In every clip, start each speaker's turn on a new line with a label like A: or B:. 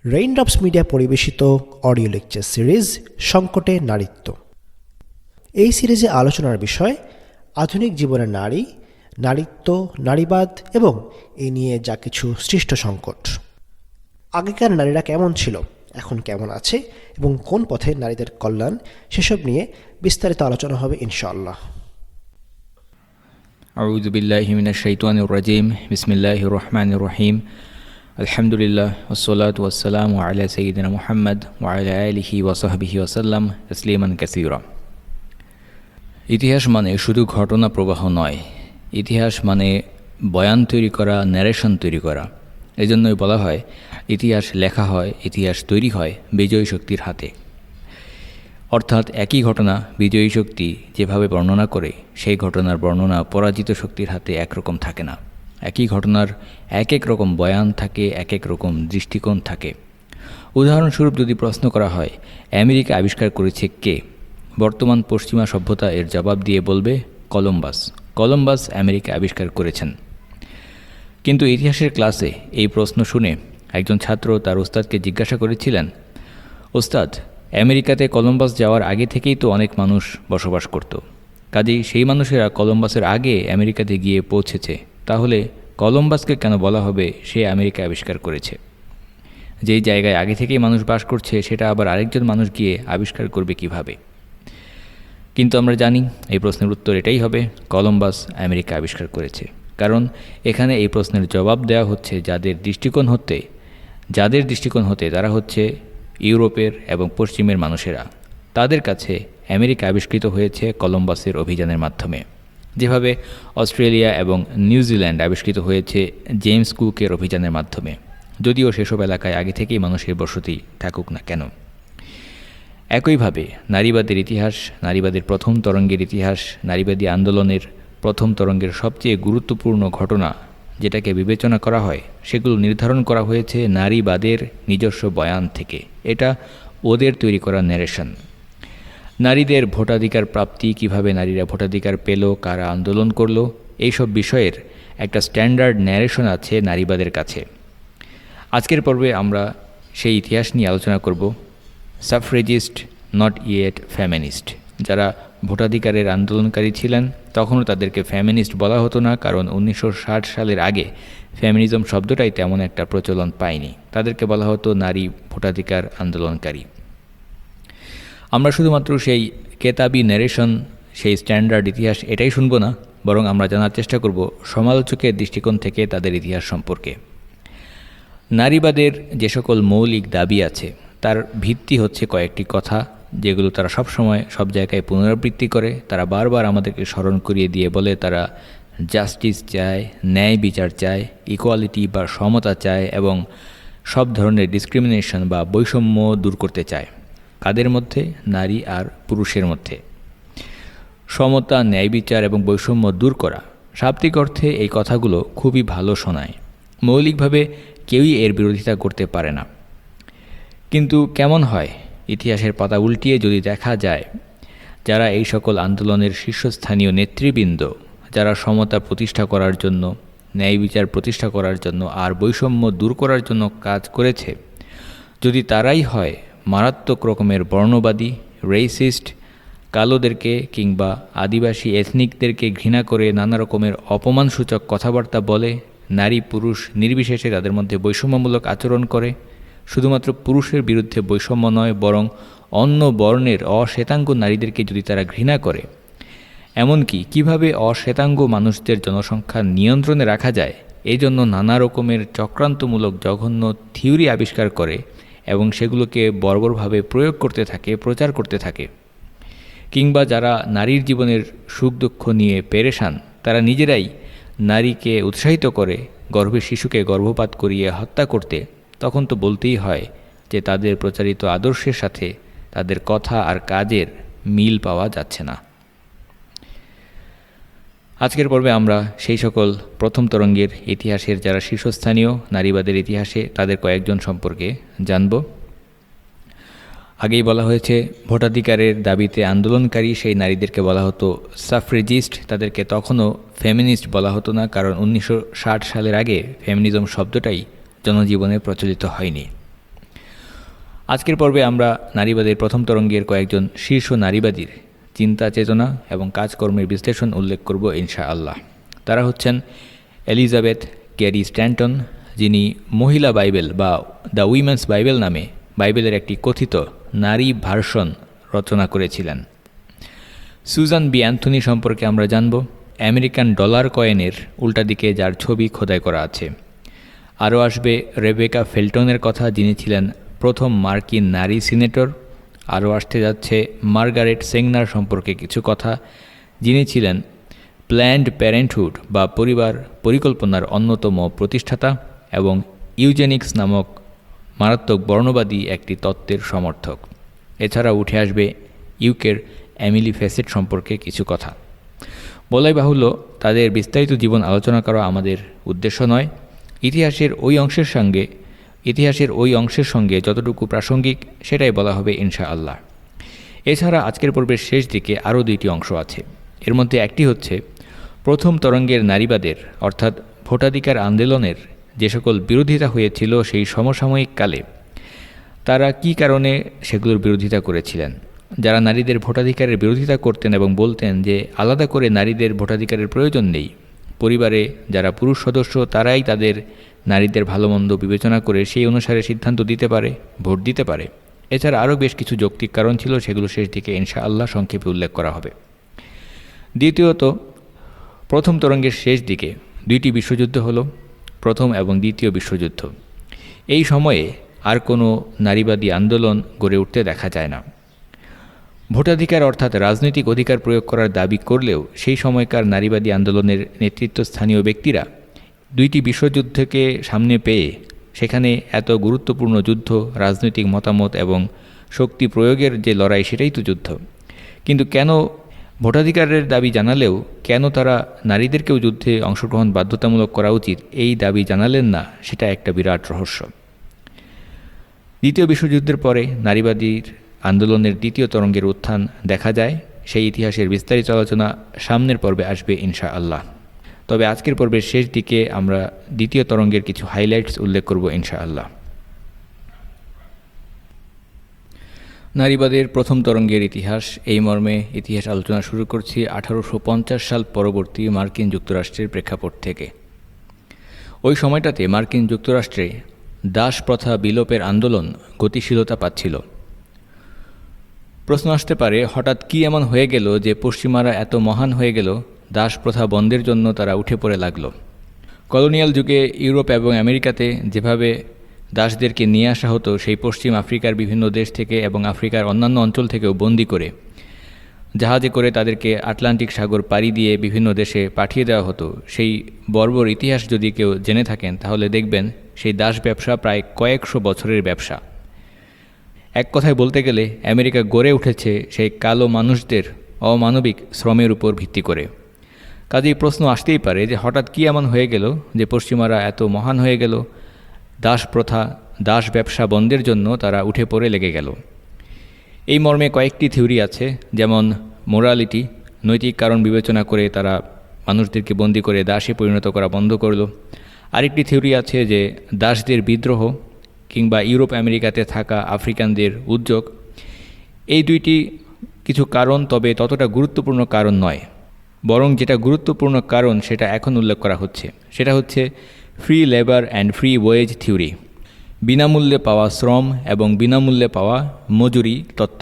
A: Raindrops media পরিবেশিত audio lecture series সংকটে নারীত্ব। এই সিরিজে আলোচনার বিষয় আধুনিক জীবনের নারী, নারীত্ব, নারীবাদ এবং এ নিয়ে যা কিছু সৃষ্ট সংকট। আগেকার নারীরা কেমন ছিল, এখন কেমন আছে এবং কোন পথে নারীদের কল্যাণ, সেসব নিয়ে বিস্তারিত আলোচনা হবে ইনশাআল্লাহ।
B: আউযু বিল্লাহি মিনাশ শাইতানির রাজিম। বিসমিল্লাহির রহমানির রহিম। আলহামদুলিল্লাহ ওয়াসসালাতু ওয়াসসালামু আলা সাইয়্যিদিনা মুহাম্মদ ওয়া আলা আলিহি ওয়া সাহবিহি ওয়া সাল্লাম তাসলিমান কাসীরা। ইতিহাস মানে শুধু ঘটনা প্রবাহ নয়, ইতিহাস মানে বয়ান তৈরি করা, ন্যারেশন তৈরি করা। এজন্যই বলা হয় ইতিহাস লেখা হয়, ইতিহাস তৈরি হয় বিজয়ী শক্তির হাতে। অর্থাৎ একই ঘটনা বিজয়ী শক্তি যেভাবে বর্ণনা করে, সেই ঘটনার বর্ণনা পরাজিত শক্তির হাতে একরকম থাকে না। একই ঘটনার এক এক রকম বয়ান থাকে, এক এক রকম দৃষ্টিকোণ থাকে। উদাহরণস্বরূপ যদি প্রশ্ন করা হয় আমেরিকা আবিষ্কার করেছে কে, বর্তমান পশ্চিমা সভ্যতা এর জবাব দিয়ে বলবে কলম্বাস আমেরিকা আবিষ্কার করেছেন। কিন্তু ইতিহাসের ক্লাসে এই প্রশ্ন শুনে একজন ছাত্র তার ওস্তাদকে জিজ্ঞাসা করেছিলেন, ওস্তাদ, আমেরিকাতে কলম্বাস যাওয়ার আগে থেকেই তো অনেক মানুষ বসবাস করত, কাজেই সেই মানুষেরা কলম্বাসের আগে আমেরিকাতে গিয়ে পৌঁছেছে, তাহলে কলম্বাসকে কেন বলা হবে সে আমেরিকা আবিষ্কার করেছে? যেই জায়গায় আগে থেকেই মানুষ বাস করছে সেটা আবার আরেকজন মানুষ গিয়ে আবিষ্কার করবে কিভাবে? কিন্তু আমরা জানি এই প্রশ্নের উত্তর এটাই হবে, কলম্বাস আমেরিকা আবিষ্কার করেছে। কারণ এখানে এই প্রশ্নের জবাব দেওয়া হচ্ছে যাদের দৃষ্টিকোণ হতে তারা হচ্ছে ইউরোপের এবং পশ্চিমের মানুষেরা। তাদের কাছে আমেরিকা আবিষ্কৃত হয়েছে কলম্বাসের অভিযানের মাধ্যমে, যেভাবে অস্ট্রেলিয়া এবং নিউজিল্যান্ড আবিষ্কৃত হয়েছে জেমস কুকের অভিযানের মাধ্যমে, যদিও সেসব এলাকায় আগে থেকেই মানুষের বসতি থাকুক না কেন। একইভাবে নারীবাদের ইতিহাস, নারীবাদের প্রথম তরঙ্গের ইতিহাস, নারীবাদী আন্দোলনের প্রথম তরঙ্গের সবচেয়ে গুরুত্বপূর্ণ ঘটনা যেটাকে বিবেচনা করা হয়, সেগুলো নির্ধারণ করা হয়েছে নারীবাদের নিজস্ব বয়ান থেকে। এটা ওদের তৈরি করা ন্যারেশন। নারীদের ভোটাধিকার প্রাপ্তি, কিভাবে নারীরা ভোটাধিকার পেল, কারা আন্দোলন করলো, এইসব বিষয়ের একটা স্ট্যান্ডার্ড ন্যারেশন আছে নারীবাদের কাছে। আজকের পর্বে আমরা সেই ইতিহাস নিয়ে আলোচনা করব। সাফ্রেজিস্ট, নট ইয়েট ফ্যামিনিস্ট, যারা ভোটাধিকারের আন্দোলনকারী ছিলেন, তখনও তাদেরকে ফ্যামিনিস্ট বলা হতো না, কারণ 1960 সালের আগে ফ্যামিনিজম শব্দটাই তেমন একটা প্রচলন পায়নি। তাদেরকে বলা হতো নারী ভোটাধিকার আন্দোলনকারী। আমরা শুধুমাত্র সেই কেতাবি ন্যারেশন, সেই স্ট্যান্ডার্ড ইতিহাস এটাই শুনব না, বরং আমরা জানার চেষ্টা করব সমালোচকের দৃষ্টিকোণ থেকে তাদের ইতিহাস সম্পর্কে। নারীবাদের যে সকল মৌলিক দাবি আছে তার ভিত্তি হচ্ছে কয়েকটি কথা, যেগুলো তারা সবসময় সব জায়গায় পুনরাবৃত্তি করে। তারা বারবার আমাদেরকে স্মরণ করিয়ে দিয়ে বলে তারা জাস্টিস চায়, ন্যায় বিচার চায়, ইকুয়ালিটি বা সমতা চায় এবং সব ধরনের ডিসক্রিমিনেশন বা বৈষম্য দূর করতে চায়। কাদের মধ্যে? নারী আর পুরুষের মধ্যে। সমতা, ন্যায় বিচার এবং বৈষম্য দূর করা, শাব্দিক অর্থে এই কথাগুলো খুবই ভালো শোনায়। মৌলিকভাবে কেউই এর বিরোধিতা করতে পারে না। কিন্তু কেমন হয় ইতিহাসের পাতা উল্টিয়ে যদি দেখা যায় যারা এই সকল আন্দোলনের শীর্ষস্থানীয় নেতৃবৃন্দ, যারা সমতা প্রতিষ্ঠা করার জন্য, ন্যায় বিচার প্রতিষ্ঠা করার জন্য আর বৈষম্য দূর করার জন্য কাজ করেছে, যদি তারাই হয় মারাত্মক রকমের বর্ণবাদী, রেসিস্ট, কালোদেরকে কিংবা আদিবাসী এথনিকদেরকে ঘৃণা করে নানা রকমের অপমানসূচক কথাবার্তা বলে, নারী পুরুষ নির্বিশেষে তাদের মধ্যে বৈষম্যমূলক আচরণ করে, শুধুমাত্র পুরুষের বিরুদ্ধে বৈষম্য নয় বরং অন্য বর্ণের অশ্বেতাঙ্গ নারীদেরকে যদি তারা ঘৃণা করে, এমনকি কিভাবে অশ্বেতাঙ্গ মানুষদের জনসংখ্যা নিয়ন্ত্রণে রাখা যায় এই জন্য নানা রকমের চক্রান্তমূলক জঘন্য থিওরি আবিষ্কার করে এবং সেগুলোকে বর্বরভাবে প্রয়োগ করতে থাকে, প্রচার করতে থাকে, কিংবা যারা নারীর জীবনের সুখ দুঃখ নিয়ে পেরেশান, তারা নিজেরাই নারীকে উৎসাহিত করে গর্ভের শিশুকে গর্ভপাত করিয়ে হত্যা করতে, তখন তো বলতেই হয় যে তাদের প্রচারিত আদর্শের সাথে তাদের কথা আর কাজের মিল পাওয়া যাচ্ছে না। আজকের পর্বে আমরা সেই সকল প্রথম তরঙ্গের ইতিহাসের যারা শীর্ষস্থানীয় নারীবাদের ইতিহাসে তাদের কয়েকজন সম্পর্কে জানব। আগেই বলা হয়েছে ভোটাধিকারের দাবিতে আন্দোলনকারী সেই নারীদেরকে বলা হতো সাফ্রেজিস্ট, তাদেরকে তখনও ফেমিনিস্ট বলা হতো না, কারণ 1960 সালের আগে ফেমিনিজম শব্দটাই জনজীবনে প্রচলিত হয়নি। আজকের পর্বে আমরা নারীবাদের প্রথম তরঙ্গের কয়েকজন শীর্ষ নারীবাদীর চিন্তা চেতনা এবং কাজকর্মের বিশ্লেষণ উল্লেখ করব ইনশাআল্লাহ। তারা হচ্ছেন এলিজাবেথ ক্যারি স্ট্যান্টন, যিনি মহিলা বাইবেল বা দ্য উইমেন্স বাইবেল নামে বাইবেলের একটি কথিত নারী ভার্সন রচনা করেছিলেন। সুজান বি অ্যান্থনি সম্পর্কে আমরা জানব, আমেরিকান ডলার কয়েনের উল্টা দিকে যার ছবি খোদাই করা আছে। আরও আসবে রেবেকা ফেল্টনের কথা, যিনি ছিলেন প্রথম মার্কিন নারী সিনেটর। আরও আসতে যাচ্ছে মার্গারেট সেংনার সম্পর্কে কিছু কথা, যিনি ছিলেন প্ল্যান্ড প্যারেন্টহুড বা পরিবার পরিকল্পনার অন্যতম প্রতিষ্ঠাতা এবং ইউজেনিক্স নামক মারাত্মক বর্ণবাদী একটি তত্ত্বের সমর্থক। এছাড়া উঠে আসবে ইউকের এমিলি ফেসেট সম্পর্কে কিছু কথা। বলাই বাহুল্য, তাদের বিস্তারিত জীবন আলোচনা করা আমাদের উদ্দেশ্য নয়। ইতিহাসের ওই অংশের সঙ্গে যতটুকু প্রাসঙ্গিক সেটাই বলা হবে ইনশাআল্লাহ। এছাড়া আজকের পর্বের শেষ দিকে আরও দুইটি অংশ আছে। এর মধ্যে একটি হচ্ছে প্রথম তরঙ্গের নারীবাদের অর্থাৎ ভোটাধিকার আন্দোলনের যে সকল বিরোধিতা হয়েছিল সেই সমসাময়িক কালে তারা কী কারণে সেগুলোর বিরোধিতা করেছিলেন। যারা নারীদের ভোটাধিকারের বিরোধিতা করতেন এবং বলতেন যে আলাদা করে নারীদের ভোটাধিকারের প্রয়োজন নেই, পরিবারে যারা পুরুষ সদস্য তারাই তাদের নারীদের ভালো মন্দ বিবেচনা করে সেই অনুসারে সিদ্ধান্ত দিতে পারে, ভোট দিতে পারে। এছাড়া আরও বেশ কিছু যৌক্তিক কারণ ছিল, সেগুলো শেষ দিকে ইনশাআল্লাহ সংক্ষেপে উল্লেখ করা হবে। দ্বিতীয়ত, প্রথম তরঙ্গের শেষ দিকে দুইটি বিশ্বযুদ্ধ হলো, প্রথম এবং দ্বিতীয় বিশ্বযুদ্ধ। এই সময়ে আর কোনো নারীবাদী আন্দোলন গড়ে উঠতে দেখা যায় না। ভোটাধিকার অর্থাৎ রাজনৈতিক অধিকার প্রয়োগ করার দাবি করলেও সেই সময়কার নারীবাদী আন্দোলনের নেতৃত্বস্থানীয় ব্যক্তিরা দুইটি বিশ্বযুদ্ধকে সামনে পেয়ে সেখানে এত গুরুত্বপূর্ণ যুদ্ধ, রাজনৈতিক মতামত এবং শক্তি প্রয়োগের যে লড়াই, সেটাই তো যুদ্ধ। কিন্তু কেন ভোটাধিকারের দাবি জানালেও কেন তারা নারীদেরকেও যুদ্ধে অংশগ্রহণ বাধ্যতামূলক করা উচিত এই দাবি জানালেন না, সেটা একটা বিরাট রহস্য। দ্বিতীয় বিশ্বযুদ্ধের পরে নারীবাদীর আন্দোলনের দ্বিতীয় তরঙ্গের উত্থান দেখা যায়। সেই ইতিহাসের বিস্তারিত আলোচনা সামনের পর্বে আসবে ইনশাআল্লাহ। তবে আজকের পর্বের শেষ দিকে আমরা দ্বিতীয় তরঙ্গের কিছু হাইলাইটস উল্লেখ করব ইনশাআল্লাহ। নারীবাদের প্রথম তরঙ্গের ইতিহাস, এই মর্মে ইতিহাস আলোচনা শুরু করছি 1850 সাল পরবর্তী মার্কিন যুক্তরাষ্ট্রের প্রেক্ষাপট থেকে। ওই সময়টাতে মার্কিন যুক্তরাষ্ট্রে দাস প্রথা বিলোপের আন্দোলন গতিশীলতা পাচ্ছিল। প্রশ্ন আসতে পারে, হঠাৎ কি এমন হয়ে গেল যে পশ্চিমারা এত মহান হয়ে গেল, দাস প্রথা বন্ধের জন্য তারা উঠে পড়ে লাগলো। কলোনিয়াল যুগে ইউরোপ এবং আমেরিকাতে যেভাবে দাসদেরকে নিয়ে আসা হতো, সেই পশ্চিম আফ্রিকার বিভিন্ন দেশ থেকে এবং আফ্রিকার অন্যান্য অঞ্চল থেকেও বন্দি করে জাহাজে করে তাদেরকে আটলান্টিক সাগর পাড়ি দিয়ে বিভিন্ন দেশে পাঠিয়ে দেওয়া হতো। সেই বর্বর ইতিহাস যদি কেউ জেনে থাকেন তাহলে দেখবেন সেই দাস ব্যবসা প্রায় কয়েকশো বছরের ব্যবসা। এক কথায় বলতে গেলে আমেরিকা গড়ে উঠেছে সেই কালো মানুষদের অমানবিক শ্রমের উপর ভিত্তি করে। কাজেই প্রশ্ন আসতেই পারে যে হঠাৎ কি এমন হয়ে গেল যে পশ্চিমারা এত মহান হয়ে গেল, দাস প্রথা দাস ব্যবসা বন্ধের জন্য তারা উঠে পড়ে লেগে গেল। এই মর্মে কয়েকটি থিওরি আছে, যেমন মোরালিটি, নৈতিক কারণ বিবেচনা করে তারা মানুষদেরকে বন্দি করে দাসে পরিণত করা বন্ধ করল। আরেকটি থিওরি আছে যে দাসদের বিদ্রোহ কিংবা ইউরোপ আমেরিকাতে থাকা আফ্রিকানদের উদ্যোগ। এই দুইটি কিছু কারণ, তবে ততটা গুরুত্বপূর্ণ কারণ নয়। বরং যেটা গুরুত্বপূর্ণ কারণ সেটা এখন উল্লেখ করা হচ্ছে, সেটা হচ্ছে free labour and free wage theory, বিনামূল্যে পাওয়া শ্রম এবং বিনামূল্যে পাওয়া মজুরি তত্ত্ব।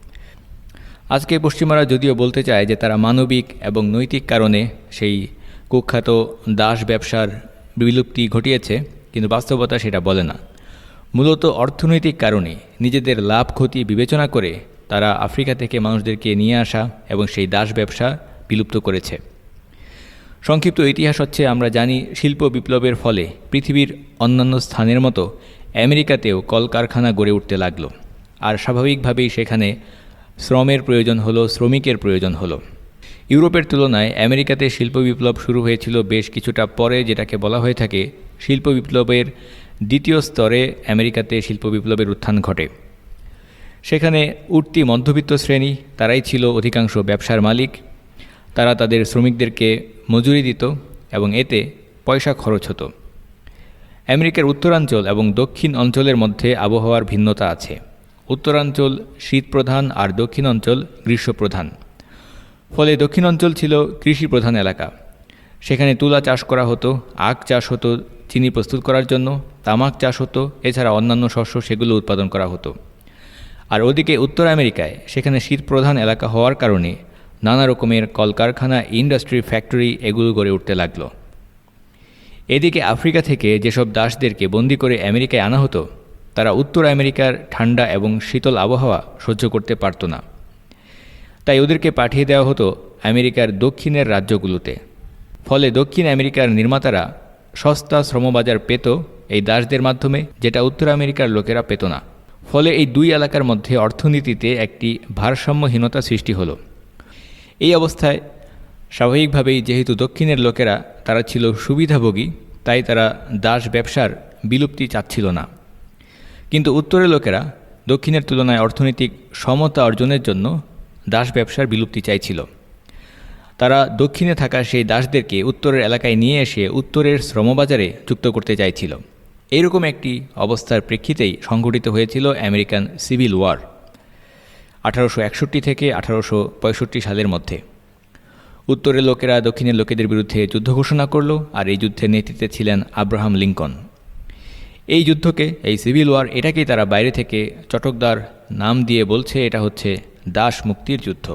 B: আজকে পশ্চিমারা যদিও বলতে চায় যে তারা মানবিক এবং নৈতিক কারণে সেই কুখ্যাত দাস ব্যবসার বিলুপ্তি ঘটিয়েছে, কিন্তু বাস্তবতা সেটা বলে না। মূলত অর্থনৈতিক কারণে নিজেদের লাভ ক্ষতি বিবেচনা করে তারা আফ্রিকা থেকে মানুষদেরকে নিয়ে আসা এবং সেই দাস ব্যবসা বিলুপ্ত করেছে। সংক্ষিপ্ত ইতিহাস হচ্ছে, আমরা জানি শিল্প বিপ্লবের ফলে পৃথিবীর অন্যান্য স্থানের মতো আমেরিকাতেও কলকারখানা গড়ে উঠতে লাগলো, আর স্বাভাবিকভাবেই সেখানে শ্রমের প্রয়োজন হলো, শ্রমিকের প্রয়োজন হলো। ইউরোপের তুলনায় আমেরিকাতে শিল্প বিপ্লব শুরু হয়েছিল বেশ কিছুটা পরে, যেটাকে বলা হয়ে থাকে শিল্প বিপ্লবের দ্বিতীয় স্তরে আমেরিকাতে শিল্প বিপ্লবের উত্থান ঘটে। সেখানে উঠতি মধ্যবিত্ত শ্রেণী, তারাই ছিল অধিকাংশ ব্যবসার মালিক। তারা তাদের শ্রমিকদেরকে মজুরি দিত এবং এতে পয়সা খরচ হতো। আমেরিকার উত্তরাঞ্চল এবং দক্ষিণ অঞ্চলের মধ্যে আবহাওয়ার ভিন্নতা আছে। উত্তরাঞ্চল শীতপ্রধান আর দক্ষিণ অঞ্চল গ্রীষ্মপ্রধান। ফলে দক্ষিণ অঞ্চল ছিল কৃষিপ্রধান এলাকা। সেখানে তুলা চাষ করা হতো, আখ চাষ হতো চিনি প্রস্তুত করার জন্য, তামাক চাষ হতো, এছাড়া অন্যান্য শস্য সেগুলো উৎপাদন করা হতো। আর ওদিকে উত্তর আমেরিকায় সেখানে শীতপ্রধান এলাকা হওয়ার কারণে নানা রকমের কলকারখানা, ইন্ডাস্ট্রি, ফ্যাক্টরি এগুলো গড়ে উঠতে লাগলো। এদিকে আফ্রিকা থেকে যেসব দাসদেরকে বন্দি করে আমেরিকায় আনা হতো, তারা উত্তর আমেরিকার ঠান্ডা এবং শীতল আবহাওয়া সহ্য করতে পারত না। তাই ওদেরকে পাঠিয়ে দেওয়া হতো আমেরিকার দক্ষিণের রাজ্যগুলোতে। ফলে দক্ষিণ আমেরিকার নির্মাতারা সস্তা শ্রমবাজার পেত এই দাসদের মাধ্যমে, যেটা উত্তর আমেরিকার লোকেরা পেত না। ফলে এই দুই এলাকার মধ্যে অর্থনীতিতে একটি ভারসাম্যহীনতা সৃষ্টি হলো। এই অবস্থায় স্বাভাবিকভাবেই যেহেতু দক্ষিণের লোকেরা তারা ছিল সুবিধাভোগী, তাই তারা দাস ব্যবসার বিলুপ্তি চাচ্ছিল না। কিন্তু উত্তরের লোকেরা দক্ষিণের তুলনায় অর্থনৈতিক সমতা অর্জনের জন্য দাস ব্যবসার বিলুপ্তি চাইছিল। তারা দক্ষিণে থাকা সেই দাসদেরকে উত্তরের এলাকায় নিয়ে এসে উত্তরের শ্রমবাজারে যুক্ত করতে চাইছিল। এইরকম একটি অবস্থার প্রেক্ষিতেই সংঘটিত হয়েছিল আমেরিকান সিভিল ওয়ার 1861 থেকে 1865 সালের মধ্যে। উত্তরের লোকেরা দক্ষিণের লোকেদের বিরুদ্ধে যুদ্ধ ঘোষণা করল, আর এই যুদ্ধের নেতৃত্বে ছিলেন আব্রাহাম লিঙ্কন। এই যুদ্ধকে, এই সিভিল ওয়ার, এটাকেই তারা বাইরে থেকে চটকদার নাম দিয়ে বলছে এটা হচ্ছে দাস মুক্তির যুদ্ধ।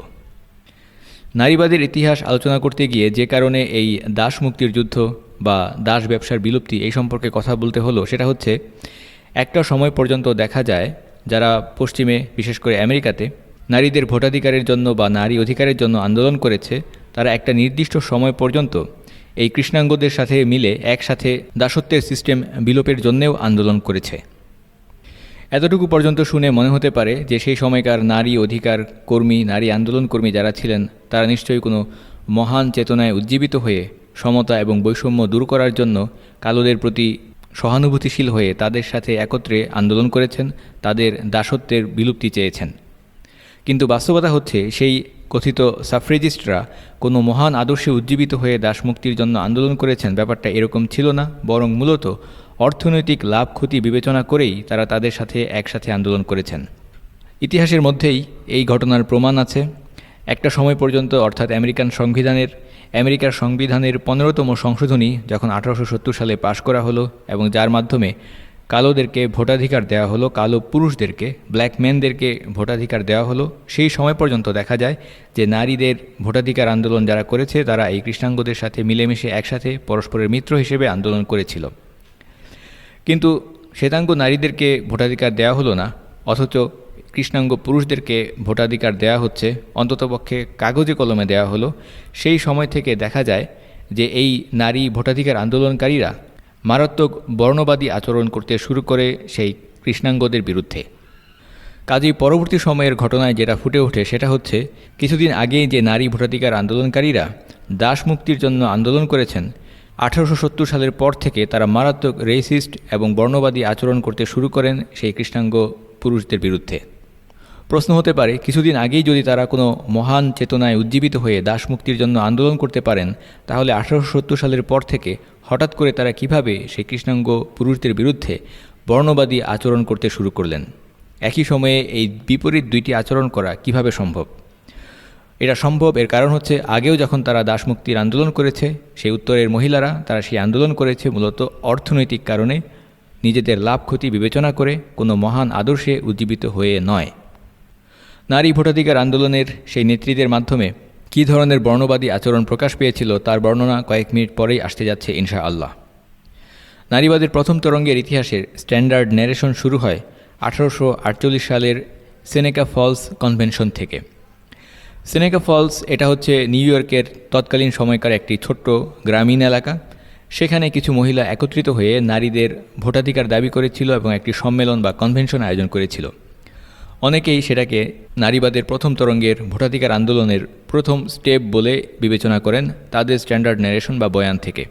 B: নারীবাদের ইতিহাস আলোচনা করতে গিয়ে যে কারণে এই দাস মুক্তির যুদ্ধ বা দাস ব্যবসার বিলুপ্তি এই সম্পর্কে কথা বলতে হলো, সেটা হচ্ছে একটা সময় পর্যন্ত দেখা যায় যারা পশ্চিমে, বিশেষ করে আমেরিকাতে, নারীদের ভোটাধিকারের জন্য বা নারী অধিকারের জন্য আন্দোলন করেছে, তারা একটা নির্দিষ্ট সময় পর্যন্ত এই কৃষ্ণাঙ্গদের সাথে মিলে একসাথে দাসত্বের সিস্টেম বিলোপের জন্যেও আন্দোলন করেছে। এতটুকু পর্যন্ত শুনে মনে হতে পারে যে সেই সময়কার নারী অধিকার কর্মী, নারী আন্দোলন কর্মী যারা ছিলেন, তারা নিশ্চয়ই কোনো মহান চেতনায় উজ্জীবিত হয়ে সমতা এবং বৈষম্য দূর করার জন্য কালোদের প্রতি সহানুভূতিশীল হয়ে তাদের সাথে একত্রে আন্দোলন করেছেন, তাদের দাসত্বের বিলুপ্তি চেয়েছেন। কিন্তু বাস্তবতা হচ্ছে সেই কথিত সাফ্রেজিস্টরা কোনো মহান আদর্শে উজ্জীবিত হয়ে দাসমুক্তির জন্য আন্দোলন করেছেন, ব্যাপারটা এরকম ছিল না। বরং মূলত অর্থনৈতিক লাভ ক্ষতি বিবেচনা করেই তারা তাদের সাথে একসাথে আন্দোলন করেছেন। ইতিহাসের মধ্যেই এই ঘটনার প্রমাণ আছে। একটা সময় পর্যন্ত, অর্থাৎ আমেরিকার সংবিধানের 15তম সংশোধনী যখন 1870 সালে পাশ করা হলো এবং যার মাধ্যমে কালোদেরকে ভোটাধিকার দেওয়া হলো, কালো পুরুষদেরকে, ব্ল্যাক ম্যানদেরকে ভোটাধিকার দেওয়া হলো, সেই সময় পর্যন্ত দেখা যায় যে নারীদের ভোটাধিকার আন্দোলন যারা করেছে তারা এই কৃষ্ণাঙ্গদের সাথে মিলেমিশে একসাথে পরস্পরের মিত্র হিসেবে আন্দোলন করেছিল। কিন্তু শ্বেতাঙ্গ নারীদেরকে ভোটাধিকার দেওয়া হলো না, অথচ কৃষ্ণাঙ্গ পুরুষদেরকে ভোটাধিকার দেওয়া হচ্ছে, অন্ততপক্ষে কাগজে কলমে দেওয়া হলো। সেই সময় থেকে দেখা যায় যে এই নারী ভোটাধিকার আন্দোলনকারীরা মারাত্মক বর্ণবাদী আচরণ করতে শুরু করে সেই কৃষ্ণাঙ্গদের বিরুদ্ধে। কাজেই পরবর্তী সময়ের ঘটনায় যেটা ফুটে ওঠে সেটা হচ্ছে কিছুদিন আগেই যে নারী ভোটাধিকার আন্দোলনকারীরা দাস মুক্তির জন্য আন্দোলন করেছেন, 1870 সালের পর থেকে তারা মারাত্মক রেসিস্ট এবং বর্ণবাদী আচরণ করতে শুরু করেন সেই কৃষ্ণাঙ্গ পুরুষদের বিরুদ্ধে। প্রশ্ন হতে পারে, কিছুদিন আগেই যদি তারা কোনো মহান চেতনায় উজ্জীবিত হয়ে দাস মুক্তির জন্য আন্দোলন করতে পারেন, তাহলে 1870 সালের পর থেকে হঠাৎ করে তারা কিভাবে সেই কৃষ্ণাঙ্গ পুরুষদের বিরুদ্ধে বর্ণবাদী আচরণ করতে শুরু করলেন? একই সময়ে এই বিপরীত দুইটি আচরণ করা কিভাবে সম্ভব? এটা সম্ভব, এর কারণ হচ্ছে আগেও যখন তারা দাস মুক্তির আন্দোলন করেছে, সেই উত্তরের মহিলারা তারা সেই আন্দোলন করেছে মূলত অর্থনৈতিক কারণে, নিজেদের লাভ ক্ষতি বিবেচনা করে, কোনো মহান আদর্শে উজ্জীবিত হয়ে নয়। নারী ভোটাধিকার আন্দোলনের সেই নেতৃত্বের মাধ্যমে কী ধরনের বর্ণবাদী আচরণ প্রকাশ পেয়েছিল তার বর্ণনা কয়েক মিনিট পরেই আসতে যাচ্ছে ইনশাআল্লাহ। নারীবাদের প্রথম তরঙ্গের ইতিহাসের স্ট্যান্ডার্ড ন্যারেশন শুরু হয় 1848 সালের সেনেকা ফলস কনভেনশন থেকে। সেনেকা ফলস এটা হচ্ছে নিউ ইয়র্কের তৎকালীন সময়কার একটি ছোট্ট গ্রামীণ এলাকা। সেখানে কিছু মহিলা একত্রিত হয়ে নারীদের ভোটাধিকার দাবি করেছিল এবং একটি সম্মেলন বা কনভেনশন আয়োজন করেছিল। অনেকেই সেটাকে নারীবাদের প্রথম তরঙ্গের ভোটাধিকার আন্দোলনের প্রথম স্টেপ বলে বিবেচনা করেন তাদের স্ট্যান্ডার্ড ন্যারেশন বা বয়ান থেকে।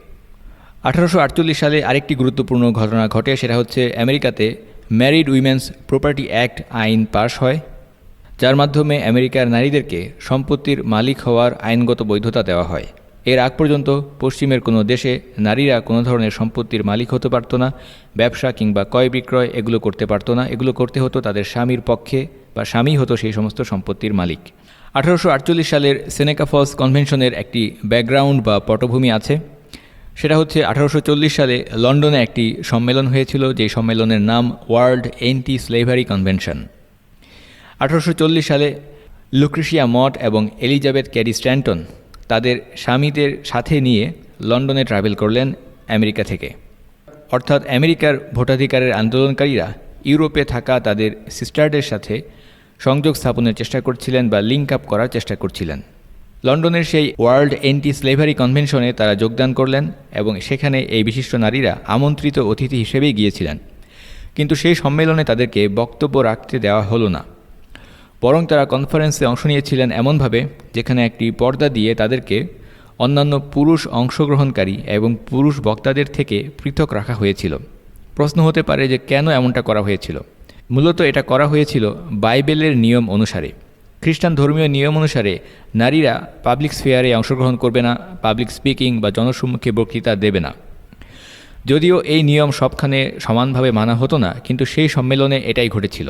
B: 1848 সালে আরেকটি গুরুত্বপূর্ণ ঘটনা ঘটে, সেটা হচ্ছে আমেরিকাতে ম্যারিড উইমেন্স প্রপার্টি অ্যাক্ট আইন পাশ হয়, যার মাধ্যমে আমেরিকার নারীদেরকে সম্পত্তির মালিক হওয়ার আইনগত বৈধতা দেওয়া হয়। এর আগ পর্যন্ত পশ্চিমের কোনো দেশে নারীরা কোনো ধরনের সম্পত্তির মালিক হতে পারত না, ব্যবসা কিংবা ক্রয় বিক্রয় এগুলো করতে পারত না। এগুলো করতে হতো তাদের স্বামীর পক্ষে, বা স্বামী হতো সেই সমস্ত সম্পত্তির মালিক। 1848 সালের সেনেকা ফলস কনভেনশনের একটি ব্যাকগ্রাউন্ড বা পটভূমি আছে। সেটা হচ্ছে 1840 সালে লন্ডনে একটি সম্মেলন হয়েছিল, যে সম্মেলনের নাম ওয়ার্ল্ড অ্যান্টি স্লেভারি কনভেনশন। 1840 সালে লুক্রেশিয়া মট এবং এলিজাবেথ ক্যারি স্ট্যান্টন তাদের স্বামীদের সাথে নিয়ে লন্ডনে ট্রাভেল করলেন আমেরিকা থেকে। অর্থাৎ আমেরিকার ভোটাধিকারের আন্দোলনকারীরা ইউরোপে থাকা তাদের সিস্টারদের সাথে সংযোগ স্থাপনের চেষ্টা করছিলেন বা লিঙ্ক আপ করার চেষ্টা করছিলেন। লন্ডনের সেই ওয়ার্ল্ড অ্যান্টি স্লেভারি কনভেনশনে তারা যোগদান করলেন এবং সেখানে এই বিশিষ্ট নারীরা আমন্ত্রিত অতিথি হিসেবেই গিয়েছিলেন। কিন্তু সেই সম্মেলনে তাদেরকে বক্তব্য রাখতে দেওয়া হলো না, বরং তারা কনফারেন্সে অংশ নিয়েছিলেন এমনভাবে যেখানে একটি পর্দা দিয়ে তাদেরকে অন্যান্য পুরুষ অংশগ্রহণকারী এবং পুরুষ বক্তাদের থেকে পৃথক রাখা হয়েছিল। প্রশ্ন হতে পারে যে কেন এমনটা করা হয়েছিল। মূলত এটা করা হয়েছিল বাইবেলের নিয়ম অনুসারে। খ্রিস্টান ধর্মীয় নিয়ম অনুসারে নারীরা পাবলিক স্ফেয়ারে অংশগ্রহণ করবে না, পাবলিক স্পিকিং বা জনসম্মুখে বক্তৃতা দেবে না। যদিও এই নিয়ম সবখানে সমানভাবে মানা হতো না, কিন্তু সেই সম্মেলনে এটাই ঘটেছিল।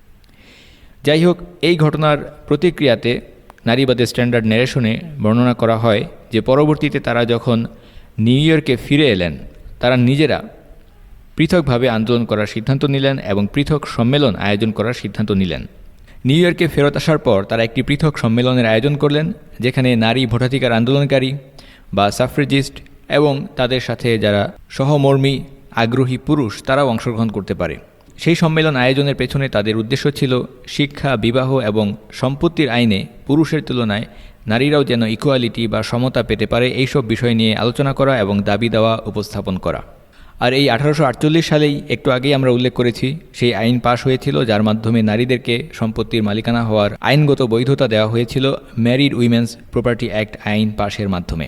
B: যাই হোক, এই ঘটনার প্রতিক্রিয়াতে নারীবাদের স্ট্যান্ডার্ড ন্যারেশনে বর্ণনা করা হয় যে পরবর্তীতে তারা যখন নিউ ইয়র্কে ফিরে এলেন, তারা নিজেরা পৃথকভাবে আন্দোলন করার সিদ্ধান্ত নিলেন এবং পৃথক সম্মেলন আয়োজন করার সিদ্ধান্ত নিলেন। নিউ ইয়র্কে ফেরত আসার পর তারা একটি পৃথক সম্মেলনের আয়োজন করলেন, যেখানে নারী ভোটাধিকার আন্দোলনকারী বা সাফ্রেজিস্ট এবং তাদের সাথে যারা সহমর্মী আগ্রহী পুরুষ তারাও অংশগ্রহণ করতে পারে। সেই সম্মেলন আয়োজনের পেছনে তাদের উদ্দেশ্য ছিল শিক্ষা, বিবাহ এবং সম্পত্তির আইনে পুরুষের তুলনায় নারীরাও যেন ইকুয়ালিটি বা সমতা পেতে পারে, এইসব বিষয় নিয়ে আলোচনা করা এবং দাবি দেওয়া উপস্থাপন করা। আর এই 1848 সালেই একটু আগেই আমরা উল্লেখ করেছি সেই আইন পাশ হয়েছিল, যার মাধ্যমে নারীদেরকে সম্পত্তির মালিকানা হওয়ার আইনগত বৈধতা দেওয়া হয়েছিল ম্যারিড উইমেন্স প্রপার্টি অ্যাক্ট আইন পাশের মাধ্যমে।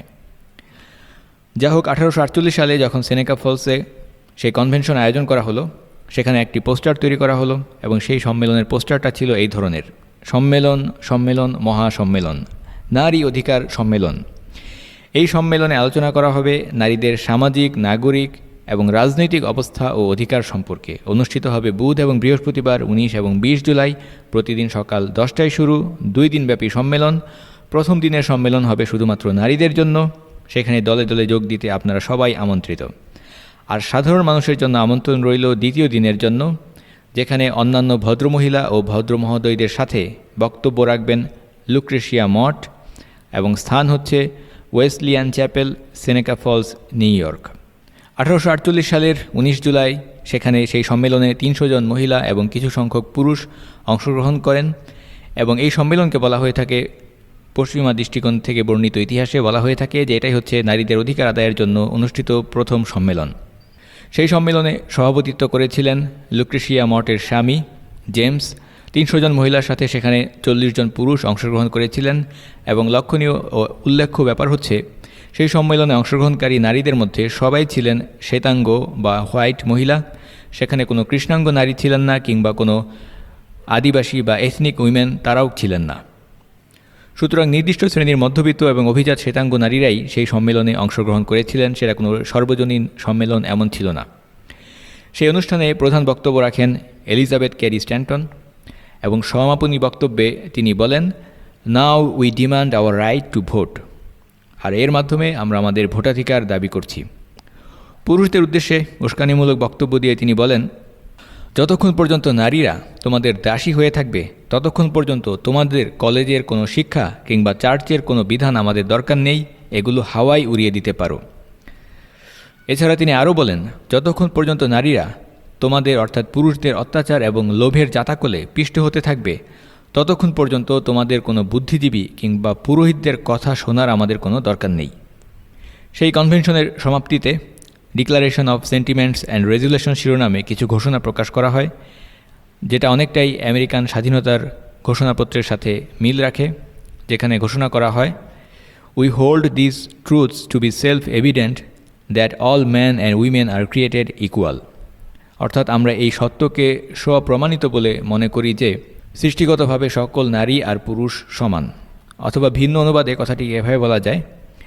B: যা হোক, 1848 সালে যখন সেনেকা ফলসে সেই কনভেনশন আয়োজন করা হলো, সেখানে একটি পোস্টার তৈরি করা হলো এবং সেই সম্মেলনের পোস্টারটা ছিল এই ধরনের: সম্মেলন, সম্মেলন, মহাসম্মেলন, নারী অধিকার সম্মেলন। এই সম্মেলনে আলোচনা করা হবে নারীদের সামাজিক, নাগরিক এবং রাজনৈতিক অবস্থা ও অধিকার সম্পর্কে। অনুষ্ঠিত হবে বুধ এবং বৃহস্পতিবার 19 এবং 20 জুলাই, প্রতিদিন সকাল 10টায় শুরু, 2 দিনব্যাপী সম্মেলন। প্রথম দিনের সম্মেলন হবে শুধুমাত্র নারীদের জন্য, সেখানে দলে দলে যোগ দিতে আপনারা সবাই আমন্ত্রিত। আর সাধারণ মানুষের জন্য আমন্ত্রণ রইল দ্বিতীয় দিনের জন্য, যেখানে অন্যান্য ভদ্রমহিলা ও ভদ্রমহোদয়দের সাথে বক্তব্য রাখবেন লুক্রেশিয়া মঠ এবং স্থান হচ্ছে Wesleyan chapel, Seneca Falls, New York. 1848 সালের 19 জুলাই সেখানে সেই সম্মেলনে 300 জন মহিলা এবং কিছু সংখ্যক পুরুষ অংশগ্রহণ করেন এবং এই সম্মেলনকে বলা হয়ে থাকে, পশ্চিমা দৃষ্টিকোণ থেকে বর্ণিত ইতিহাসে বলা হয়ে থাকে যে এটাই হচ্ছে নারীদের অধিকার আদায়ের জন্য অনুষ্ঠিত প্রথম সম্মেলন। সেই সম্মেলনে সভাপতিত্ব করেছিলেন লুক্রেশিয়া মঠের স্বামী জেমস। 300 জন মহিলার সাথে সেখানে 40 জন পুরুষ অংশগ্রহণ করেছিলেন এবং লক্ষণীয় ও উল্লেখ্য ব্যাপার হচ্ছে সেই সম্মেলনে অংশগ্রহণকারী নারীদের মধ্যে সবাই ছিলেন শ্বেতাঙ্গ বা হোয়াইট মহিলা। সেখানে কোনো কৃষ্ণাঙ্গ নারী ছিলেন না কিংবা কোনো আদিবাসী বা এথনিক উইমেন তারাও ছিলেন না। সুতরাং নির্দিষ্ট শ্রেণীর মধ্যবিত্ত এবং অভিজাত শ্বেতাঙ্গ নারীরাই সেই সম্মেলনে অংশগ্রহণ করেছিলেন, সেটা কোনো সর্বজনীন সম্মেলন এমন ছিল না। সেই অনুষ্ঠানে প্রধান বক্তব্য রাখেন এলিজাবেথ ক্যারি স্ট্যান্টন এবং সমাপনী বক্তব্যে তিনি বলেন, now we demand our right to vote. আর এর মাধ্যমে আমরা আমাদের ভোটাধিকার দাবি করছি। পুরুষদের উদ্দেশ্যে উস্কানিমূলক বক্তব্য দিয়ে তিনি বলেন, যতক্ষণ পর্যন্ত নারীরা তোমাদের দাসী হয়ে থাকবে ততক্ষণ পর্যন্ত তোমাদের কলেজের কোনো শিক্ষা কিংবা চার্চের কোনো বিধান আমাদের দরকার নেই, এগুলো হাওয়ায় উড়িয়ে দিতে পারো। এছাড়া তিনি আরও বলেন, যতক্ষণ পর্যন্ত নারীরা তোমাদের অর্থাৎ পুরুষদের অত্যাচার এবং লোভের জাতাকলে পিষ্ট হতে থাকবে ততক্ষণ পর্যন্ত তোমাদের কোনো বুদ্ধিজীবী কিংবা পুরোহিতদের কথা শোনার আমাদের কোনো দরকার নেই। সেই কনভেনশনের সমাপ্তিতে declaration of sentiments and resolution শিরোনামে কিছু ঘোষণা প্রকাশ করা হয়, যেটা অনেকটাই আমেরিকান স্বাধীনতার ঘোষণাপত্রের সাথে মিল রাখে, যেখানে ঘোষণা করা হয়, we hold this truths to be self evident that all man and women are created equal. অর্থাৎ আমরা এই সত্যকে স্বপ্রমাণিত বলে মনে করি যে সৃষ্টিগতভাবে সকল নারী আর পুরুষ সমান। অথবা ভিন্ন অনুবাদে কথাটি এভাবে বলা যায়,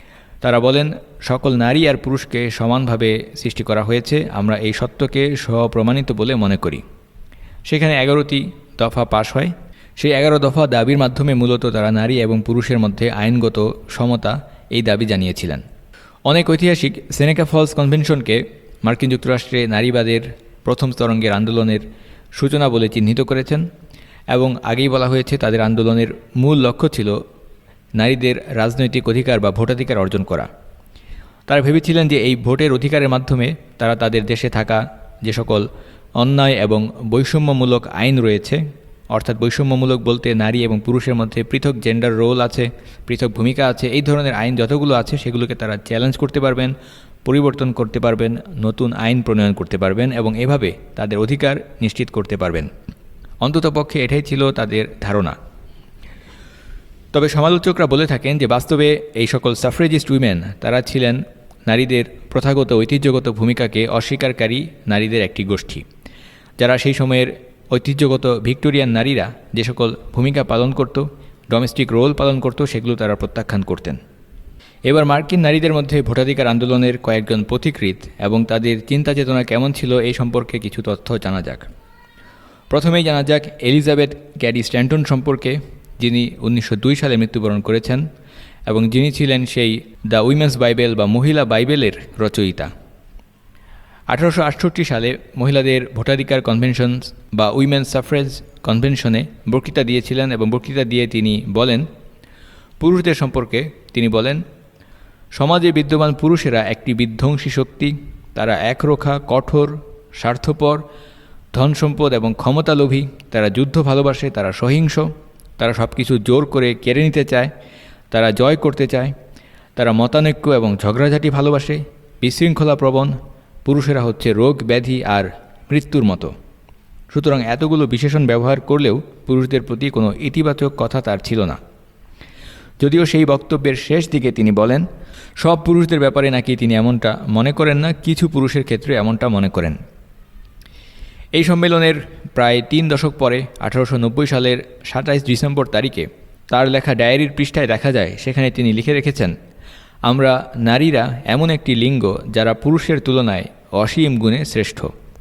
B: তারা বলেন, সকল নারী আর পুরুষকে সমানভাবে সৃষ্টি করা হয়েছে, আমরা এই সত্যকে স্বপ্রমাণিত বলে মনে করি। সেখানে 11টি দফা পাশ হয়। সেই 11 দফা দাবির মাধ্যমে মূলত তারা নারী এবং পুরুষের মধ্যে আইনগত সমতা এই দাবি জানিয়েছিলেন। অনেক ঐতিহাসিক সেনেকা ফলস কনভেনশনকে মার্কিন যুক্তরাষ্ট্রে নারীবাদের প্রথম তরঙ্গের আন্দোলনের সূচনা বলে চিহ্নিত করেছেন এবং আগেই বলা হয়েছে তাদের আন্দোলনের মূল লক্ষ্য ছিল নারীদের রাজনৈতিক অধিকার বা ভোটাধিকার অর্জন করা। তারা ভেবেছিলেন যে এই ভোটের অধিকারের মাধ্যমে তারা তাদের দেশে থাকা যে সকল অন্যায় এবং বৈষম্যমূলক আইন রয়েছে, অর্থাৎ বৈষম্যমূলক বলতে নারী এবং পুরুষের মধ্যে পৃথক জেন্ডার রোল আছে, পৃথক ভূমিকা আছে, এই ধরনের আইন যতগুলো আছে সেগুলোকে তারা চ্যালেঞ্জ করতে পারবেন, পরিবর্তন করতে পারবেন, নতুন আইন প্রণয়ন করতে পারবেন এবং এভাবে তাদের অধিকার নিশ্চিত করতে পারবেন। অন্ততপক্ষে এটাই ছিল তাদের ধারণা। তবে সমালোচকরা বলে থাকেন যে বাস্তবে এই সকল সাফ্রেজিস্ট উইমেন তারা ছিলেন নারীদের প্রথাগত ঐতিহ্যগত ভূমিকাকে অস্বীকারী নারীদের একটি গোষ্ঠী, যারা সেই সময়ের ঐতিহ্যগত ভিক্টোরিয়ান নারীরা যে সকল ভূমিকা পালন করত, ডোমেস্টিক রোল পালন করত, সেগুলো তারা প্রত্যাখ্যান করতেন। এবার মার্কিন নারীদের মধ্যে ভোটাধিকার আন্দোলনের কয়েকজন পথিকৃৎ এবং তাদের চিন্তা চেতনা কেমন ছিল এই সম্পর্কে কিছু তথ্য জানা যাক। প্রথমেই জানা যাক এলিজাবেথ ক্যাডি স্ট্যান্টন সম্পর্কে, যিনি 1902 সালে মৃত্যুবরণ করেছেন এবং যিনি ছিলেন সেই দ্য উইমেন্স বাইবেল বা মহিলা বাইবেলের রচয়িতা। 1868 সালে মহিলাদের ভোটাধিকার কনভেনশন বা উইমেন্স সাফ্রেজ কনভেনশনে বক্তৃতা দিয়েছিলেন এবং বক্তৃতা দিয়ে তিনি বলেন, পুরুষদের সম্পর্কে তিনি বলেন, সমাজে বিদ্যমান পুরুষেরা একটি বিধ্বংসী শক্তি, তারা একরোখা, কঠোর, স্বার্থপর, ধন সম্পদ এবং ক্ষমতালোভী, তারা যুদ্ধ ভালোবাসে, তারা সহিংস, তারা সব কিছু জোর করে কেড়ে নিতে চায়, তারা জয় করতে চায়, তারা মতানৈক্য এবং ঝগড়াঝাটি ভালোবাসে, বিশৃঙ্খলা প্রবণ, পুরুষেরা হচ্ছে রোগ ব্যাধি আর মৃত্যুর মতো। সুতরাং এতগুলো বিশেষণ ব্যবহার করলেও পুরুষদের প্রতি কোনো ইতিবাচক কথা তার ছিল না। যদিও সেই বক্তব্যের শেষ দিকে তিনি বলেন, সব পুরুষদের ব্যাপারে নাকি তিনি এমনটা মনে করেন না, কিছু পুরুষের ক্ষেত্রে এমনটা মনে করেন। এই সম্মেলনের প্রায় 3 দশক পরে 1890 সালের 27 ডিসেম্বর তারিখে তার লেখা ডায়েরির পৃষ্ঠায় দেখা যায়, সেখানে তিনি লিখে রেখেছেন, আমরা নারীরা এমন একটি লিঙ্গ যারা পুরুষের তুলনায় অসীম গুণে শ্রেষ্ঠ।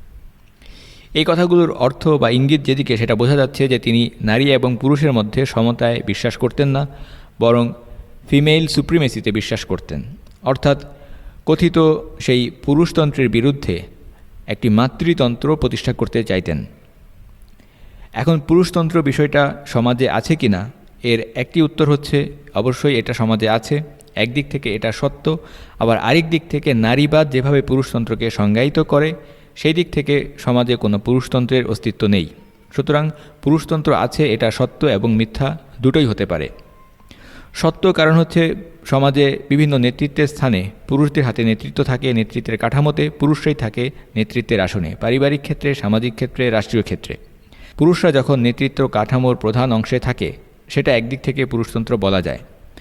B: এই কথাগুলোর অর্থ বা ইঙ্গিত যেদিকে সেটা বোঝা যাচ্ছে যে তিনি নারী এবং পুরুষের মধ্যে সমতায় বিশ্বাস করতেন না, বরং ফিমেল সুপ্রিমেসিতে বিশ্বাস করতেন, অর্থাৎ কথিত সেই পুরুষতন্ত্রের বিরুদ্ধে একটি মাতৃতন্ত্র প্রতিষ্ঠা করতে চাইতেন। এখন পুরুষতন্ত্র বিষয়টা সমাজে আছে কি না, এর একটি উত্তর হচ্ছে অবশ্যই এটা সমাজে আছে। একদিক থেকে এটা সত্য, আবার আরেক দিক থেকে নারীবাদ যেভাবে পুরুষতন্ত্রকে সংজ্ঞায়িত করে সেই দিক থেকে সমাজে কোনো পুরুষতন্ত্রের অস্তিত্ব নেই। সুতরাং পুরুষতন্ত্র আছে, এটা সত্য এবং মিথ্যা দুটোই হতে পারে। সত্য কারণ হচ্ছে সমাজে বিভিন্ন নেতৃত্বের স্থানে পুরুষদের হাতে নেতৃত্ব থাকে, নেতৃত্বের কাঠামোতে পুরুষরাই থাকে নেতৃত্বের আসনে, পারিবারিক ক্ষেত্রে, সামাজিক ক্ষেত্রে, রাষ্ট্রীয় ক্ষেত্রে। পুরুষরা যখন নেতৃত্ব কাঠামোর প্রধান অংশে থাকে সেটা একদিক থেকে পুরুষতন্ত্র বলা যায়।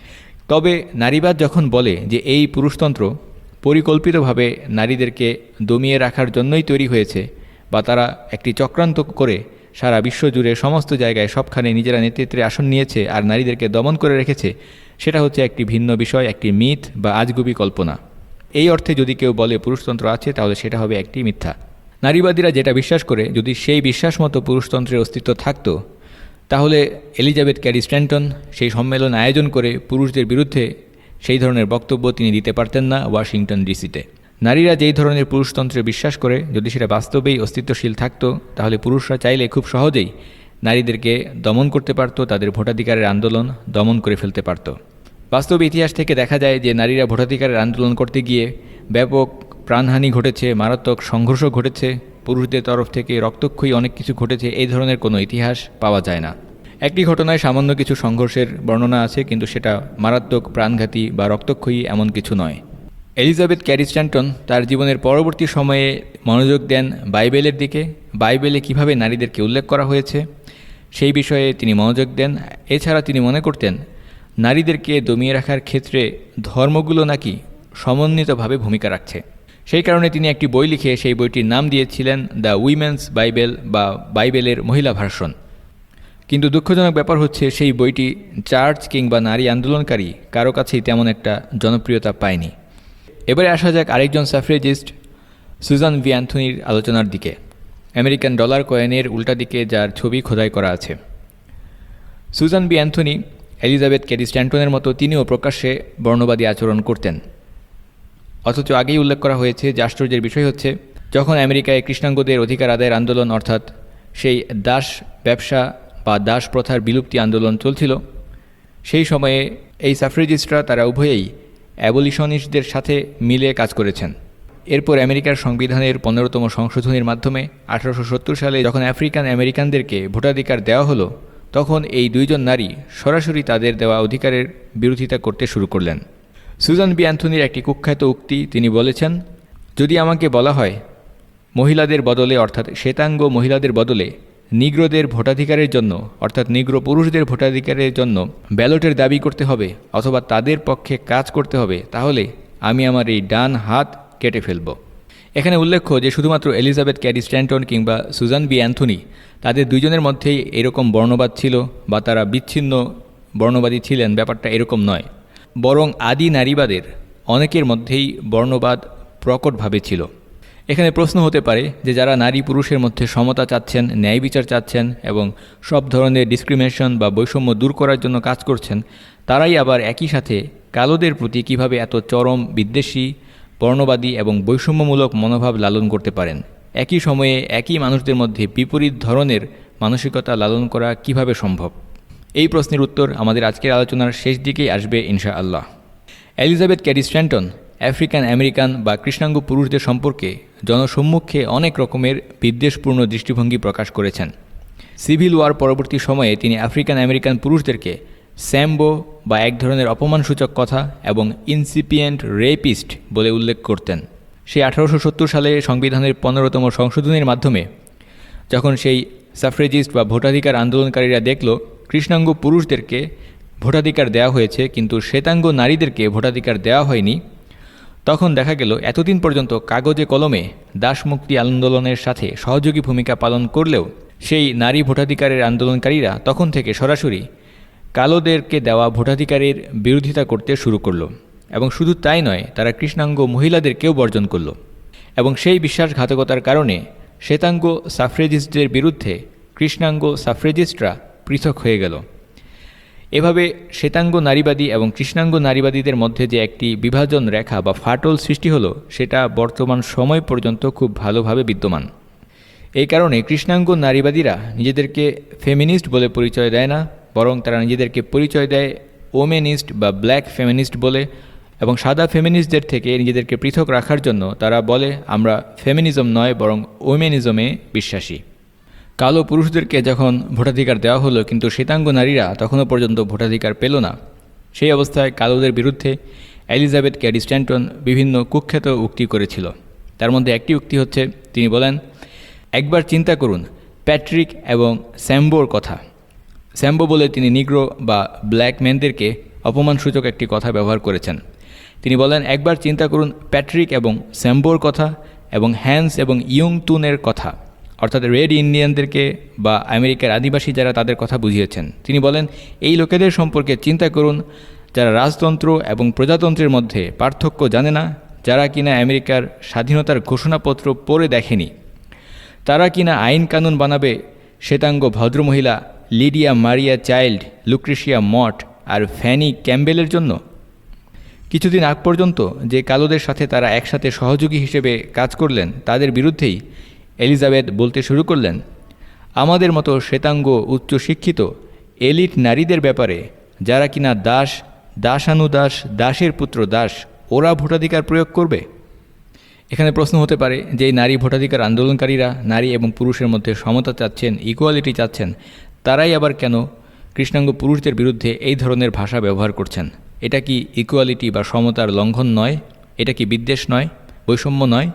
B: তবে নারীবাদ যখন বলে যে এই পুরুষতন্ত্র পরিকল্পিতভাবে নারীদেরকে দমিয়ে রাখার জন্যই তৈরি হয়েছে, বা তারা একটি চক্রান্ত করে সারা বিশ্বজুড়ে সমস্ত জায়গায় সবখানে নিজেরা নেতৃত্বের আসন নিয়েছে আর নারীদেরকে দমন করে রেখেছে, সেটা হচ্ছে একটি ভিন্ন বিষয়, একটি মিথ বা আজগুবি কল্পনা। এই অর্থে যদি কেউ বলে পুরুষতন্ত্র আছে, তাহলে সেটা হবে একটি মিথ্যা। নারীবাদীরা যেটা বিশ্বাস করে, যদি সেই বিশ্বাস মতো পুরুষতন্ত্রের অস্তিত্ব থাকতো, তাহলে এলিজাবেথ ক্যারি স্ট্যান্টন সেই সম্মেলন আয়োজন করে পুরুষদের বিরুদ্ধে সেই ধরনের বক্তব্য তিনি দিতে পারতেন না ওয়াশিংটন ডিসিতে। নারীরা যেই ধরনের পুরুষতন্ত্রে বিশ্বাস করে, যদি সেটা বাস্তবেই অস্তিত্বশীল থাকতো, তাহলে পুরুষরা চাইলে খুব সহজেই নারীদেরকে দমন করতে পারত, তাদের ভোটাধিকারের আন্দোলন দমন করে ফেলতে পারত। বাস্তব ইতিহাস থেকে দেখা যায় যে নারীরা ভোটাধিকারের আন্দোলন করতে গিয়ে ব্যাপক প্রাণহানি ঘটেছে, মারাত্মক সংঘর্ষ ঘটেছে, পুরুষদের তরফ থেকে রক্তক্ষয়ী অনেক কিছু ঘটেছে, এই ধরনের কোনো ইতিহাস পাওয়া যায় না। একটি ঘটনায় সামান্য কিছু সংঘর্ষের বর্ণনা আছে, কিন্তু সেটা মারাত্মক প্রাণঘাতী বা রক্তক্ষয়ী এমন কিছু নয়। এলিজাবেথ ক্যারি স্ট্যান্টন তার জীবনের পরবর্তী সময়ে মনোযোগ দেন বাইবেলের দিকে। বাইবেলে কিভাবে নারীদেরকে উল্লেখ করা হয়েছে সেই বিষয়ে তিনি মনোযোগ দেন। এছাড়া তিনি মনে করতেন নারীদেরকে দমিয়ে রাখার ক্ষেত্রে ধর্মগুলো নাকি সমন্বিতভাবে ভূমিকা রাখছে। সেই কারণে তিনি একটি বই লিখে সেই বইটির নাম দিয়েছিলেন দ্য উইমেন্স বাইবেল বা বাইবেলের মহিলা ভার্সন। কিন্তু দুঃখজনক ব্যাপার হচ্ছে সেই বইটি চার্চ কিংবা নারী আন্দোলনকারী কারো কাছেই তেমন একটা জনপ্রিয়তা পায়নি। এবারে আসা যাক আরেকজন সাফ্রেজিস্ট সুজান বি অ্যান্থনির আলোচনার দিকে, আমেরিকান ডলার কয়েনের উল্টা দিকে যার ছবি খোদাই করা আছে। Susan B Anthony Elizabeth Cady স্ট্যান্টনের মতো তিনিও প্রকাশ্যে বর্ণবাদী আচরণ করতেন, অথচ আগেই উল্লেখ করা হয়েছে যে আশ্চর্যের বিষয় হচ্ছে যখন আমেরিকায় কৃষ্ণাঙ্গদের অধিকার আদায়ের আন্দোলন অর্থাৎ সেই দাস ব্যবসা বা দাস প্রথার বিলুপ্তি আন্দোলন চলছিল, সেই সময়ে এই সাফ্রেজিস্টরা তারা উভয়েই অ্যাবলিশনিস্টদের সাথে মিলে কাজ করেছেন। এরপর আমেরিকার সংবিধানের 15তম সংশোধনীর মাধ্যমে 1870 সালে যখন আফ্রিকান আমেরিকানদেরকে ভোটাধিকার দেওয়া হলো, তখন এই দুইজন নারী সরাসরি তাদের দেওয়া অধিকারের বিরোধিতা করতে শুরু করলেন। সুজান বি অ্যান্থনির একটি কুখ্যাত উক্তি, তিনি বলেছেন, যদি আমাকে বলা হয় মহিলাদের বদলে অর্থাৎ শ্বেতাঙ্গ মহিলাদের বদলে নিগ্রোদের ভোটাধিকারের জন্য অর্থাৎ নিগ্রো পুরুষদের ভোটাধিকারের জন্য ব্যালটের দাবি করতে হবে অথবা তাদের পক্ষে কাজ করতে হবে, তাহলে আমি আমার এই ডান হাত কেটে ফেলব। এখানে উল্লেখ্য যে শুধুমাত্র এলিজাবেথ ক্যারি স্ট্যান্টন কিংবা সুজান বি অ্যান্থনি তাদের দুইজনের মধ্যেই এরকম বর্ণবাদ ছিল বা তারা বিচ্ছিন্ন বর্ণবাদী ছিলেন, ব্যাপারটা এরকম নয়, বরং আদি নারীবাদের অনেকের মধ্যেই বর্ণবাদ প্রকটভাবে ছিল। এখানে প্রশ্ন হতে পারে যে যারা নারী পুরুষের মধ্যে সমতা চাচ্ছেন, ন্যায় বিচার চাচ্ছেন এবং সব ধরনের ডিসক্রিমিনেশন বা বৈষম্য দূর করার জন্য কাজ করছেন, তারাই আবার একই সাথে কালোদের প্রতি কিভাবে এত চরম বিদ্বেষী, বর্ণবাদী এবং বৈষম্যমূলক মনোভাব লালন করতে পারেন। একই সময়ে একই মানুষদের মধ্যে বিপরীত ধরনের মানসিকতা লালন করা কিভাবে সম্ভব? এই প্রশ্নের উত্তর আমাদের আজকের আলোচনার শেষ দিকেই আসবে ইনশাআল্লাহ। Elizabeth Cady Stanton African American বা কৃষ্ণাঙ্গ পুরুষদের সম্পর্কে জনসম্মুখে অনেক রকমের বিদ্বেষপূর্ণ দৃষ্টিভঙ্গি প্রকাশ করেছেন। সিভিল ওয়ার পরবর্তী সময়ে তিনি আফ্রিকান আমেরিকান পুরুষদেরকে স্যাম্বো বা এক ধরনের অপমানসূচক কথা এবং ইনসিপিয়েন্ট রেপিস্ট বলে উল্লেখ করতেন। সেই 1870 সালে সংবিধানের 15তম সংশোধনীর মাধ্যমে যখন সেই সাফ্রেজিস্ট বা ভোটাধিকার আন্দোলনকারীরা দেখল কৃষ্ণাঙ্গ পুরুষদেরকে ভোটাধিকার দেওয়া হয়েছে কিন্তু শ্বেতাঙ্গ নারীদেরকে ভোটাধিকার দেওয়া হয়নি, তখন দেখা গেল এতদিন পর্যন্ত কাগজে কলমে দাসমুক্তি আন্দোলনের সাথে সহযোগী ভূমিকা পালন করলেও সেই নারী ভোটাধিকারের আন্দোলনকারীরা তখন থেকে সরাসরি কালোদেরকে দেওয়া ভোটাধিকারের বিরোধিতা করতে শুরু করলো এবং শুধু তাই নয়, তারা কৃষ্ণাঙ্গ মহিলাদেরকেও বর্জন করল এবং সেই বিশ্বাসঘাতকতার কারণে শ্বেতাঙ্গ সাফ্রেজিস্টদের বিরুদ্ধে কৃষ্ণাঙ্গ সাফ্রেজিস্টরা পৃথক হয়ে গেল। এভাবে শ্বেতাঙ্গ নারীবাদী এবং কৃষ্ণাঙ্গ নারীবাদীদের মধ্যে যে একটি বিভাজন রেখা বা ফাটল সৃষ্টি হলো, সেটা বর্তমান সময় পর্যন্ত খুব ভালোভাবে বিদ্যমান। এই কারণে কৃষ্ণাঙ্গ নারীবাদীরা নিজেদেরকে ফেমিনিস্ট বলে পরিচয় দেয় না, বরং তারা নিজেদেরকে পরিচয় দেয় ওমেনিস্ট বা ব্ল্যাক ফেমিনিস্ট বলে এবং সাদা ফেমিনিস্টদের থেকে নিজেদেরকে পৃথক রাখার জন্য তারা বলে আমরা ফেমিনিজম নয় বরং ওমেনিজমে বিশ্বাসী। কালো পুরুষদেরকে যখন ভোটাধিকার দেওয়া হলো কিন্তু শ্বেতাঙ্গ নারীরা তখনও পর্যন্ত ভোটাধিকার পেল না, সেই অবস্থায় কালোদের বিরুদ্ধে এলিজাবেথ ক্যারি স্ট্যান্টন বিভিন্ন কুখ্যাত উক্তি করেছিল। তার মধ্যে একটি উক্তি হচ্ছে, তিনি বলেন, একবার চিন্তা করুন প্যাট্রিক এবং স্যাম্বোর কথা। স্যাম্বো বলে তিনি নিগ্রো বা ব্ল্যাক ম্যানদেরকে অপমানসূচক একটি কথা ব্যবহার করেছেন। তিনি বলেন, একবার চিন্তা করুন প্যাট্রিক এবং স্যাম্বোর কথা এবং হ্যান্স এবং ইয়ংতুনের কথা, অর্থাৎ রেড ইন্ডিয়ানদেরকে বা আমেরিকার আদিবাসী যারা তাদের কথা বুঝিয়েছেন। তিনি বলেন, এই লোকেদের সম্পর্কে চিন্তা করুন যারা রাজতন্ত্র এবং প্রজাতন্ত্রের মধ্যে পার্থক্য জানে না, যারা কিনা আমেরিকার স্বাধীনতার ঘোষণাপত্র পড়ে দেখেনি, তারা কিনা আইন কানুন বানাবে শ্বেতাঙ্গ ভদ্রমহিলা Lydia Maria Child, Lucretia Mott আর ফ্যানি ক্যাম্বেলের জন্য। কিছুদিন আগ পর্যন্ত যে কালোদের সাথে তারা একসাথে সহযোগী হিসেবে কাজ করলেন, তাদের বিরুদ্ধেই এলিজাবেথ বলতে শুরু করলেন, আমাদের মতো শ্বেতাঙ্গ উচ্চশিক্ষিত এলিট নারীদের ব্যাপারে যারা কিনা দাস, দাসানুদাস, দাসের পুত্র দাস, ওরা ভোটাধিকার প্রয়োগ করবে। এখানে প্রশ্ন হতে পারে যে এই নারী ভোটাধিকার আন্দোলনকারীরা নারী এবং পুরুষের মধ্যে সমতা চাচ্ছেন, ইকুয়ালিটি চাচ্ছেন, তারাই আবার কেন কৃষ্ণাঙ্গ পুরুষদের বিরুদ্ধে এই ধরনের ভাষা ব্যবহার করছেন? এটা কি ইকুয়ালিটি বা সমতার লঙ্ঘন নয়? এটা কি বিদ্বেষ নয়, বৈষম্য নয়?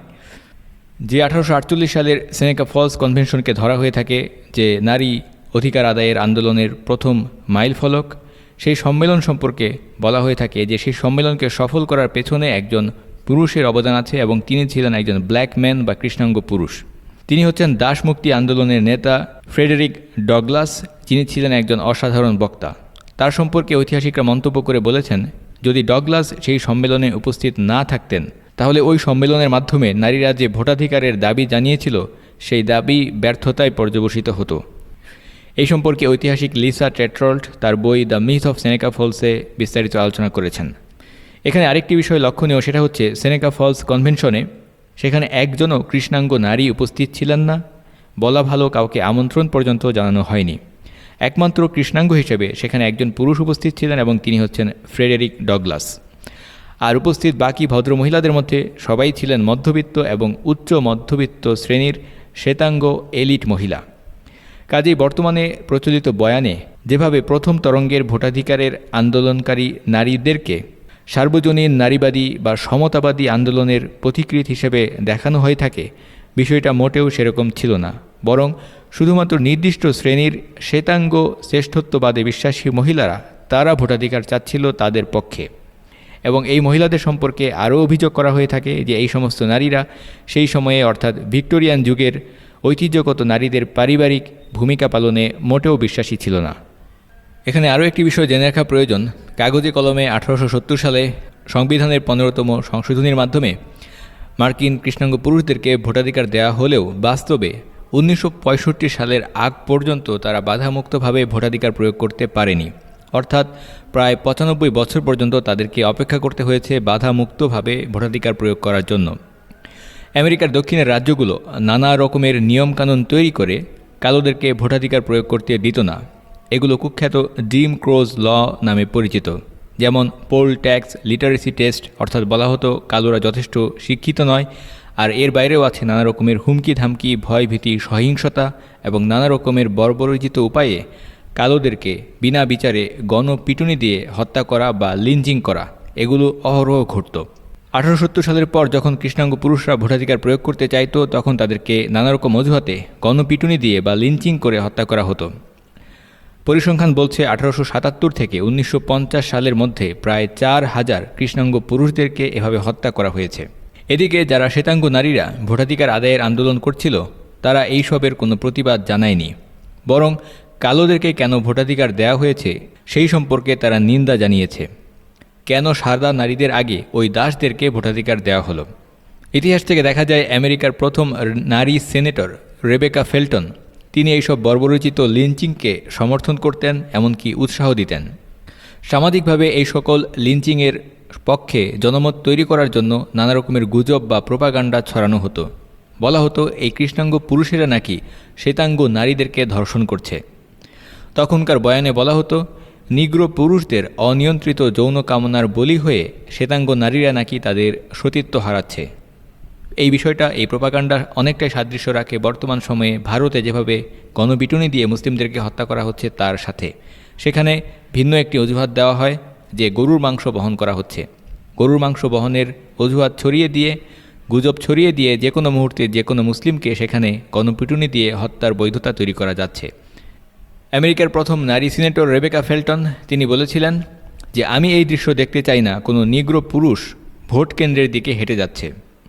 B: যে 1848 সালের সেনেকা ফলস কনভেনশনকে ধরা হয়ে থাকে যে নারী অধিকার আদায়ের আন্দোলনের প্রথম মাইল ফলক, সেই সম্মেলন সম্পর্কে বলা হয়ে থাকে যে সেই সম্মেলনকে সফল করার পেছনে একজন পুরুষের অবদান আছে এবং তিনি ছিলেন একজন ব্ল্যাক ম্যান বা কৃষ্ণাঙ্গ পুরুষ। তিনি হচ্ছেন দাসমুক্তি আন্দোলনের নেতা ফ্রেডেরিক ডগলাস যিনি ছিলেন একজন অসাধারণ বক্তা। তার সম্পর্কে ঐতিহাসিকরা মন্তব্য করে বলেছেন, যদি ডগলাস সেই সম্মেলনে উপস্থিত না থাকতেন তাহলে ওই সম্মেলনের মাধ্যমে নারীরা যে ভোটাধিকারের দাবি জানিয়েছিল সেই দাবি ব্যর্থতায় পর্যবসিত হতো। এই সম্পর্কে ঐতিহাসিক লিসা টেট্রল্ট তার বই দ্য মিথ অফ সেনেকা ফলসে বিস্তারিত আলোচনা করেছেন। এখানে আরেকটি বিষয় লক্ষণীয়, সেটা হচ্ছে সেনেকা ফলস কনভেনশনে সেখানে একজনও কৃষ্ণাঙ্গ নারী উপস্থিত ছিলেন না, বলা ভালো কাউকে আমন্ত্রণ পর্যন্ত জানানো হয়নি। একমাত্র কৃষ্ণাঙ্গ হিসেবে সেখানে একজন পুরুষ উপস্থিত ছিলেন এবং তিনি হচ্ছেন ফ্রেডেরিক ডগলাস। আর উপস্থিত বাকি ভদ্র মহিলাদের মধ্যে সবাই ছিলেন মধ্যবিত্ত এবং উচ্চ মধ্যবিত্ত শ্রেণীর শ্বেতাঙ্গ এলিট মহিলা। কাজেই বর্তমানে প্রচলিত বয়ানে যেভাবে প্রথম তরঙ্গের ভোটাধিকারের আন্দোলনকারী নারীদেরকে সার্বজনীন নারীবাদী বা সমতাবাদী আন্দোলনের প্রতিকৃত হিসেবে দেখানো হয়ে থাকে, বিষয়টা মোটেও সেরকম ছিল না। বরং শুধুমাত্র নির্দিষ্ট শ্রেণীর শ্বেতাঙ্গ শ্রেষ্ঠত্ববাদে বিশ্বাসী মহিলারা তারা ভোটাধিকার চাচ্ছিল তাদের পক্ষে। এবং এই মহিলাদের সম্পর্কে আরও অভিযোগ করা হয়ে থাকে যে এই সমস্ত নারীরা সেই সময়ে অর্থাৎ ভিক্টোরিয়ান যুগের ঐতিহ্যগত নারীদের পারিবারিক ভূমিকা পালনে মোটেও বিশ্বাসী ছিল না। এখানে আরও একটি বিষয় জেনে রাখা প্রয়োজন, কাগজে কলমে 1870 সালে সংবিধানের 15তম সংশোধনীর মাধ্যমে মার্কিন কৃষ্ণাঙ্গ পুরুষদেরকে ভোটাধিকার দেওয়া হলেও বাস্তবে 1965 সালের আগ পর্যন্ত তারা বাধামুক্তভাবে ভোটাধিকার প্রয়োগ করতে পারেনি। অর্থাৎ প্রায় 95 বছর পর্যন্ত তাদেরকে অপেক্ষা করতে হয়েছে বাধামুক্তভাবে ভোটাধিকার প্রয়োগ করার জন্য। আমেরিকার দক্ষিণের রাজ্যগুলো নানা রকমের নিয়মকানুন তৈরি করে কালোদেরকে ভোটাধিকার প্রয়োগ করতে দিত না। এগুলো কুখ্যাত জিম ক্রোজ ল নামে পরিচিত। যেমন পোল ট্যাক্স লিটারেসি টেস্ট, অর্থাৎ বলা হতো কালোরা যথেষ্ট শিক্ষিত নয়। আর এর বাইরেও আছে নানা রকমের হুমকি ধামকি, ভয়ভীতি, সহিংসতা এবং নানা রকমের বর্বরোচিত উপায়ে কালোদেরকে বিনা বিচারে গণপিটুনি দিয়ে হত্যা করা বা লিঞ্চিং করা, এগুলো অহরহ ঘটত। 1870 সালের পর যখন কৃষ্ণাঙ্গ পুরুষরা ভোটাধিকার প্রয়োগ করতে চাইত তখন তাদেরকে নানা রকম অজুহাতে গণপিটুনি দিয়ে বা লিঞ্চিং করে হত্যা করা হতো। পরিসংখ্যান বলছে 1877 থেকে 1950 সালের মধ্যে প্রায় 4000 কৃষ্ণাঙ্গ পুরুষদেরকে এভাবে হত্যা করা হয়েছে। এদিকে যারা শ্বেতাঙ্গ নারীরা ভোটাধিকার আদায়ের আন্দোলন করছিল তারা এইসবের কোনো প্রতিবাদ জানায়নি, বরং কালোদেরকে কেন ভোটাধিকার দেওয়া হয়েছে সেই সম্পর্কে তারা নিন্দা জানিয়েছে। কেন সাদা নারীদের আগে ওই দাসদেরকে ভোটাধিকার দেওয়া হলো? ইতিহাস থেকে দেখা যায় আমেরিকার প্রথম নারী সেনেটর রেবেকা ফেল্টন তিনি এইসব বর্বরোচিত লিঞ্চিংকে সমর্থন করতেন, এমনকি উৎসাহ দিতেন। সামাজিকভাবে এই সকল লিঞ্চিংয়ের পক্ষে জনমত তৈরি করার জন্য নানা রকমের গুজব বা প্রোপাগান্ডা ছড়ানো হতো। বলা হতো এই কৃষ্ণাঙ্গ পুরুষেরা নাকি শ্বেতাঙ্গ নারীদেরকে ধর্ষণ করছে। তখনকার বয়ানে বলা হতো নিগ্রো পুরুষদের অনিয়ন্ত্রিত যৌন কামনার বলি হয়ে শ্বেতাঙ্গ নারীরা নাকি তাদের সতীত্ব হারাচ্ছে। এই বিষয়টা, এই প্রোপাগান্ডা অনেকটাই সাদৃশ্য রাখে বর্তমান সময়ে ভারতে যেভাবে গণপিটুনি দিয়ে মুসলিমদেরকে হত্যা করা হচ্ছে তার সাথে। সেখানে ভিন্ন একটি অজুহাত দেওয়া হয় যে গরুর মাংস বহন করা হচ্ছে। গরুর মাংস বহনের অজুহাত ছড়িয়ে দিয়ে, গুজব ছড়িয়ে দিয়ে যে কোনো মুহূর্তে যে কোনো মুসলিমকে সেখানে গণপিটুনি দিয়ে হত্যার বৈধতা তৈরি করা যাচ্ছে। আমেরিকার প্রথম নারী সিনেটর রেবেকা ফেল্টন তিনি বলেছিলেন যে আমি এই দৃশ্য দেখতে চাই না, কোনো নিগ্রো পুরুষ ভোট কেন্দ্রের দিকে হেঁটে যাচ্ছে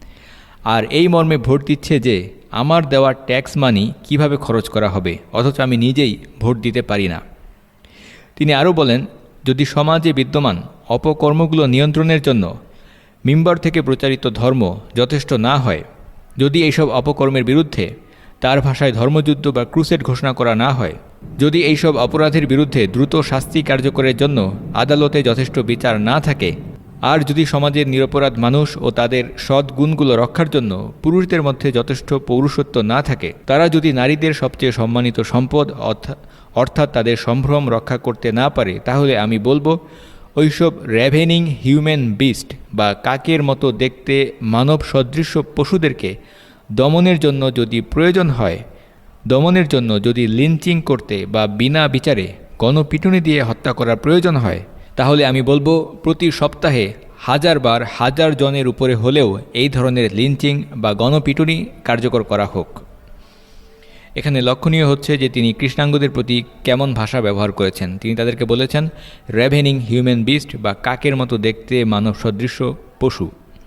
B: আর এই মর্মে ভোট দিচ্ছে যে আমার দেওয়া ট্যাক্স মানি কিভাবে খরচ করা হবে, অথচ আমি নিজেই ভোট দিতে পারি না। তিনি আরও বলেন, যদি সমাজে বিদ্যমান অপকর্মগুলো নিয়ন্ত্রণের জন্য মিম্বার থেকে প্রচারিত ধর্ম যথেষ্ট না হয়, যদি এইসব অপকর্মের বিরুদ্ধে তার ভাষায় ধর্মযুদ্ধ বা ক্রুসেড ঘোষণা করা না হয়, যদি এইসব অপরাধের বিরুদ্ধে দ্রুত শাস্তি কার্যকরের জন্য আদালতে যথেষ্ট বিচার না থাকে, আর যদি সমাজের নিরপরাধ মানুষ ও তাদের সৎ গুণগুলো রক্ষার জন্য পুরুষদের মধ্যে যথেষ্ট পৌরুষত্ব না থাকে, তারা যদি নারীদের সবচেয়ে সম্মানিত সম্পদ অর্থাৎ তাদের সম্ভ্রম রক্ষা করতে না পারে, তাহলে আমি বলবো ওইসব র্যাভেনিং হিউম্যান বিস্ট বা কাকের মতো দেখতে মানব সদৃশ্য পশুদেরকে দমনের জন্য যদি প্রয়োজন হয়, দমনের জন্য যদি লিঞ্চিং করতে বা বিনা বিচারে গণপিটুনি দিয়ে হত্যা করার প্রয়োজন হয়, তাহলে আমি বলবো প্রতি সপ্তাহে 1000 বার 1000 জনের উপরে হলেও এই ধরনের লিঞ্চিং বা গণপিটুনি কার্যকর করা হোক। এখানে লক্ষণীয় হচ্ছে যে তিনি কৃষ্ণাঙ্গদের প্রতি কেমন ভাষা ব্যবহার করেছেন। তিনি তাদেরকে বলেছেন র্যাভেনিং হিউম্যান বিস্ট বা কাকের মতো দেখতে মানব সদৃশ্য পশু।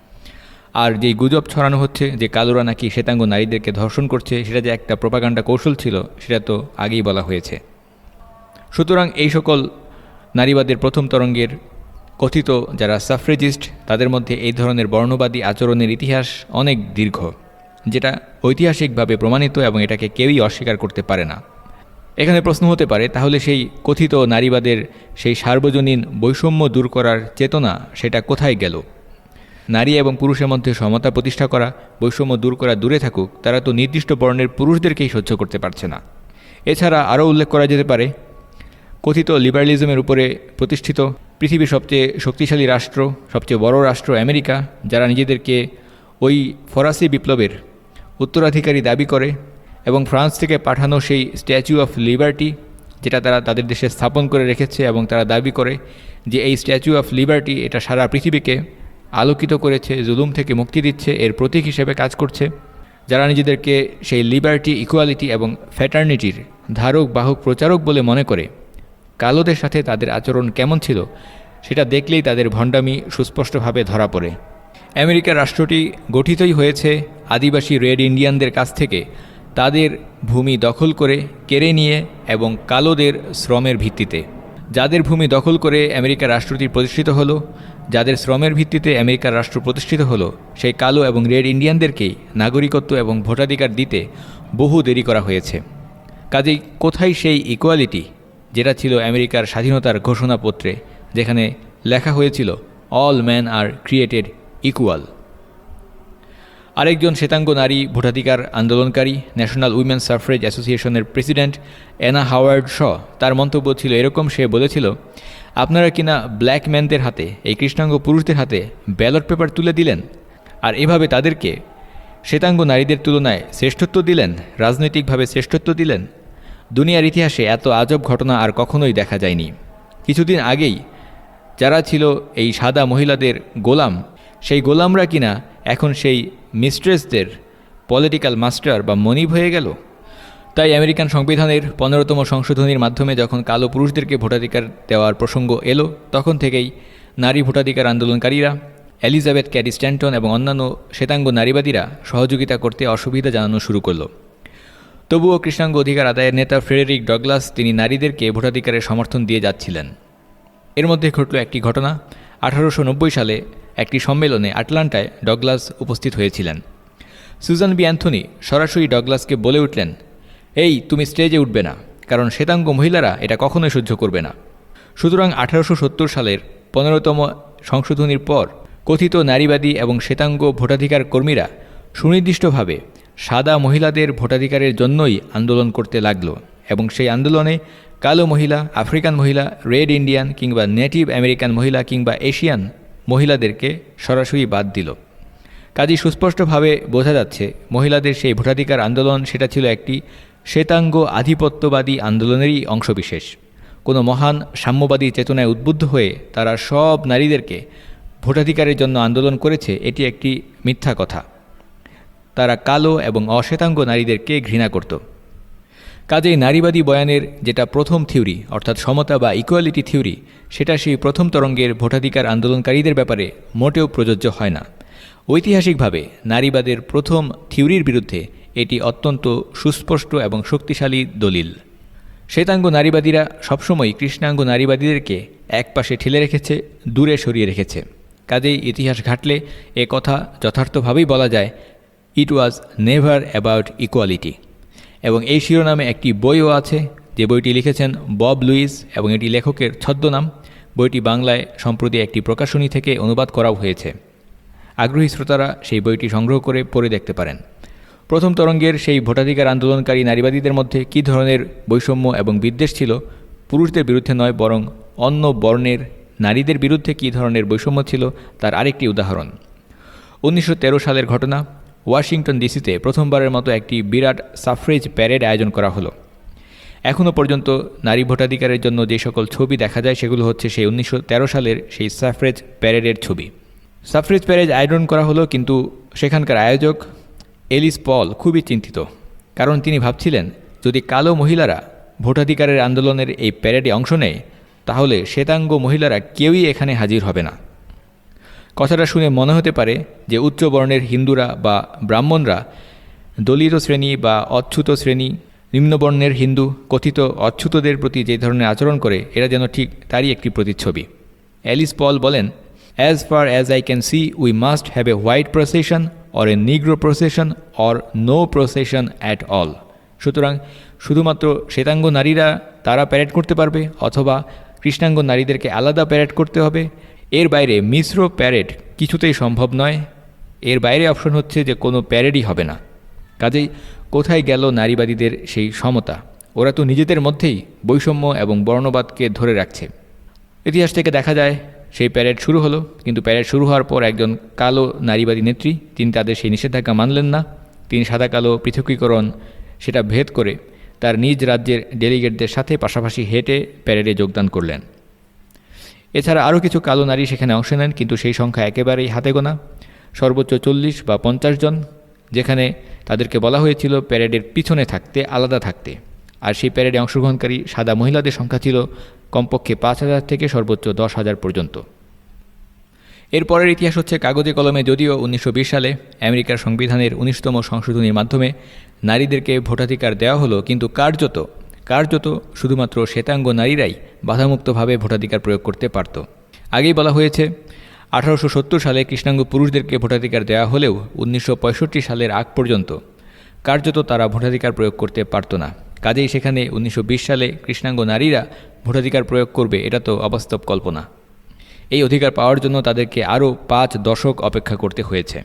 B: আর যেই গুজব ছড়ানো হচ্ছে যে কালোরা নাকি শ্বেতাঙ্গ নারীদেরকে ধর্ষণ করছে, সেটা যে একটা প্রোপাগান্ডা কৌশল ছিল সেটা তো আগেই বলা হয়েছে। সুতরাং এই সকল নারীবাদের প্রথম তরঙ্গের কথিত যারা সাফ্রেজিস্ট তাদের মধ্যে এই ধরনের বর্ণবাদী আচরণের ইতিহাস অনেক দীর্ঘ, যেটা ঐতিহাসিকভাবে প্রমাণিত এবং এটাকে কেউই অস্বীকার করতে পারে না। এখানে প্রশ্ন হতে পারে, তাহলে সেই কথিত নারীবাদের সেই সার্বজনীন বৈষম্য দূর করার চেতনা সেটা কোথায় গেল? নারী এবং পুরুষের মধ্যে সমতা প্রতিষ্ঠা করা, বৈষম্য দূর করা দূরে থাকুক, তারা তো নির্দিষ্ট বর্ণের পুরুষদেরকেই সহ্য করতে পারছে না। এছাড়া আরও উল্লেখ করা যেতে পারে, কথিত লিবারালিজমের উপরে প্রতিষ্ঠিত পৃথিবীর সবচেয়ে শক্তিশালী রাষ্ট্র, সবচেয়ে বড় রাষ্ট্র আমেরিকা, যারা নিজেদেরকে ওই ফরাসি বিপ্লবের উত্তরাধিকারী দাবি করে এবং ফ্রান্স থেকে পাঠানো সেই স্ট্যাচু অফ লিবার্টি যেটা তারা তাদের দেশে স্থাপন করে রেখেছে, এবং তারা দাবি করে যে এই স্ট্যাচু অফ লিবার্টি এটা সারা পৃথিবীকে আলোকিত করেছে, জুলুম থেকে মুক্তি দিচ্ছে, এর প্রতীক হিসেবে কাজ করছে। যারা নিজেদেরকে সেই লিবার্টি, ইকুয়ালিটি এবং ফ্যাটার্নিটির ধারক বাহক প্রচারক বলে মনে করে, কালোদের সাথে তাদের আচরণ কেমন ছিল সেটা দেখলেই তাদের ভণ্ডামি সুস্পষ্টভাবে ধরা পড়ে। আমেরিকার রাষ্ট্রটি গঠিতই হয়েছে আদিবাসী রেড ইন্ডিয়ানদের কাছ থেকে তাদের ভূমি দখল করে কেড়ে নিয়ে এবং কালোদের শ্রমের ভিত্তিতে। যাদের ভূমি দখল করে আমেরিকার রাষ্ট্রটি প্রতিষ্ঠিত হলো, যাদের শ্রমের ভিত্তিতে আমেরিকার রাষ্ট্র প্রতিষ্ঠিত হলো, সেই কালো এবং রেড ইন্ডিয়ানদেরকেই নাগরিকত্ব এবং ভোটাধিকার দিতে বহু দেরি করা হয়েছে। কাজেই কোথায় সেই ইকুয়ালিটি যেটা ছিল আমেরিকার স্বাধীনতার ঘোষণাপত্রে, যেখানে লেখা হয়েছিল all man are created equal? আরেকজন শ্বেতাঙ্গ নারী ভোটাধিকার আন্দোলনকারী, ন্যাশনাল উইমেন সাফ্রেজ অ্যাসোসিয়েশনের প্রেসিডেন্ট অ্যানা হাওয়ার্ড শ, তার মন্তব্য ছিল এরকম। সে বলেছিল, আপনারা কিনা ব্ল্যাক ম্যানদের হাতে, এই কৃষ্ণাঙ্গ পুরুষদের হাতে ব্যালট পেপার তুলে দিলেন, আর এভাবে তাদেরকে শ্বেতাঙ্গ নারীদের তুলনায় শ্রেষ্ঠত্ব দিলেন, রাজনৈতিকভাবে শ্রেষ্ঠত্ব দিলেন। দুনিয়ার ইতিহাসে এত আজব ঘটনা আর কখনোই দেখা যায়নি। কিছুদিন আগেই যারা ছিল এই সাদা মহিলাদের গোলাম, সেই গোলামরা কিনা এখন সেই মিস্ট্রেসদের পলিটিক্যাল মাস্টার বা মনিব হয়ে গেল। তাই আমেরিকান সংবিধানের 15তম সংশোধনীর মাধ্যমে যখন কালো পুরুষদেরকে ভোটাধিকার দেওয়ার প্রসঙ্গ এলো, তখন থেকেই নারী ভোটাধিকার আন্দোলনকারীরা, এলিজাবেথ ক্যারি স্ট্যান্টন এবং অন্যান্য শ্বেতাঙ্গ নারীবাদীরা সহযোগিতা করতে অসুবিধা জানানো শুরু করলো। তবুও কৃষ্ণাঙ্গ অধিকার আদায়ের নেতা ফ্রেডেরিক ডগলাস তিনি নারীদেরকে ভোটাধিকারের সমর্থন দিয়ে যাচ্ছিলেন। এর মধ্যে ঘটল একটি ঘটনা। 1890 সালে একটি সম্মেলনে আটলান্টায় ডগলাস উপস্থিত হয়েছিলেন। সুজান বি অ্যান্থনি সরাসরি ডগলাসকে বলে উঠলেন, এই তুমি স্টেজে উঠবে না, কারণ শ্বেতাঙ্গ মহিলারা এটা কখনোই সহ্য করবে না। সুতরাং 1870 সালের 15তম সংশোধনীর পর কথিত নারীবাদী এবং শ্বেতাঙ্গ ভোটাধিকার কর্মীরা সুনির্দিষ্টভাবে সাদা মহিলাদের ভোটাধিকারের জন্যই আন্দোলন করতে লাগল, এবং সেই আন্দোলনে কালো মহিলা, আফ্রিকান মহিলা, রেড ইন্ডিয়ান কিংবা নেটিভ আমেরিকান মহিলা কিংবা এশিয়ান মহিলাদেরকে সরাসরি বাদ দিল। কাজেই সুস্পষ্টভাবে বোঝা যাচ্ছে মহিলাদের সেই ভোটাধিকার আন্দোলন সেটা ছিল একটি শ্বেতাঙ্গ আধিপত্যবাদী আন্দোলনেরই অংশবিশেষ। কোনো মহান সাম্যবাদী চেতনায় উদ্বুদ্ধ হয়ে তারা সব নারীদেরকে ভোটাধিকারের জন্য আন্দোলন করেছে, এটি একটি মিথ্যা কথা। তারা কালো এবং অশ্বেতাঙ্গ নারীদেরকে ঘৃণা করত। কাজেই নারীবাদী বয়ানের যেটা প্রথম থিওরি, অর্থাৎ সমতা বা ইকুয়ালিটি থিওরি, সেটা সেই প্রথম তরঙ্গের ভোটাধিকার আন্দোলনকারীদের ব্যাপারে মোটেও প্রযোজ্য হয় না। ঐতিহাসিকভাবে নারীবাদের প্রথম থিওরির বিরুদ্ধে এটি অত্যন্ত সুস্পষ্ট এবং শক্তিশালী দলিল। শ্বেতাঙ্গ নারীবাদীরা সবসময় কৃষ্ণাঙ্গ নারীবাদীদেরকে একপাশে ঠেলে রেখেছে, দূরে সরিয়ে রেখেছে। কাজেই ইতিহাস ঘাটলে এ কথা যথার্থভাবেই বলা যায়, it was never about equality. এবং এই শিরোনামে একটি বইও আছে, যে বইটি লিখেছেন বব লুইস, এবং এটি লেখকের ছদ্মনাম। বইটি বাংলায় সম্প্রতি একটি প্রকাশনী থেকে অনুবাদ করাও হয়েছে। আগ্রহী শ্রোতারা সেই বইটি সংগ্রহ করে পড়ে দেখতে পারেন। প্রথম তরঙ্গের সেই ভোটাধিকার আন্দোলনকারী নারীবাদীদের মধ্যে কী ধরনের বৈষম্য এবং বিদ্বেষ ছিল, পুরুষদের বিরুদ্ধে নয় বরং অন্য বর্ণের নারীদের বিরুদ্ধে কী ধরনের বৈষম্য ছিল তার আরেকটি উদাহরণ। 1913 সালের ঘটনা। ওয়াশিংটন ডিসিতে প্রথমবারের মতো একটি বিরাট সাফ্রেজ প্যারেড আয়োজন করা হলো। এখনও পর্যন্ত নারী ভোটাধিকারের জন্য যে সকল ছবি দেখা যায় সেগুলো হচ্ছে সেই 1913 সালের সেই সাফ্রেজ প্যারেডের ছবি। সাফ্রেজ প্যারেড আয়োজন করা হলো, কিন্তু সেখানকার আয়োজক এলিস পল খুবই চিন্তিত, কারণ তিনি ভাবছিলেন যদি কালো মহিলারা ভোটাধিকারের আন্দোলনের এই প্যারেডে অংশ নেয় তাহলে শ্বেতাঙ্গ মহিলারা কেউই এখানে হাজির হবে না। কথাটা শুনে মনে হতে পারে যে উচ্চ বর্ণের হিন্দুরা বা ব্রাহ্মণরা, দলিত শ্রেণী বা অচ্যুত শ্রেণী, নিম্নবর্ণের হিন্দু কথিত অচ্যুতদের প্রতি যে ধরনের আচরণ করে এরা যেন ঠিক তারই একটি প্রতিচ্ছবি। অ্যালিস পল বলেন, "As far as I can see, we must have a white procession or a negro procession or no procession at all." সুতরাং শুধুমাত্র শ্বেতাঙ্গ নারীরা তারা প্যারেড করতে পারবে অথবা কৃষ্ণাঙ্গ নারীদেরকে আলাদা প্যারেড করতে হবে। এর বাইরে মিশ্র প্যারেড কিছুতেই সম্ভব নয়। এর বাইরে অপশন হচ্ছে যে কোনো প্যারেডই হবে না। কাজেই কোথায় গেল নারীবাদীদের সেই সমতা? ওরা তো নিজেদের মধ্যেই বৈষম্য এবং বর্ণবাদকে ধরে রাখছে। ইতিহাস থেকে দেখা যায় সেই প্যারেড শুরু হলো, কিন্তু প্যারেড শুরু হওয়ার পর একজন কালো নারীবাদী নেত্রী তিনি তাদের সেই নিষেধাজ্ঞা মানলেন না। তিনি সাদা কালো পৃথকীকরণ সেটা ভেদ করে তার নিজ রাজ্যের ডেলিগেটদের সাথে পাশাপাশি হেঁটে প্যারেডে যোগদান করলেন। এছাড়া আরও কিছু কালো নারী সেখানে অংশ নেন, কিন্তু সেই সংখ্যা একেবারেই হাতে গোনা, সর্বোচ্চ 40 বা 50 জন, যেখানে তাদেরকে বলা হয়েছিল প্যারেডের পিছনে থাকতে, আলাদা থাকতে। আর সেই প্যারেডে অংশগ্রহণকারী সাদা মহিলাদের সংখ্যা ছিল কমপক্ষে 5,000 থেকে সর্বোচ্চ 10,000 পর্যন্ত। এরপরের ইতিহাস হচ্ছে কাগজে কলমে। যদিও 1920 সালে আমেরিকার সংবিধানের 19তম সংশোধনীর মাধ্যমে নারীদেরকে ভোটাধিকার দেওয়া হলো, কিন্তু কার্যত শুধুমাত্র শ্বেতাঙ্গ নারীরাই বাধামুক্তভাবে ভোটাধিকার প্রয়োগ করতে পারত। আগেই বলা হয়েছে 1870 সালে কৃষ্ণাঙ্গ পুরুষদেরকে ভোটাধিকার দেওয়া হলেও 1965 সালের আগ পর্যন্ত কার্যত তারা ভোটাধিকার প্রয়োগ করতে পারত না। কাজেই সেখানে 1920 সালে কৃষ্ণাঙ্গ নারীরা ভোটাধিকার প্রয়োগ করবে, এটা তো অবাস্তব কল্পনা। এই অধিকার পাওয়ার জন্য তাদেরকে আরও 5 দশক অপেক্ষা করতে হয়েছে।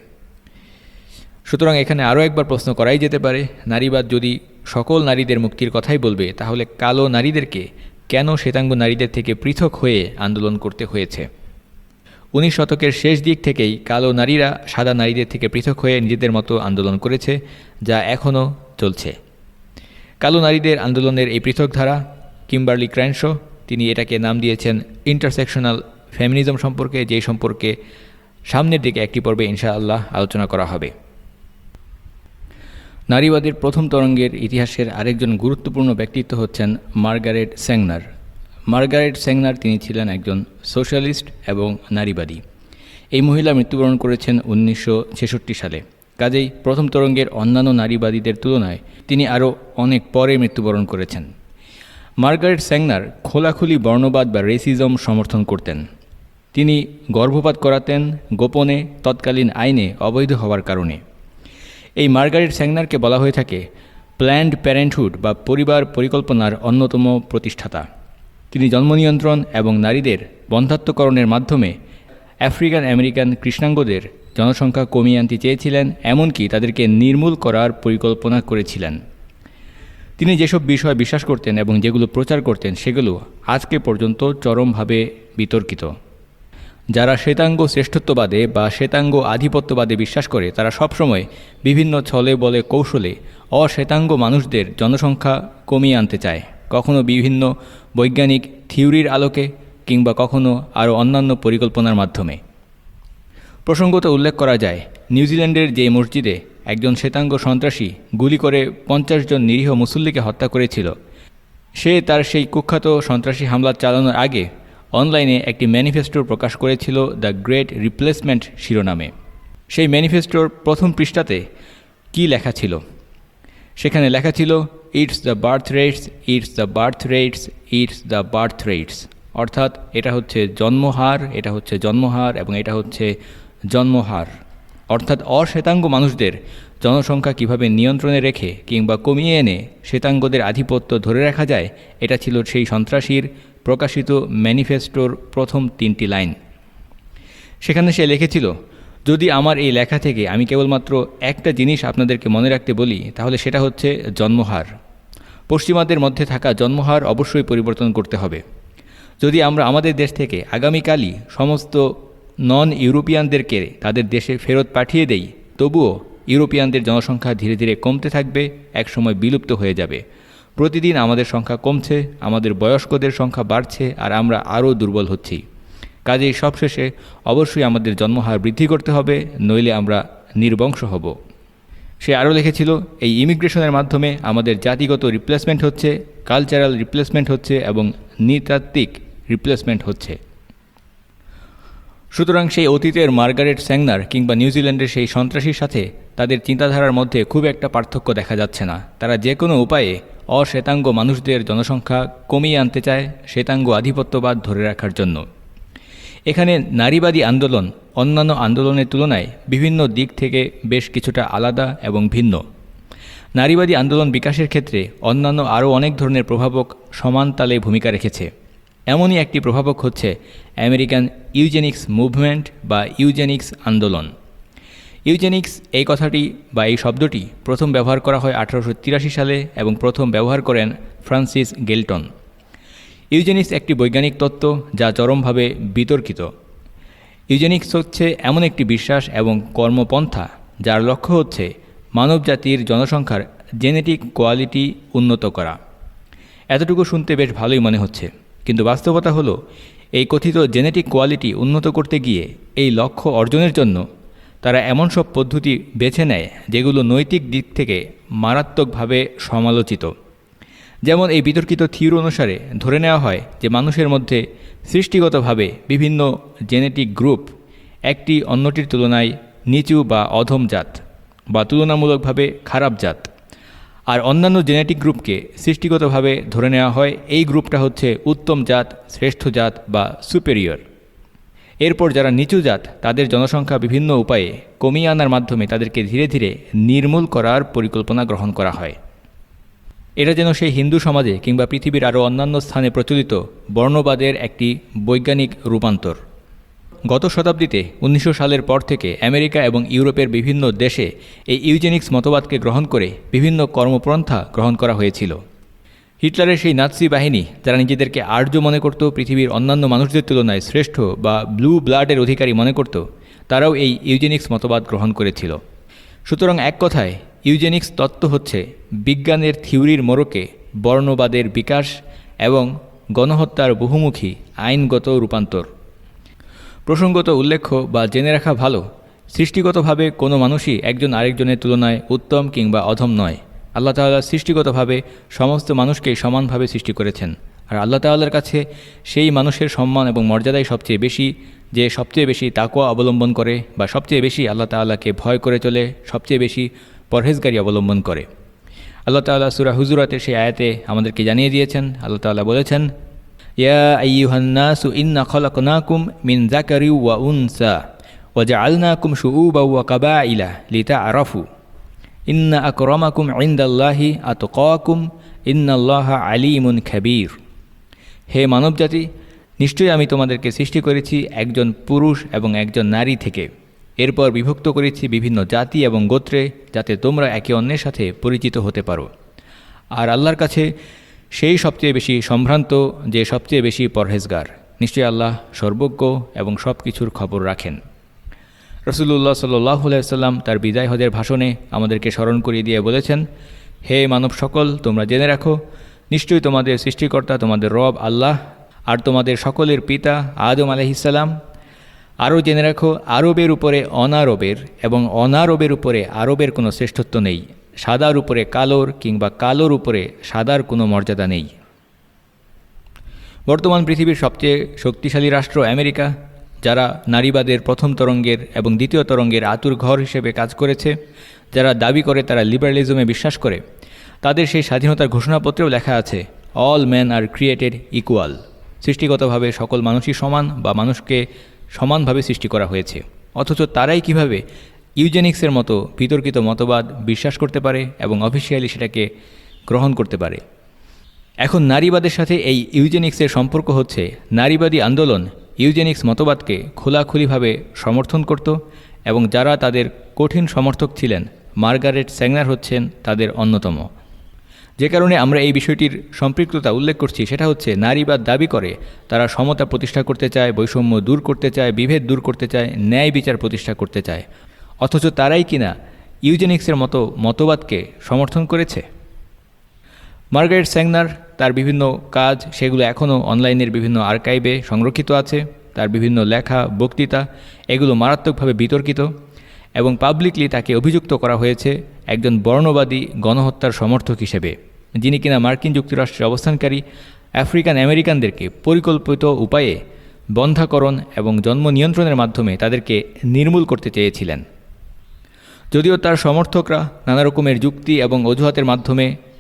B: সুতরাং এখানে আরও একবার প্রশ্ন করাই যেতে পারে, নারীবাদ যদি সকল নারীদের মুক্তির কথাই বলবে, তাহলে কালো নারীদেরকে কেন শ্বেতাঙ্গ নারীদের থেকে পৃথক হয়ে আন্দোলন করতে হয়েছে? 19 শতকের শেষ দিক থেকেই কালো নারীরা সাদা নারীদের থেকে পৃথক হয়ে নিজেদের মতো আন্দোলন করেছে, যা এখনও চলছে। কালো নারীদের আন্দোলনের এই পৃথক ধারা কিম্বারলি ক্র্যানশো তিনি এটাকে নাম দিয়েছেন ইন্টারসেকশনাল ফেমিনিজম সম্পর্কে, যেই সম্পর্কে সামনের দিকে একটি পর্বে ইনশাআল্লাহ আলোচনা করা হবে। নারীবাদের প্রথম তরঙ্গের ইতিহাসের আরেকজন গুরুত্বপূর্ণ ব্যক্তিত্ব হচ্ছেন মার্গারেট স্যাংনার। মার্গারেট স্যাংনার তিনি ছিলেন একজন সোশ্যালিস্ট এবং নারীবাদী। এই মহিলা মৃত্যুবরণ করেছেন 1966 সালে। কাজেই প্রথম তরঙ্গের অন্যান্য নারীবাদীদের তুলনায় তিনি আরও অনেক পরে মৃত্যুবরণ করেছেন। মার্গারেট স্যাংনার খোলাখুলি বর্ণবাদ বা রেসিজম সমর্থন করতেন। তিনি গর্ভপাত করাতেন গোপনে, তৎকালীন আইনে অবৈধ হওয়ার কারণে। এই মার্গারেট স্যাংনারকে বলা হয়ে থাকে প্ল্যান্ড প্যারেন্টহুড বা পরিবার পরিকল্পনার অন্যতম প্রতিষ্ঠাতা। তিনি জন্ম নিয়ন্ত্রণ এবং নারীদের বন্ধ্যাত্বকরণের মাধ্যমে আফ্রিকান আমেরিকান কৃষ্ণাঙ্গদের জনসংখ্যা কমিয়ে আনতে চেয়েছিলেন, এমনকি তাদেরকে নির্মূল করার পরিকল্পনা করেছিলেন। তিনি যেসব বিষয় বিশ্বাস করতেন এবং যেগুলো প্রচার করতেন সেগুলো আজকে পর্যন্ত চরমভাবে বিতর্কিত। যারা শ্বেতাঙ্গ শ্রেষ্ঠত্ববাদে বা শ্বেতাঙ্গ আধিপত্যবাদে বিশ্বাস করে তারা সবসময় বিভিন্ন ছলে বলে কৌশলে অশ্বেতাঙ্গ মানুষদের জনসংখ্যা কমিয়ে আনতে চায়, কখনো বিভিন্ন বৈজ্ঞানিক থিওরির আলোকে কিংবা কখনো আরও অন্যান্য পরিকল্পনার মাধ্যমে। প্রসঙ্গত উল্লেখ করা যায়, নিউজিল্যান্ডের যে মসজিদে একজন শ্বেতাঙ্গ সন্ত্রাসী গুলি করে 50 জন নিরীহ মুসল্লিকে হত্যা করেছিল, সে তার সেই কুখ্যাত সন্ত্রাসী হামলা চালানোর আগে অনলাইনে একটি ম্যানিফেস্টো প্রকাশ করেছিল দ্য গ্রেট রিপ্লেসমেন্ট শিরোনামে। সেই ম্যানিফেস্টোর প্রথম পৃষ্ঠাতে কি লেখা ছিল? সেখানে লেখা ছিল it's the birth rates, it's the birth rates, it's the birth rates. অর্থাৎ এটা হচ্ছে জন্মহার, এটা হচ্ছে জন্মহার এবং এটা হচ্ছে জন্মহার। অর্থাৎ অশ্বেতাঙ্গ মানুষদের জনসংখ্যা কিভাবে নিয়ন্ত্রণে রেখে কিংবা কমিয়ে এনে শ্বেতাঙ্গদের আধিপত্য ধরে রাখা যায়, এটা ছিল সেই সন্ত্রাসীর প্রকাশিত ম্যানিফেস্টোর প্রথম 3টি লাইন। সেখানে সে লিখেছিল, যদি আমার এই লেখা থেকে আমি কেবলমাত্র একটা জিনিস আপনাদেরকে মনে রাখতে বলি, তাহলে সেটা হচ্ছে জন্মহার। পশ্চিমাদের মধ্যে থাকা জন্মহার অবশ্যই পরিবর্তন করতে হবে। যদি আমরা আমাদের দেশ থেকে আগামীকালই সমস্ত নন ইউরোপিয়ানদেরকে তাদের দেশে ফেরত পাঠিয়ে দেই, তবুও ইউরোপিয়ানদের জনসংখ্যা ধীরে ধীরে কমতে থাকবে, একসময় বিলুপ্ত হয়ে যাবে। প্রতিদিন আমাদের সংখ্যা কমছে, আমাদের বয়স্কদের সংখ্যা বাড়ছে, আর আমরা আরও দুর্বল হচ্ছি। কাজেই সবশেষে অবশ্যই আমাদের জন্মহার বৃদ্ধি করতে হবে, নইলে আমরা নির্বংশ হব। সে আরও লিখেছিল, এই ইমিগ্রেশনের মাধ্যমে আমাদের জাতিগত রিপ্লেসমেন্ট হচ্ছে, কালচারাল রিপ্লেসমেন্ট হচ্ছে এবং নৃতাত্ত্বিক রিপ্লেসমেন্ট হচ্ছে। সুতরাং সেই অতীতের মার্গারেট স্যাংনার কিংবা নিউজিল্যান্ডের সেই সন্ত্রাসীর সাথে তাদের চিন্তাধারার মধ্যে খুব একটা পার্থক্য দেখা যাচ্ছে না। তারা যে কোনো উপায়ে অশ্বেতাঙ্গ মানুষদের জনসংখ্যা কমিয়ে আনতে চায় শ্বেতাঙ্গ আধিপত্যবাদ ধরে রাখার জন্য। এখানে নারীবাদী আন্দোলন অন্যান্য আন্দোলনের তুলনায় বিভিন্ন দিক থেকে বেশ কিছুটা আলাদা এবং ভিন্ন। নারীবাদী আন্দোলন বিকাশের ক্ষেত্রে অন্যান্য আরও অনেক ধরনের প্রভাবক সমান তালে ভূমিকা রেখেছে। এমনই একটি প্রভাবক হচ্ছে আমেরিকান ইউজেনিক্স মুভমেন্ট বা ইউজেনিক্স আন্দোলন। ইউজেনিক্স এই কথাটি বা এই শব্দটি প্রথম ব্যবহার করা হয় 1883 সালে এবং প্রথম ব্যবহার করেন ফ্রান্সিস গেলটন। ইউজেনিক্স একটি বৈজ্ঞানিক তত্ত্ব যা চরমভাবে বিতর্কিত। ইউজেনিক্স হচ্ছে এমন একটি বিশ্বাস এবং কর্মপন্থা যার লক্ষ্য হচ্ছে মানবজাতির জনসংখ্যার জেনেটিক কোয়ালিটি উন্নত করা। এতটুকু শুনতে বেশ ভালোই মনে হচ্ছে, কিন্তু বাস্তবতা হলো এই কথিত জেনেটিক কোয়ালিটি উন্নত করতে গিয়ে এই লক্ষ্য অর্জনের জন্য তারা এমন সব পদ্ধতি বেছে নেয় যেগুলো নৈতিক দিক থেকে মারাত্মকভাবে সমালোচিত। যেমন এই বিতর্কিত থিওরি অনুসারে ধরে নেওয়া হয় যে মানুষের মধ্যে সৃষ্টিগতভাবে বিভিন্ন জেনেটিক গ্রুপ একটি অন্যটির তুলনায় নিচু বা অধম জাত বা তুলনামূলকভাবে খারাপ জাত, আর অন্যান্য জেনেটিক গ্রুপকে সৃষ্টিগতভাবে ধরে নেওয়া হয় এই গ্রুপটা হচ্ছে উত্তম জাত, শ্রেষ্ঠ জাত বা সুপেরিয়র। এরপর যারা নিচু জাত তাদের জনসংখ্যা বিভিন্ন উপায়ে কমিয়ে আনার মাধ্যমে তাদেরকে ধীরে ধীরে নির্মূল করার পরিকল্পনা গ্রহণ করা হয়। এটা যেন সেই হিন্দু সমাজে কিংবা পৃথিবীর আরও অন্যান্য স্থানে প্রচলিত বর্ণবাদের একটি বৈজ্ঞানিক রূপান্তর। গত শতাব্দীতে 1900 সালের পর থেকে আমেরিকা এবং ইউরোপের বিভিন্ন দেশে এই ইউজেনিক্স মতবাদকে গ্রহণ করে বিভিন্ন কর্মপন্থা গ্রহণ করা হয়েছিল। হিটলারের সেই নাৎসি বাহিনী যারা নিজেদেরকে আর্য মনে করত, পৃথিবীর অন্যান্য মানুষদের তুলনায় শ্রেষ্ঠ বা ব্লু ব্লাডের অধিকারী মনে করত, তারাও এই ইউজেনিক্স মতবাদ গ্রহণ করেছিল। সুতরাং এক কথায় ইউজেনিক্স তত্ত্ব হচ্ছে বিজ্ঞানের থিওরির মোড়কে বর্ণবাদের বিকাশ এবং গণহত্যার বহুমুখী আইনগত রূপান্তর। প্রসঙ্গত উল্লেখ্য বা জেনে রাখা ভালো, সৃষ্টিগতভাবে কোনো মানুষই একজন আরেকজনের তুলনায় উত্তম কিংবা অধম নয়। আল্লাহ তাআলা সৃষ্টিগতভাবে সমস্ত মানুষকেই সমানভাবে সৃষ্টি করেছেন, আর আল্লাহ তাআলার কাছে সেই মানুষের সম্মান এবং মর্যাদাই সবচেয়ে বেশি যে সবচেয়ে বেশি তাকওয়া অবলম্বন করে বা সবচেয়ে বেশি আল্লাহ তাআলাকে ভয় করে চলে, সবচেয়ে বেশি পরহেজগারি অবলম্বন করে। আল্লাহ তাআলা সূরা হুজুরাতের সেই আয়াতে আমাদেরকে জানিয়ে দিয়েছেন, আল্লাহ তাআলা বলেছেন, ইয়া আইয়ুহান নাসু ইন্না খলাকনাকুম মিন যাকারি ওয়া উনসা ওয়া জাআলনাকুম শুউবান ওয়া কাবাইলা লিতাআরাফু ইন্না আকরামাকুম ইনদাল্লাহি আতকাকুম ইন্নাল্লাহা আলীমুন খাবীর। হে মানবজাতি, নিশ্চয়ই আমি তোমাদেরকে সৃষ্টি করেছি একজন পুরুষ এবং একজন নারী থেকে, এরপর বিভক্ত করেছি বিভিন্ন জাতি এবং গোত্রে, যাতে তোমরা একে অন্যের সাথে পরিচিত হতে পারো। আর আল্লাহর কাছে সেই সবচেয়ে বেশি সম্ভ্রান্ত যে সবচেয়ে বেশি পরহেজগার। নিশ্চয়ই আল্লাহ সর্বজ্ঞ এবং সব কিছুর খবর রাখেন। রাসূলুল্লাহ সাল্লাল্লাহু আলাইহি ওয়াসাল্লাম তার বিদায় হজের ভাষণে আমাদেরকে স্মরণ করিয়ে দিয়ে বলেছেন, হে মানব সকল, তোমরা জেনে রাখো নিশ্চয়ই তোমাদের সৃষ্টিকর্তা তোমাদের রব আল্লাহ, আর তোমাদের সকলের পিতা আদম আলাইহিসসালাম। আরও জেনে রাখো আরবের উপরে অনারবের এবং অনারবের উপরে আরবের কোনো শ্রেষ্ঠত্ব নেই, সাদার উপরে কালোর কিংবা কালোর উপরে সাদার কোনো মর্যাদা নেই। বর্তমান পৃথিবীর সবচেয়ে শক্তিশালী রাষ্ট্র আমেরিকা, যারা নারীবাদের প্রথম তরঙ্গের এবং দ্বিতীয় তরঙ্গের আতুর ঘর হিসেবে কাজ করেছে, যারা দাবি করে তারা লিবারালিজমে বিশ্বাস করে, তাদের সেই স্বাধীনতার ঘোষণাপত্রেও লেখা আছে all man are created equal. সৃষ্টিগতভাবে সকল মানুষই সমান বা মানুষকে সমানভাবে সৃষ্টি করা হয়েছে। অথচ তারাই কিভাবে ইউজেনিক্সের মতো বিতর্কিত মতবাদ বিশ্বাস করতে পারে এবং অফিসিয়ালি সেটাকে গ্রহণ করতে পারে। এখন নারীবাদের সাথে এই ইউজেনিক্সের সম্পর্ক হচ্ছে নারীবাদী আন্দোলন ইউজেনিক্স মতবাদকে খোলাখুলিভাবে সমর্থন করত এবং যারা তাদের কঠিন সমর্থক ছিলেন, মার্গারেট স্যাঙ্গার হচ্ছেন তাদের অন্যতম। যে কারণে আমরা এই বিষয়টির সম্পৃক্ততা উল্লেখ করছি সেটা হচ্ছে নারীবাদ দাবি করে তারা সমতা প্রতিষ্ঠা করতে চায়, বৈষম্য দূর করতে চায়, বিভেদ দূর করতে চায়, ন্যায় বিচার প্রতিষ্ঠা করতে চায়, অথচ তারাই কিনা ইউজেনিক্সের মতো মতবাদকে সমর্থন করেছে। মার্গারেট স্যাঙ্গার তার বিভিন্ন কাজ সেগুলো এখনও অনলাইনের বিভিন্ন আর্কাইভে সংরক্ষিত আছে। তার বিভিন্ন লেখা, বক্তৃতা এগুলো মারাত্মকভাবে বিতর্কিত এবং পাবলিকলি তাকে অভিযুক্ত করা হয়েছে একজন বর্ণবাদী গণহত্যার সমর্থক হিসেবে, যিনি কিনা মার্কিন যুক্তরাষ্ট্রে অবস্থানকারী আফ্রিকান আমেরিকানদেরকে পরিকল্পিত উপায়ে বন্ধ্যাকরণ এবং জন্ম নিয়ন্ত্রণের মাধ্যমে তাদেরকে নির্মূল করতে চেয়েছিলেন। যদিও তার সমর্থকরা নানা রকমের যুক্তি এবং অজুহাতের মাধ্যমে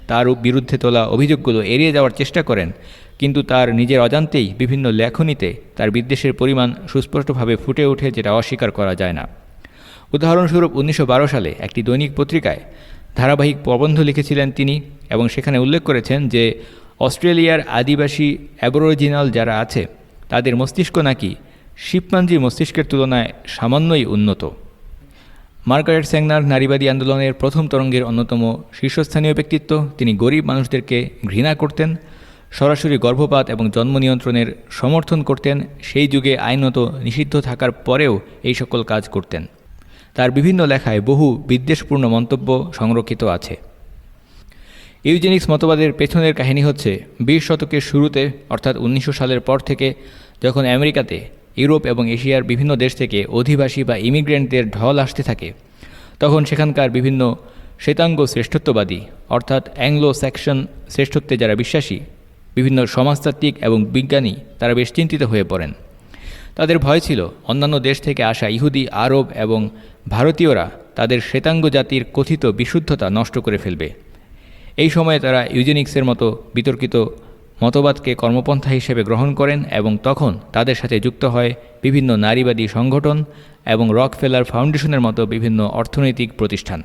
B: তার বিরুদ্ধে তোলা অভিযোগগুলো এড়িয়ে যাওয়ার চেষ্টা করেন, কিন্তু তার নিজের অজান্তেই বিভিন্ন লেখনীতে তার বিদ্বেষের পরিমাণ সুস্পষ্টভাবে ফুটে ওঠে, যেটা অস্বীকার করা যায় না। উদাহরণস্বরূপ 1912 সালে একটি দৈনিক পত্রিকায় ধারাবাহিক প্রবন্ধ লিখেছিলেন তিনি, এবং সেখানে উল্লেখ করেছেন যে অস্ট্রেলিয়ার আদিবাসী অ্যাবরিজিনাল যারা আছে তাদের মস্তিষ্ক নাকি শিম্পাঞ্জির মস্তিষ্কের তুলনায় সামান্যই উন্নত। মার্গারেট স্যাঙ্গার নারীবাদী আন্দোলনের প্রথম তরঙ্গের অন্যতম শীর্ষস্থানীয় ব্যক্তিত্ব। তিনি গরিব মানুষদেরকে ঘৃণা করতেন, সরাসরি গর্ভপাত এবং জন্ম নিয়ন্ত্রণের সমর্থন করতেন, সেই যুগে আইনত নিষিদ্ধ থাকার পরেও এই সকল কাজ করতেন। তার বিভিন্ন লেখায় বহু বিদ্বেষপূর্ণ মন্তব্য সংরক্ষিত আছে। ইউজেনিক্স মতবাদের পেছনের কাহিনী হচ্ছে 20 শতকের শুরুতে, অর্থাৎ 1900 সালের পর থেকে, যখন আমেরিকাতে ইউরোপ এবং এশিয়ার বিভিন্ন দেশ থেকে অধিবাসী বা ইমিগ্রেন্টদের ঢল আসতে থাকে, তখন সেখানকার বিভিন্ন শ্বেতাঙ্গ শ্রেষ্ঠত্ববাদী, অর্থাৎ অ্যাংলো স্যাকশন শ্রেষ্ঠত্বে যারা বিশ্বাসী, বিভিন্ন সমাজতাত্ত্বিক এবং বিজ্ঞানী, তারা বেশ চিন্তিত হয়ে পড়েন। তাদের ভয় ছিল অন্যান্য দেশ থেকে আসা ইহুদি, আরব এবং ভারতীয়রা তাদের শ্বেতাঙ্গ জাতির কথিত বিশুদ্ধতা নষ্ট করে ফেলবে। এই সময়ে তারা ইউজেনিক্সের মতো বিতর্কিত মতবাদকে কর্মপন্থা হিসেবে গ্রহণ করেন, এবং তখন তাদের সাথে যুক্ত হয় বিভিন্ন নারীবাদী সংগঠন এবং রকফেলার ফাউন্ডেশনের মতো বিভিন্ন অর্থনৈতিক প্রতিষ্ঠান।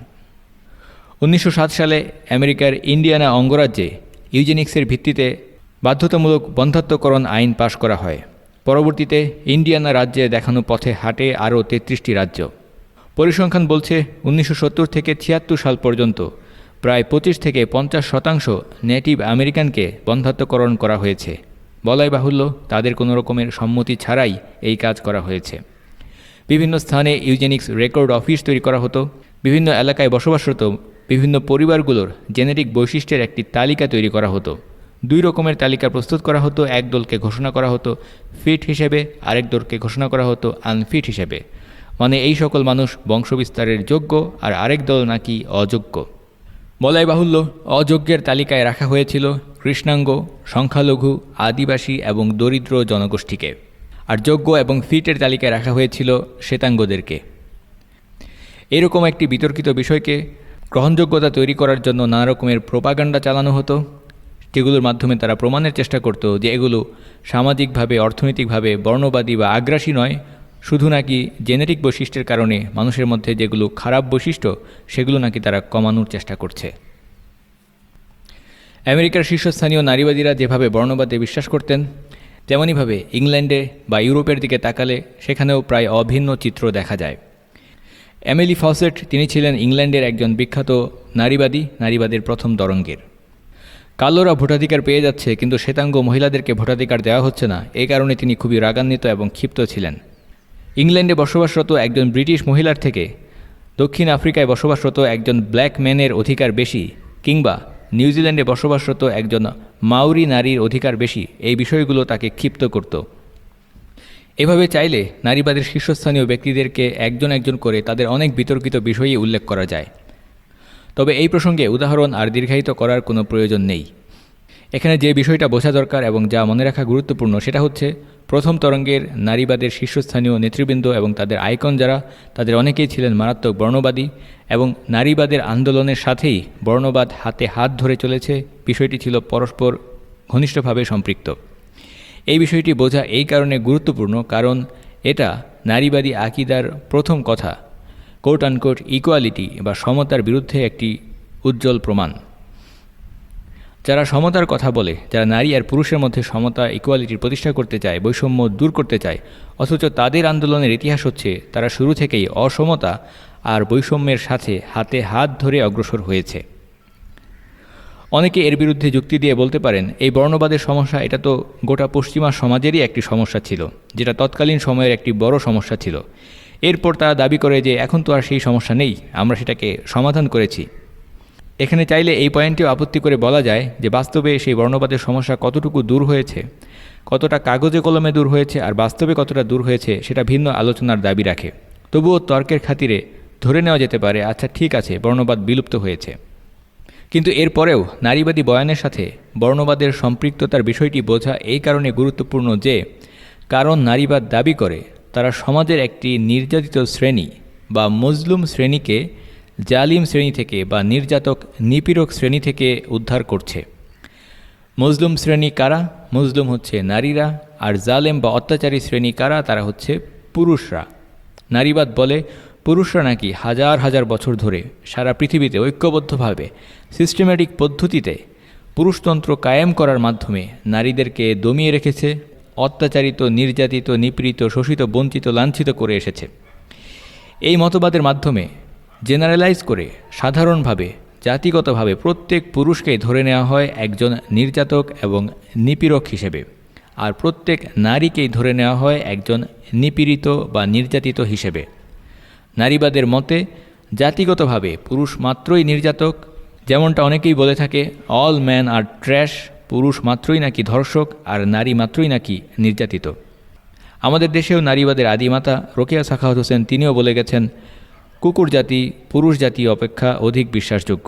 B: 1907 সালে আমেরিকার ইন্ডিয়ানা অঙ্গরাজ্যে ইউজেনিক্সের ভিত্তিতে বাধ্যতামূলক বন্ধ্যাত্বকরণ আইন পাশ করা হয়। পরবর্তীতে ইন্ডিয়ানা রাজ্যে দেখানো পথে হাঁটে আরও 33টি রাজ্য। পরিসংখ্যান বলছে 1970 থেকে 76 সাল পর্যন্ত প্রায় 25 থেকে 50% নেটিভ আমেরিকানকে বন্ধ্যাত্বকরণ করা হয়েছে। বলাই বাহুল্য, তাদের কোনো রকমের সম্মতি ছাড়াই এই কাজ করা হয়েছে। বিভিন্ন স্থানে ইউজেনিক্স রেকর্ড অফিস তৈরি করা হতো। বিভিন্ন এলাকায় বসবাসরত বিভিন্ন পরিবারগুলোর জেনেটিক বৈশিষ্ট্যের একটি তালিকা তৈরি করা হতো। 2 রকমের তালিকা প্রস্তুত করা হতো। এক দলকে ঘোষণা করা হতো ফিট হিসেবে, আরেক দলকে ঘোষণা করা হতো আনফিট হিসেবে। মানে এই সকল মানুষ বংশবিস্তারের যোগ্য, আর আরেক দল নাকি অযোগ্য। বলাই বাহুল্য, অযোগ্যের তালিকায় রাখা হয়েছিল কৃষ্ণাঙ্গ, সংখ্যালঘু, আদিবাসী এবং দরিদ্র জনগোষ্ঠীকে, আর যোগ্য এবং ফিটের তালিকায় রাখা হয়েছিল শ্বেতাঙ্গদেরকে। এরকম একটি বিতর্কিত বিষয়কে গ্রহণযোগ্যতা তৈরি করার জন্য নানা রকমের প্রোপাগান্ডা চালানো হতো, যেগুলোর মাধ্যমে তারা প্রমাণের চেষ্টা করত যে এগুলো সামাজিকভাবে, অর্থনৈতিকভাবে বর্ণবাদী বা আগ্রাসী নয়, শুধু নাকি জেনেটিক বৈশিষ্ট্যের কারণে মানুষের মধ্যে যেগুলো খারাপ বৈশিষ্ট্য সেগুলো নাকি তারা কমানোর চেষ্টা করছে। আমেরিকার শীর্ষস্থানীয় নারীবাদীরা যেভাবে বর্ণবাদে বিশ্বাস করতেন, তেমনইভাবে ইংল্যান্ডে বা ইউরোপের দিকে তাকালে সেখানেও প্রায় অভিন্ন চিত্র দেখা যায়। এমিলি ফসেট, তিনি ছিলেন ইংল্যান্ডের একজন বিখ্যাত নারীবাদের প্রথম তরঙ্গের। কালোরা ভোটাধিকার পেয়ে যাচ্ছে, কিন্তু শ্বেতাঙ্গ মহিলাদেরকে ভোটাধিকার দেওয়া হচ্ছে না, এই কারণে তিনি খুবই রাগান্বিত এবং ক্ষিপ্ত ছিলেন। ইংল্যান্ডে বসবাসরত একজন ব্রিটিশ মহিলার থেকে দক্ষিণ আফ্রিকায় বসবাসরত একজন ব্ল্যাক ম্যানের অধিকার বেশি, কিংবা নিউজিল্যান্ডে বসবাসরত একজন মাউরি নারীর অধিকার বেশি, এই বিষয়গুলো তাকে ক্ষিপ্ত করত। এভাবে চাইলে নারীবাদের শীর্ষস্থানীয় ব্যক্তিদেরকে একজন একজন করে তাদের অনেক বিতর্কিত বিষয়ই উল্লেখ করা যায়। তবে এই প্রসঙ্গে উদাহরণ আর দীর্ঘায়িত করার কোনো প্রয়োজন নেই। এখানে যে বিষয়টা বোঝা দরকার এবং যা মনে রাখা গুরুত্বপূর্ণ সেটা হচ্ছে, প্রথম তরঙ্গের নারীবাদের শীর্ষস্থানীয় নেতৃবৃন্দ এবং তাদের আইকন যারা, তাদের অনেকেই ছিলেন মারাত্মক বর্ণবাদী, এবং নারীবাদের আন্দোলনের সাথেই বর্ণবাদ হাতে হাত ধরে চলেছে, বিষয়টি ছিল পরস্পর ঘনিষ্ঠভাবে সম্পৃক্ত। এই বিষয়টি বোঝা এই কারণে গুরুত্বপূর্ণ কারণ এটা নারীবাদী আকিদার প্রথম কথা, কোট আনকোট ইকুয়ালিটি বা সমতার বিরুদ্ধে একটি উজ্জ্বল প্রমাণ। যারা সমতার কথা বলে, যারা নারী আর পুরুষের মধ্যে সমতা, ইকুয়ালিটির প্রতিষ্ঠা করতে চায়, বৈষম্য দূর করতে চায়, অথচ তাদের আন্দোলনের ইতিহাস হচ্ছে তারা শুরু থেকেই অসমতা আর বৈষম্যের সাথে হাতে হাত ধরে অগ্রসর হয়েছে। অনেকে এর বিরুদ্ধে যুক্তি দিয়ে বলতে পারেন, এই বর্ণবাদের সমস্যা এটা তো গোটা পশ্চিমা সমাজেরই একটি সমস্যা ছিল, যেটা তৎকালীন সময়ের একটি বড় সমস্যা ছিল। এরপর তারা দাবি করে যে এখন তো আর সেই সমস্যা নেই, আমরা সেটাকে সমাধান করেছি। এখানে চাইলে এই পয়েন্টেও আপত্তি করে বলা যায় যে বাস্তবে সেই বর্ণবাদের সমস্যা কতটুকু দূর হয়েছে, কতটা কাগজে কলমে দূর হয়েছে আর বাস্তবে কতটা দূর হয়েছে সেটা ভিন্ন আলোচনার দাবি রাখে। তবুও তর্কের খাতিরে ধরে নেওয়া যেতে পারে, আচ্ছা ঠিক আছে, বর্ণবাদ বিলুপ্ত হয়েছে। কিন্তু এরপরেও নারীবাদী বয়ানের সাথে বর্ণবাদের সম্পৃক্ততার বিষয়টি বোঝা এই কারণে গুরুত্বপূর্ণ যে, কারণ নারীবাদ দাবি করে তারা সমাজের একটি নির্যাতিত শ্রেণী বা মজলুম শ্রেণীকে জালিম শ্রেণী থেকে বা নির্যাতক নিপীড়ক শ্রেণী থেকে উদ্ধার করছে। মজলুম শ্রেণী কারা? মজলুম হচ্ছে নারীরা, আর জালেম বা অত্যাচারী শ্রেণী কারা? তারা হচ্ছে পুরুষরা। নারীবাদ বলে পুরুষরা নাকি হাজার হাজার বছর ধরে সারা পৃথিবীতে ঐক্যবদ্ধভাবে সিস্টেম্যাটিক পদ্ধতিতে পুরুষতন্ত্র কায়েম করার মাধ্যমে নারীদেরকে দমিয়ে রেখেছে, অত্যাচারিত, নির্যাতিত, নিপীড়িত, শোষিত, বঞ্চিত, লাঞ্ছিত করে এসেছে। এই মতবাদের মাধ্যমে জেনারেলাইজ করে সাধারণভাবে জাতিগতভাবে প্রত্যেক পুরুষকেই ধরে নেওয়া হয় একজন নির্যাতক এবং নিপীড়ক হিসেবে, আর প্রত্যেক নারীকেই ধরে নেওয়া হয় একজন নিপীড়িত বা নির্যাতিত হিসেবে। নারীবাদের মতে জাতিগতভাবে পুরুষ মাত্রই নির্যাতক, যেমনটা অনেকেই বলে থাকে অল ম্যান আর ট্র্যাশ, পুরুষ মাত্রই নাকি ধর্ষক আর নারী মাত্রই নাকি নির্যাতিত। আমাদের দেশেও নারীবাদের আদিমাতা রোকেয়া সাখাওয়াত হোসেন তিনিও বলে গেছেন, কুকুর জাতি পুরুষ জাতি অপেক্ষা অধিক বিশ্বাসযোগ্য।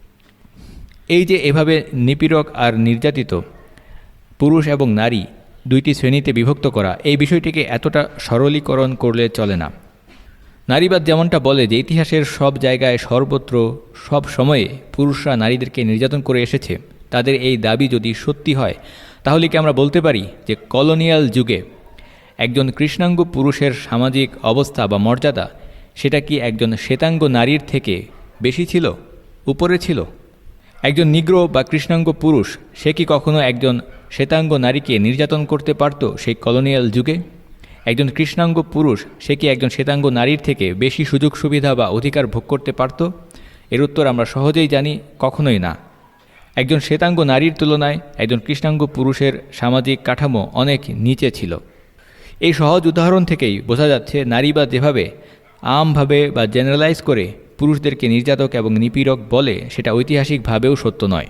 B: এই যে এভাবে নিপীড়ক আর নির্যাতিত পুরুষ এবং নারী দুইটি শ্রেণীতে বিভক্ত করা, এই বিষয়টিকে এতটা সরলীকরণ করলে চলে না। নারীবাদ যেমনটা বলে যে ইতিহাসের সব জায়গায় সর্বত্র সব সময়ে পুরুষরা নারীদেরকে নির্যাতন করে এসেছে, তাদের এই দাবি যদি সত্যি হয় তাহলে কি আমরা বলতে পারি যে কলোনিয়াল যুগে একজন কৃষ্ণাঙ্গ পুরুষের সামাজিক অবস্থা বা মর্যাদা সেটা কি একজন শ্বেতাঙ্গ নারীর থেকে বেশি ছিল, উপরে ছিল? একজন নিগ্রো বা কৃষ্ণাঙ্গ পুরুষ সে কি কখনো একজন শ্বেতাঙ্গ নারীকে নির্যাতন করতে পারত সেই কলোনিয়াল যুগে? একজন কৃষ্ণাঙ্গ পুরুষ সে কি একজন শ্বেতাঙ্গ নারীর থেকে বেশি সুযোগ সুবিধা বা অধিকার ভোগ করতে পারত? এর উত্তর আমরা সহজেই জানি, কখনোই না। একজন শ্বেতাঙ্গ নারীর তুলনায় একজন কৃষ্ণাঙ্গ পুরুষের সামাজিক কাঠামো অনেক নিচে ছিল। এই সহজ উদাহরণ থেকেই বোঝা যাচ্ছে নারীবাদ যেভাবে আমভাবে বা জেনারেলাইজ করে পুরুষদেরকে নির্যাতক এবং নিপীড়ক বলে, সেটা ঐতিহাসিকভাবেও সত্য নয়।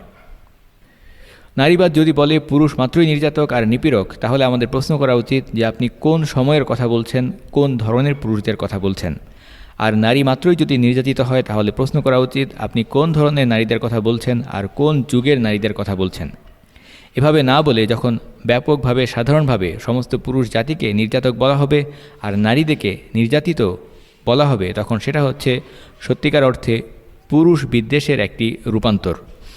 B: নারীবাদ যদি বলে পুরুষ মাত্রই নির্যাতক আর নিপীড়ক, তাহলে আমাদের প্রশ্ন করা উচিত যে আপনি কোন সময়ের কথা বলছেন, কোন ধরনের পুরুষদের কথা বলছেন। আর নারী মাত্রই যদি নির্যাতিত হয় তাহলে প্রশ্ন করা উচিত আপনি কোন ধরনের নারীদের কথা বলছেন আর কোন যুগের নারীদের কথা বলছেন। এভাবে না বলে যখন ব্যাপকভাবে সাধারণভাবে সমস্ত পুরুষ জাতিকে নির্যাতক বলা হবে আর নারীদেরকে নির্যাতিত বলা হবে, তখন সেটা হচ্ছে সত্যিকার অর্থে পুরুষ বিদ্বেষের একটি রূপান্তর।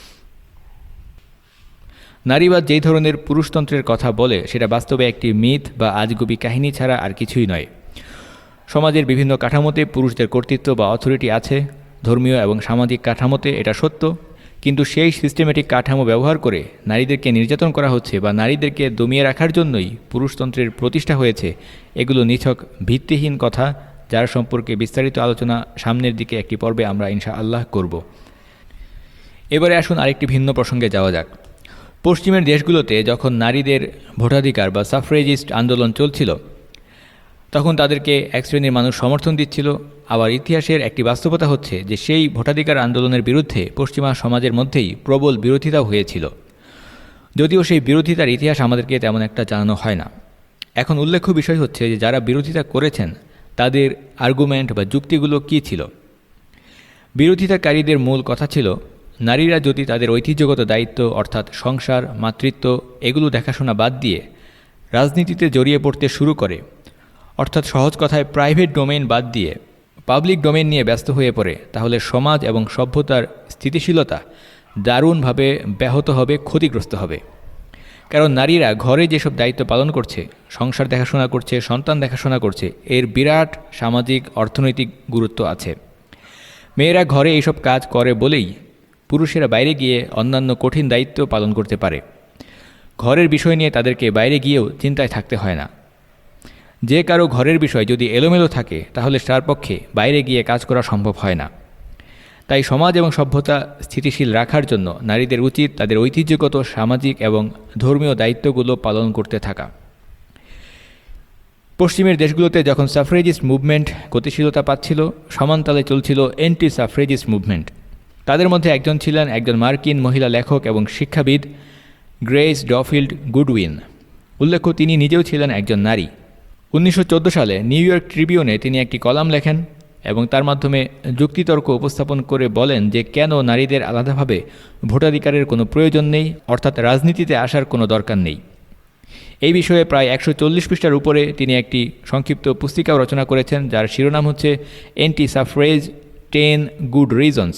B: নারীবাদ যেই ধরনের পুরুষতন্ত্রের কথা বলে সেটা বাস্তবে একটি মিথ বা আজগুবি কাহিনী ছাড়া আর কিছুই নয়। সমাজের বিভিন্ন কাঠামোতে পুরুষদের কর্তৃত্ব বা অথরিটি আছে, ধর্মীয় এবং সামাজিক কাঠামোতে এটা সত্য, কিন্তু সেই সিস্টেমেটিক কাঠামো ব্যবহার করে নারীদেরকে নির্যাতন করা হচ্ছে বা নারীদেরকে দমিয়ে রাখার জন্যই পুরুষতন্ত্রের প্রতিষ্ঠা হয়েছে, এগুলো নিছক ভিত্তিহীন কথা, যার সম্পর্কে বিস্তারিত আলোচনা সামনের দিকে একটি পর্বে আমরা ইনশাআল্লাহ করব। এবারে আসুন আরেকটি ভিন্ন প্রসঙ্গে যাওয়া যাক। পশ্চিমের দেশগুলোতে যখন নারীদের ভোটাধিকার বা সাফ্রেজিস্ট আন্দোলন চলছিল, তখন তাদেরকে এক শ্রেণীর মানুষ সমর্থন দিচ্ছিল। আবার ইতিহাসের একটি বাস্তবতা হচ্ছে যে সেই ভোটাধিকার আন্দোলনের বিরুদ্ধে পশ্চিমা সমাজের মধ্যেই প্রবল বিরোধিতাও হয়েছিল, যদিও সেই বিরোধিতার ইতিহাস আমাদেরকে তেমন একটা জানানো হয় না। এখন উল্লেখ্য বিষয় হচ্ছে যে যারা বিরোধিতা করেছেন তাদের আর্গুমেন্ট বা যুক্তিগুলো কী ছিল। বিরোধিতাকারীদের মূল কথা ছিল, নারীরা যদি তাদের ঐতিহ্যগত দায়িত্ব অর্থাৎ সংসার, মাতৃত্ব এগুলো দেখাশোনা বাদ দিয়ে রাজনীতিতে জড়িয়ে পড়তে শুরু করে, অর্থাৎ সহজ কথায় প্রাইভেট ডোমেইন বাদ দিয়ে পাবলিক ডোমেইন নিয়ে ব্যস্ত হয়ে পড়ে, তাহলে সমাজ এবং সভ্যতার স্থিতিশীলতা দারুণভাবে ব্যাহত হবে, ক্ষতিগ্রস্ত হবে। কারণ নারীরা ঘরে যেসব দায়িত্ব পালন করছে, সংসার দেখাশোনা করছে, সন্তান দেখাশোনা করছে, এর বিরাট সামাজিক অর্থনৈতিক গুরুত্ব আছে। মেয়েরা ঘরে এইসব কাজ করে বলেই পুরুষেরা বাইরে গিয়ে অন্যান্য কঠিন দায়িত্ব পালন করতে পারে। ঘরের বিষয় নিয়ে তাদেরকে বাইরে গিয়েও চিন্তায় থাকতে হয় না। যে কারো ঘরের বিষয় যদি এলোমেলো থাকে তাহলে তার পক্ষে বাইরে গিয়ে কাজ করা সম্ভব হয় না। তাই সমাজ এবং সভ্যতা স্থিতিশীল রাখার জন্য নারীদের উচিত তাদের ঐতিহ্যগত সামাজিক এবং ধর্মীয় দায়িত্বগুলো পালন করতে থাকা। পশ্চিমের দেশগুলোতে যখন সাফ্রেজিস্ট মুভমেন্ট গতিশীলতা পাচ্ছিল, সমানতালে চলছিল অ্যান্টি সাফ্রেজিস্ট মুভমেন্ট। তাদের মধ্যে একজন ছিলেন একজন মার্কিন মহিলা লেখক এবং শিক্ষাবিদ গ্রেস ডফিল্ড গুডউইন। উল্লেখ্য তিনি নিজেও ছিলেন একজন নারী। 1914 সালে নিউ ইয়র্ক ট্রিবিউনে তিনি একটি কলাম লেখেন এবং তার মাধ্যমে যুক্তিতর্ক উপস্থাপন করে বলেন যে কেন নারীদের আলাদাভাবে ভোটাধিকারের কোনো প্রয়োজন নেই, অর্থাৎ রাজনীতিতে আসার কোনো দরকার নেই। এই বিষয়ে প্রায় 140 পৃষ্ঠার উপরে তিনি একটি সংক্ষিপ্ত পুস্তিকাও রচনা করেছেন, যার শিরোনাম হচ্ছে অ্যান্টি সাফ্রেজ 10 গুড রিজনস।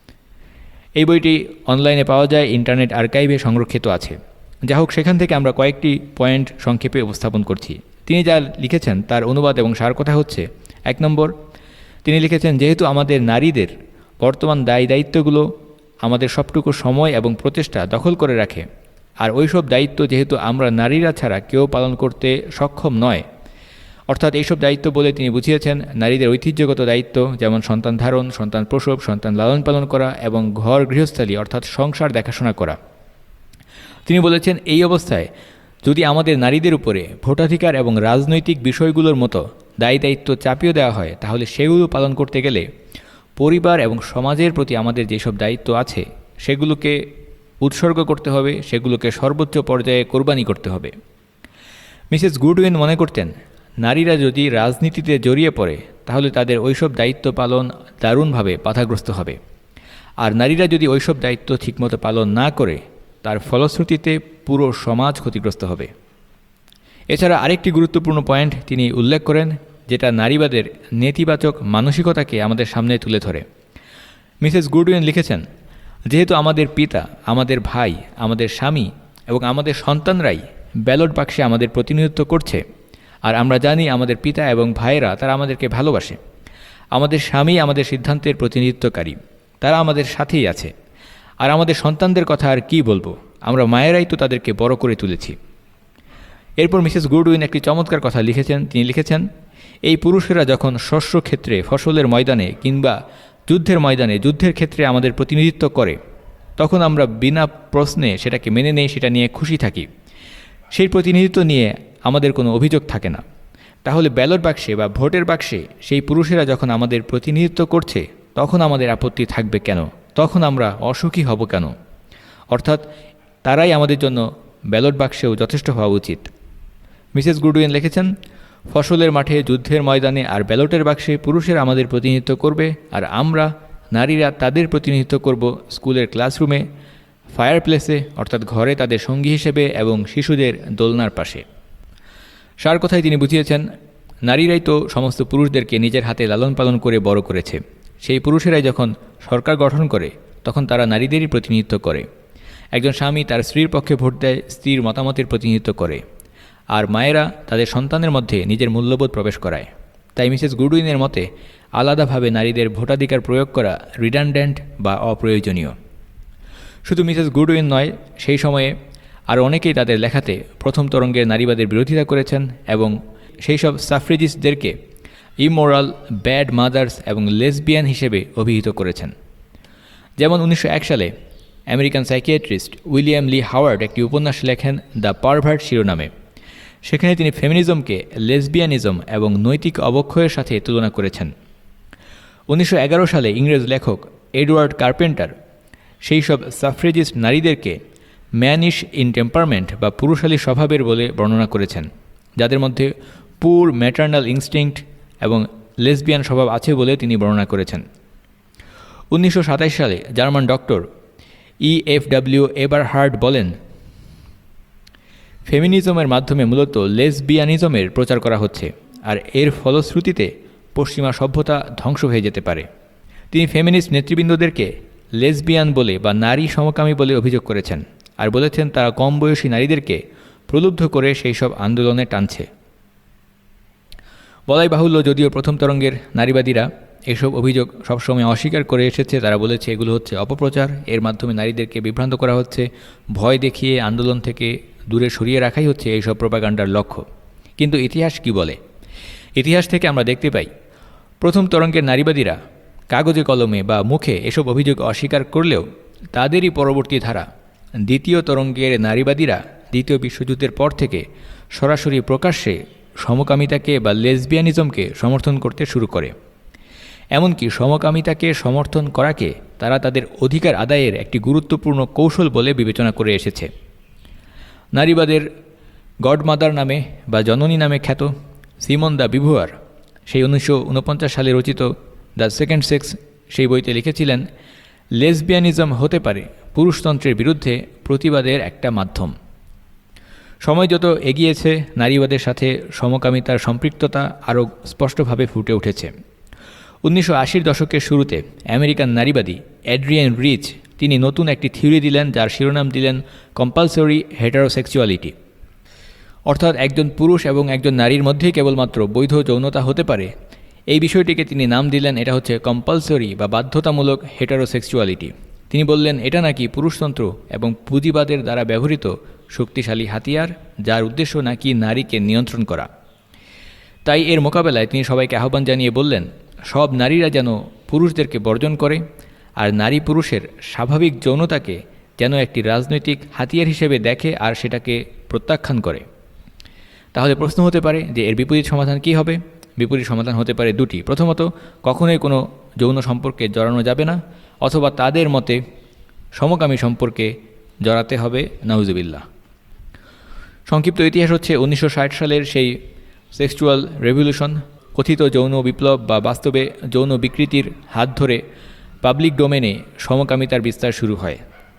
B: এই বইটি অনলাইনে পাওয়া যায়, ইন্টারনেট আর্কাইভে সংরক্ষিত আছে। যা হোক, সেখান থেকে আমরা কয়েকটি পয়েন্ট সংক্ষেপে উপস্থাপন করছি। তিনি যা লিখেছেন তার অনুবাদ এবং সার কথা হচ্ছে, 1 নম্বর, তিনি লিখেছেন, যেহেতু আমাদের নারীদের বর্তমান দায়িত্বগুলো আমাদের সবটুকু সময় এবং প্রচেষ্টা দখল করে রাখে, আর ওইসব দায়িত্ব যেহেতু আমরা নারীরা ছাড়া কেউ পালন করতে সক্ষম নয়, অর্থাৎ এইসব দায়িত্ব বলে তিনি বুঝিয়েছেন নারীদের ঐতিহ্যগত দায়িত্ব, যেমন সন্তান ধারণ, সন্তান প্রসব, সন্তান লালন পালন করা এবং ঘর গৃহস্থালী অর্থাৎ সংসার দেখাশোনা করা। তিনি বলেছেন, এই অবস্থায় যদি আমাদের নারীদের উপরে ভোটাধিকার এবং রাজনৈতিক বিষয়গুলোর মতো দায়িত্ব চাপিয়ে দেওয়া হয়, তাহলে সেগুলো পালন করতে গেলে পরিবার এবং সমাজের প্রতি আমাদের যেসব দায়িত্ব আছে সেগুলোকে উৎসর্গ করতে হবে, সেগুলোকে সর্বোচ্চ পর্যায়ে কোরবানি করতে হবে। মিসেস গুডউইন মনে করতেন, নারীরা যদি রাজনীতিতে জড়িয়ে পড়ে তাহলে তাদের ওইসব দায়িত্ব পালন দারুণভাবে বাধাগ্রস্ত হবে, আর নারীরা যদি ওইসব দায়িত্ব ঠিকমতো পালন না করে তার ফলশ্রুতিতে পুরো সমাজ ক্ষতিগ্রস্ত হবে। এছাড়া আরেকটি গুরুত্বপূর্ণ পয়েন্ট তিনি উল্লেখ করেন, যেটা নারীবাদের নেতিবাচক মানসিকতাকে আমাদের সামনে তুলে ধরে। মিসেস গুডউইন লিখেছেন, যেহেতু আমাদের পিতা, আমাদের ভাই, আমাদের স্বামী এবং আমাদের সন্তানরাই ব্যালট বাক্সে আমাদের প্রতিনিধিত্ব করছে, আর আমরা জানি আমাদের পিতা এবং ভাইয়েরা তারা আমাদেরকে ভালোবাসে, আমাদের স্বামী আমাদের সিদ্ধান্তের প্রতিনিধিত্বকারী, তারা আমাদের সাথেই আছে, আর আমাদের সন্তানদের কথা আর কি বলবো, আমরা মায়েরাই তো তাদেরকে বড় করে তুলেছি। এরপর মিসেস গুডউইন একটি চমৎকার কথা লিখেছেন। তিনি লিখেছেন, এই পুরুষেরা যখন শস্য ক্ষেত্রে, ফসলের ময়দানে কিংবা যুদ্ধের ময়দানে, যুদ্ধের ক্ষেত্রে আমাদের প্রতিনিধিত্ব করে, তখন আমরা বিনা প্রশ্নে সেটাকে মেনে নেই, সেটা নিয়ে খুশি থাকি, সেই প্রতিনিধিত্ব নিয়ে আমাদের কোনো অভিযোগ থাকে না। তাহলে ব্যালট বাক্সে বা ভোটের বাক্সে সেই পুরুষেরা যখন আমাদের প্রতিনিধিত্ব করছে তখন আমাদের আপত্তি থাকবে কেন, তখন আমরা অসুখী হব কেন? অর্থাৎ তারাই আমাদের জন্য ব্যালট বাক্সেও যথেষ্ট হওয়া উচিত। মিসেস গুডউইন লিখেছেন, ফসলের মাঠে, যুদ্ধের ময়দানে আর ব্যালটের বাক্সে পুরুষেরা আমাদের প্রতিনিধিত্ব করবে, আর আমরা নারীরা তাদের প্রতিনিধিত্ব করব স্কুলের ক্লাসরুমে, ফায়ার প্লেসে অর্থাৎ ঘরে তাদের সঙ্গী হিসেবে, এবং শিশুদের দোলনার পাশে। সার কথায় তিনি বুঝিয়েছেন, নারীরাই তো সমস্ত পুরুষদেরকে নিজের হাতে লালন পালন করে বড় করেছে। সেই পুরুষেরাই যখন সরকার গঠন করে তখন তারা নারীদেরই প্রতিনিধিত্ব করে। একজন স্বামী তার স্ত্রীর পক্ষে ভোট দেয়, স্ত্রীর মতামতের প্রতিনিধিত্ব করে, আর মায়েরা তাদের সন্তানের মধ্যে নিজের মূল্যবোধ প্রবেশ করায়। তাই মিসেস গুডউইনের মতে আলাদাভাবে নারীদের ভোটাধিকার প্রয়োগ করা রিডান্ডেন্ট বা অপ্রয়োজনীয়। শুধু মিসেস গুডউইন নয়, সেই সময়ে আরও অনেকেই তাদের লেখাতে প্রথম তরঙ্গের নারীবাদের বিরোধিতা করেছেন এবং সেই সব সাফ্রেজিস্টদেরকে ইমোরাল, ব্যাড মাদার্স এবং লেসবিয়ান হিসেবে অভিহিত করেছেন। যেমন 1901 সালে American psychiatrist William Lee Howard একটি উপন্যাস লেখেন দ্য পারভার্ট শিরোনামে। সেখানে তিনি ফেমিনিজমকে লেসবিয়ানিজম এবং নৈতিক অবক্ষয়ের সাথে তুলনা করেছেন। 1911 সালে ইংরেজ লেখক এডওয়ার্ড কার্পেন্টার সেই সব সাফ্রেজিস্ট নারীদেরকে ম্যানিশ ইন টেম্পারমেন্ট বা পুরুষালী স্বভাবের বলে বর্ণনা করেছেন, যাদের মধ্যে পুর ম্যাটার্নাল ইনস্টিংক্ট এবং লেসবিয়ান স্বভাব আছে বলে তিনি বর্ণনা করেছেন। 1927 সালে জার্মান ডক্টর EFW এবারহার্ড বলেন, ফেমিনিজমের মাধ্যমে মূলত লেসবিয়ানিজমের প্রচার করা হচ্ছে, আর এর ফলশ্রুতিতে পশ্চিমা সভ্যতা ধ্বংস হয়ে যেতে পারে। তিনি ফেমিনিস্ট নেতৃবৃন্দদেরকে লেসবিয়ান বলে বা নারী সমকামী বলে অভিযোগ করেছেন, আর বলেছেন তারা কম বয়সী নারীদেরকে প্রলুব্ধ করে সেই সব আন্দোলনে টানছে। বলাই বাহুল্য, যদিও প্রথম তরঙ্গের নারীবাদীরা এসব অভিযোগ সবসময় অস্বীকার করে এসেছে। তারা বলেছে এগুলো হচ্ছে অপপ্রচার, এর মাধ্যমে নারীদেরকে বিভ্রান্ত করা হচ্ছে, ভয় দেখিয়ে আন্দোলন থেকে দূরে সরিয়ে রাখাই হচ্ছে এইসব প্রোপাগান্ডার লক্ষ্য। কিন্তু ইতিহাস কি বলে? ইতিহাস থেকে আমরা দেখতে পাই প্রথম তরঙ্গের নারীবাদীরা কাগজে কলমে বা মুখে এসব অভিযোগ অস্বীকার করলেও তাদেরই পরবর্তী ধারা দ্বিতীয় তরঙ্গের নারীবাদীরা দ্বিতীয় বিশ্বযুদ্ধের পর থেকে সরাসরি প্রকাশ্যে সমকামিতাকে বা লেসবিয়ানিজমকে সমর্থন করতে শুরু করে। এমনকি সমকামিতাকে সমর্থন করাকে তারা তাদের অধিকার আদায়ের একটি গুরুত্বপূর্ণ কৌশল বলে বিবেচনা করে এসেছে। নারীবাদের গডমাদার নামে বা জননী নামে খ্যাত সিমন দ্য বিভুয়ার সেই 1949 সালে রচিত দ্য সেকেন্ড সেক্স সেই বইতে লিখেছিলেন, লেসবিয়ানিজম হতে পারে পুরুষতন্ত্রের বিরুদ্ধে প্রতিবাদের একটা মাধ্যম। সময় যত এগিয়েছে নারীবাদের সাথে সমকামিতার সম্পৃক্ততা আরও স্পষ্টভাবে ফুটে উঠেছে। 1980-র দশকের শুরুতে আমেরিকান নারীবাদী অ্যাড্রিয়ান রিচ তিনি নতুন একটি থিওরি দিলেন, যার শিরোনাম দিলেন কম্পালসরি হেটারোসেক্সুয়ালিটি। অর্থাৎ একজন পুরুষ এবং একজন নারীর মধ্যেই কেবলমাত্র বৈধ যৌনতা হতে পারে, এই বিষয়টিকে তিনি নাম দিলেন এটা হচ্ছে কম্পালসরি বা বাধ্যতামূলক হেটারোসেক্সুয়ালিটি। তিনি বললেন এটা নাকি পুরুষতন্ত্র এবং পুঁজিবাদের দ্বারা ব্যবহৃত শক্তিশালী হাতিয়ার, যার উদ্দেশ্য নাকি নারীকে নিয়ন্ত্রণ করা। তাই এর মোকাবেলায় তিনি সবাইকে আহ্বান জানিয়ে বললেন সব নারীরা যেন পুরুষদেরকে বর্জন করে আর নারী পুরুষের স্বাভাবিক যৌনতাকে যেন একটি রাজনৈতিক হাতিয়ার হিসেবে দেখে আর সেটাকে প্রত্যাখ্যান করে। তাহলে প্রশ্ন হতে পারে যে এর বিপরীত সমাধান কি হবে? বিপরীত সমাধান হতে পারে দুটি। প্রথমত, কখনোই কোনো যৌন সম্পর্কে জড়ানো যাবে না, অথবা তাদের মতে সমকামী সম্পর্কে জড়াতে হবে, নাউজুবিল্লাহ। সংক্ষিপ্ত ইতিহাস হচ্ছে 1960 সালের সেই সেক্সুয়াল রেভলিউশন, কথিত যৌন বিপ্লব বা বাস্তবে যৌন বিকৃতির হাত ধরে পাবলিক ডোমেনে সমকামিতার বিস্তার শুরু হয়।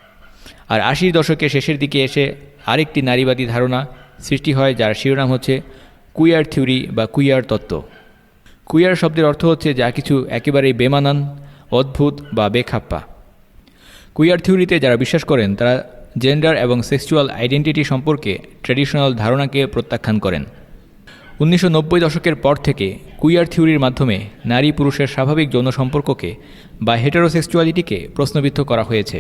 B: আর 80-র দশকের শেষের দিকে এসে আরেকটি নারীবাদী ধারণা সৃষ্টি হয়, যার শিরোনাম হচ্ছে কুইয়ার থিওরি বা কুইয়ার তত্ত্ব। কুইয়ার শব্দের অর্থ হচ্ছে যা কিছু একেবারেই বেমানান, অদ্ভুত বা বেখাপ্পা। কুইয়ার থিওরিতে যারা বিশ্বাস করেন তারা জেন্ডার এবং সেক্সুয়াল আইডেন্টিটি সম্পর্কে ট্র্যাডিশনাল ধারণাকে প্রত্যাখ্যান করেন। 1990 দশকের পর থেকে কুইয়ার থিওরির মাধ্যমে নারী পুরুষের স্বাভাবিক যৌন সম্পর্ককে বা হেটারোসেক্সুয়ালিটিকে প্রশ্নবিদ্ধ করা হয়েছে।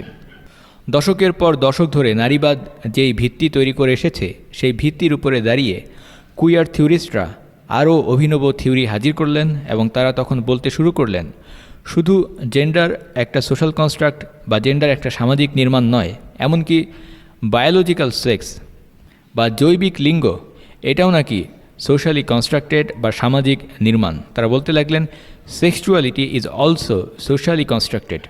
B: দশকের পর দশক ধরে নারীবাদ যেই ভিত্তি তৈরি করে এসেছে, সেই ভিত্তির উপরে দাঁড়িয়ে কুইয়ার থিওরিস্টরা আরও অভিনব থিওরি হাজির করলেন এবং তারা তখন বলতে শুরু করলেন শুধু জেন্ডার একটা সোশ্যাল কনস্ট্রাক্ট বা জেন্ডার একটা সামাজিক নির্মাণ নয়, এমনকি বায়োলজিক্যাল সেক্স বা জৈবিক লিঙ্গ এটাও নাকি সোশ্যালি কনস্ট্রাক্টেড বা সামাজিক নির্মাণ। তারা বলতে লাগলেন sexuality is also socially constructed.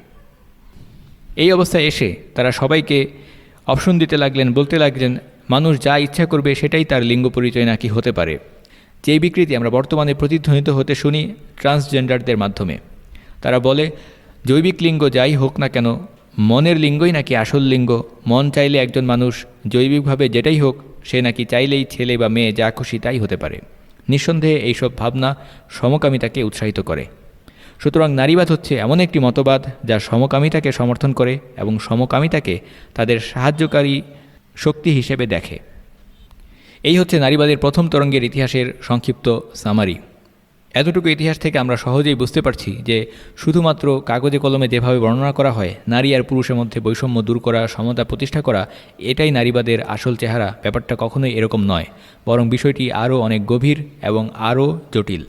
B: এই অবস্থায় এসে তারা সবাইকে অপশন দিতে লাগলেন, বলতে লাগলেন মানুষ যা ইচ্ছা করবে সেটাই তার লিঙ্গ পরিচয় নাকি হতে পারে। যেই বিকৃতি আমরা বর্তমানে প্রতিধ্বনিত হতে শুনি ট্রান্সজেন্ডারদের মাধ্যমে। তারা বলে জৈবিক লিঙ্গ যাই হোক না কেন, মনের লিঙ্গই নাকি আসল লিঙ্গ। মন চাইলে একজন মানুষ জৈবিকভাবে যেটাই হোক, সে নাকি চাইলেই ছেলে বা মেয়ে যা খুশি তাই হতে পারে। নিঃসন্দেহে এইসব ভাবনা সমকামিতাকে উৎসাহিত করে। সুতরাং নারীবাদ হচ্ছে এমন একটি মতবাদ যা সমকামিতাকে সমর্থন করে এবং সমকামিতাকে তাদের সাহায্যকারী শক্তি হিসেবে দেখে। এই হচ্ছে নারীবাদের প্রথম তরঙ্গের ইতিহাসের সংক্ষিপ্ত সামারি। এতটুকু ইতিহাস থেকে আমরা সহজেই বুঝতে পারছি যে শুধুমাত্র কাগজে কলমে যেভাবে বর্ণনা করা হয় নারী আর পুরুষের মধ্যে বৈষম্য দূর করা, সমতা প্রতিষ্ঠা করা, এটাই নারীবাদের আসল চেহারা। ব্যাপারটা কখনোই এরকম নয়, বরং বিষয়টি আরও অনেক গভীর এবং আরও জটিল।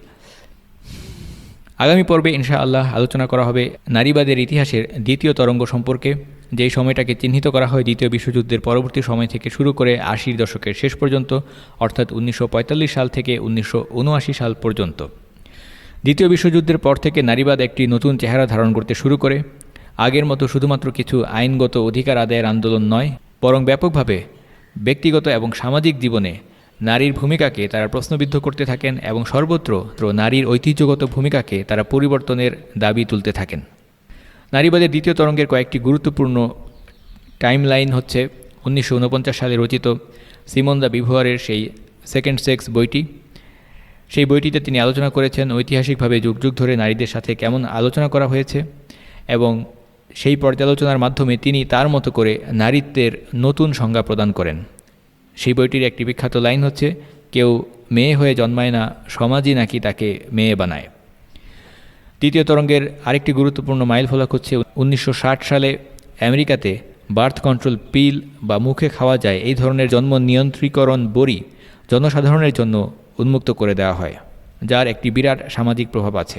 B: আগামী পর্বে ইনশাআল্লাহ আলোচনা করা হবে নারীবাদের ইতিহাসের দ্বিতীয় তরঙ্গ সম্পর্কে, যেই সময়টাকে চিহ্নিত করা হয় দ্বিতীয় বিশ্বযুদ্ধের পরবর্তী সময় থেকে শুরু করে 80-র দশকের শেষ পর্যন্ত, অর্থাৎ 1945 সাল থেকে 1979 সাল পর্যন্ত। দ্বিতীয় বিশ্বযুদ্ধের পর থেকে নারীবাদ একটি নতুন চেহারা ধারণ করতে শুরু করে। আগের মতো শুধুমাত্র কিছু আইনগত অধিকার আদায়ের আন্দোলন নয়, বরং ব্যাপকভাবে ব্যক্তিগত এবং সামাজিক জীবনে নারীর ভূমিকাকে তারা প্রশ্নবিদ্ধ করতে থাকেন এবং সর্বত্র নারীর ঐতিহ্যগত ভূমিকাকে তারা পরিবর্তনের দাবি তুলতে থাকেন। নারীবাদের দ্বিতীয় তরঙ্গের কয়েকটি গুরুত্বপূর্ণ টাইমলাইন হচ্ছে 1949 সালে রচিত সিমন দ্য বিভুয়ারের সেই সেকেন্ড সেক্স বইটি। সেই বইটিতে তিনি আলোচনা করেছেন ঐতিহাসিকভাবে যুগ যুগ ধরে নারীদের সাথে কেমন আলোচনা করা হয়েছে এবং সেই পর্যালোচনার মাধ্যমে তিনি তার মতো করে নারীত্বের নতুন সংজ্ঞা প্রদান করেন। সেই বইটির একটি বিখ্যাত লাইন হচ্ছে, কেউ মেয়ে হয়ে জন্মায় না, সমাজই নাকি তাকে মেয়ে বানায়। দ্বিতীয় তরঙ্গের আরেকটি গুরুত্বপূর্ণ মাইলফলক হচ্ছে 1960 সালে আমেরিকাতে বার্থ কন্ট্রোল পিল বা মুখে খাওয়া যায় এই ধরনের জন্ম নিয়ন্ত্রীকরণ বড়ি জনসাধারণের জন্য উন্মুক্ত করে দেওয়া হয়, যার একটি বিরাট সামাজিক প্রভাব আছে।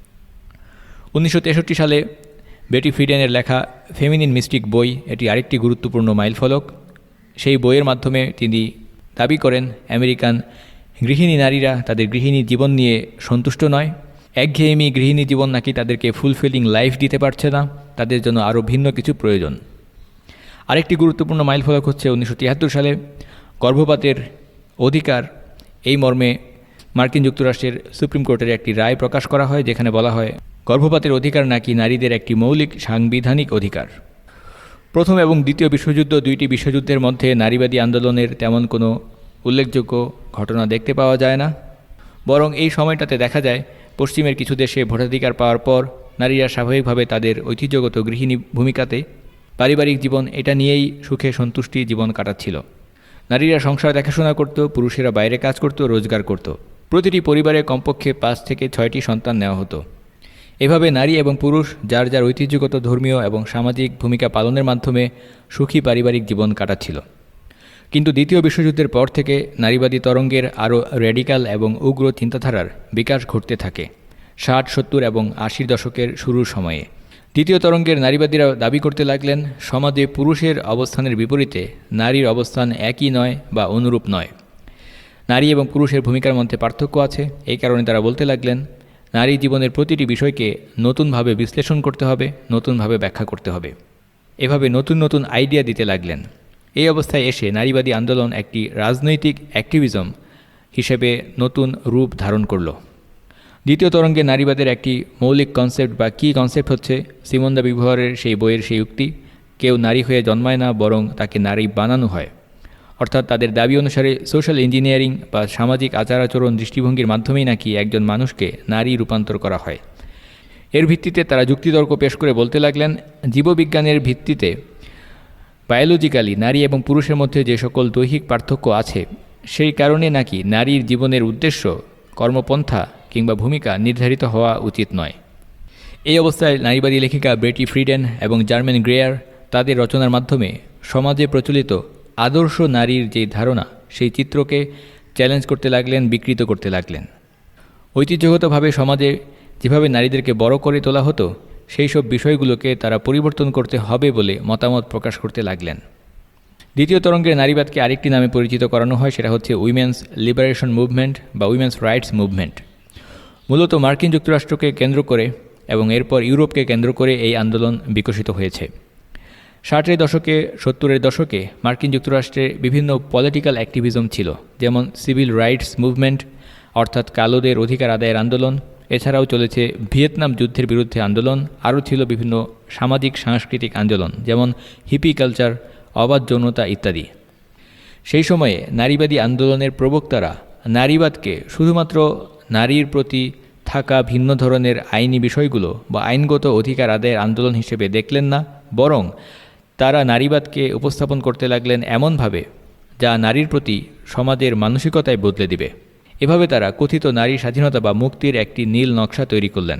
B: 1963 সালে বেটি ফ্রিডেনের লেখা ফেমিনিন মিস্টিক বই এটি আরেকটি গুরুত্বপূর্ণ মাইলফলক। সেই বইয়ের মাধ্যমে তিনি দাবি করেন আমেরিকান গৃহিণী নারীরা তাদের গৃহিণী জীবন নিয়ে সন্তুষ্ট নয়, একঘেয়েমি গৃহিণী জীবন নাকি তাদেরকে ফুলফিলিং লাইফ দিতে পারছে না, তাদের জন্য আরও ভিন্ন কিছু প্রয়োজন। আরেকটি গুরুত্বপূর্ণ মাইলফলক হচ্ছে 1973 সালে গর্ভপাতের অধিকার এই মর্মে মার্কিন যুক্তরাষ্ট্রের সুপ্রিম কোর্টের একটি রায় প্রকাশ করা হয়, যেখানে বলা হয় গর্ভপাতের অধিকার নাকি নারীদের একটি মৌলিক সাংবিধানিক অধিকার। প্রথম এবং দ্বিতীয় বিশ্বযুদ্ধ দুইটি বিশ্বযুদ্ধের মধ্যে নারীবাদী আন্দোলনের তেমন কোনো উল্লেখযোগ্য ঘটনা দেখতে পাওয়া যায় না, বরং এই সময়টাতে দেখা যায় পশ্চিমের কিছু দেশে ভোটাধিকার পাওয়ার পর নারীরা স্বাভাবিকভাবে তাদের ঐতিহ্যগত গৃহিণী ভূমিকাতে পারিবারিক জীবন এটা নিয়েই সুখে সন্তুষ্টি জীবন কাটাচ্ছিল। নারীরা সংসার দেখাশোনা করত, পুরুষেরা বাইরে কাজ করত, রোজগার করত। প্রতিটি পরিবারে কমপক্ষে 5 থেকে 6টি সন্তান নেওয়া হতো। এভাবে নারী এবং পুরুষ যার যার ঐতিহ্যগত ধর্মীয় এবং সামাজিক ভূমিকা পালনের মাধ্যমে সুখী পারিবারিক জীবন কাটাচ্ছিল। কিন্তু দ্বিতীয় বিশ্বযুদ্ধের পর থেকে নারীবাদী তরঙ্গের আরও র্যাডিক্যাল এবং উগ্র চিন্তাধারার বিকাশ ঘটতে থাকে 60, 70 এবং 80 দশকের শুরুর সময়ে। দ্বিতীয় তরঙ্গের নারীবাদীরা দাবি করতে লাগলেন সমাজে পুরুষের অবস্থানের বিপরীতে নারীর অবস্থান একই নয় বা অনুরূপ নয়। নারী এবং পুরুষের ভূমিকার মধ্যে পার্থক্য আছে। এই কারণে তারা বলতে লাগলেন নারী জীবনের প্রতিটি বিষয়কে নতুনভাবে বিশ্লেষণ করতে হবে, নতুনভাবে ব্যাখ্যা করতে হবে। এভাবে নতুন নতুন আইডিয়া দিতে লাগলেন। এই অবস্থায় এসে নারীবাদী আন্দোলন একটি রাজনৈতিক অ্যাক্টিভিজম হিসেবে নতুন রূপ ধারণ করল। দ্বিতীয় তরঙ্গে নারীবাদের একটি মৌলিক কনসেপ্ট বা কি কনসেপ্ট হচ্ছে সিমন দা বিভারের সেই বইয়ের সেই উক্তি, কেউ নারী হয়ে জন্মায় না, বরং তাকে নারী বানানো হয়। অর্থাৎ তাদের দাবি অনুসারে সোশ্যাল ইঞ্জিনিয়ারিং বা সামাজিক আচার আচরণ দৃষ্টিভঙ্গির মাধ্যমেই নাকি একজন মানুষকে নারী রূপান্তর করা হয়। এর ভিত্তিতে তারা যুক্তিতর্ক পেশ করে বলতে লাগলেন জীববিজ্ঞানের ভিত্তিতে বায়োলজিক্যালি নারী এবং পুরুষের মধ্যে যে সকল দৈহিক পার্থক্য আছে সেই কারণে নাকি নারীর জীবনের উদ্দেশ্য, কর্মপন্থা কিংবা ভূমিকা নির্ধারিত হওয়া উচিত নয়। এই অবস্থায় নারীবাদী লেখিকা বেটি ফ্রিডেন এবং জার্মেন গ্রেয়ার তাদের রচনার মাধ্যমে সমাজে প্রচলিত আদর্শ নারীর যে ধারণা সেই চিত্রকে চ্যালেঞ্জ করতে লাগলেন, বিকৃত করতে লাগলেন। ঐতিহ্যগতভাবে সমাজে যেভাবে নারীদেরকে বড় করে তোলা হতো সেই সব বিষয়গুলোকে তারা পরিবর্তন করতে হবে বলে মতামত প্রকাশ করতে লাগলেন। দ্বিতীয় তরঙ্গের নারীবাদকে আরেকটি নামে পরিচিত করানো হয়, সেটা হচ্ছে উইমেন্স লিবারেশন মুভমেন্ট বা উইমেন্স রাইটস মুভমেন্ট। মূলত মার্কিন যুক্তরাষ্ট্রকে কেন্দ্র করে এবং এরপর ইউরোপকে কেন্দ্র করে এই আন্দোলন বিকশিত হয়েছে। 60-এর দশকে, 70-এর দশকে মার্কিন যুক্তরাষ্ট্রে বিভিন্ন পলিটিক্যাল অ্যাক্টিভিজম ছিল, যেমন সিভিল রাইটস মুভমেন্ট অর্থাৎ কালোদের অধিকার আদায়ের আন্দোলন। এছাড়াও চলেছে ভিয়েতনাম যুদ্ধের বিরুদ্ধে আন্দোলন। আরও ছিল বিভিন্ন সামাজিক সাংস্কৃতিক আন্দোলন, যেমন হিপি কালচার, অবাধ যৌনতা ইত্যাদি। সেই সময়ে নারীবাদী আন্দোলনের প্রবক্তারা নারীবাদকে শুধুমাত্র নারীর প্রতি থাকা ভিন্ন ধরনের আইনি বিষয়গুলো বা আইনগত অধিকার আদায়ের আন্দোলন হিসেবে দেখলেন না, বরং তারা নারীবাদকে উপস্থাপন করতে লাগলেন এমনভাবে যা নারীর প্রতি সমাজের মানসিকতায় বদলে দিবে। এভাবে তারা কথিত নারী স্বাধীনতা বা মুক্তির একটি নীল নকশা তৈরি করলেন।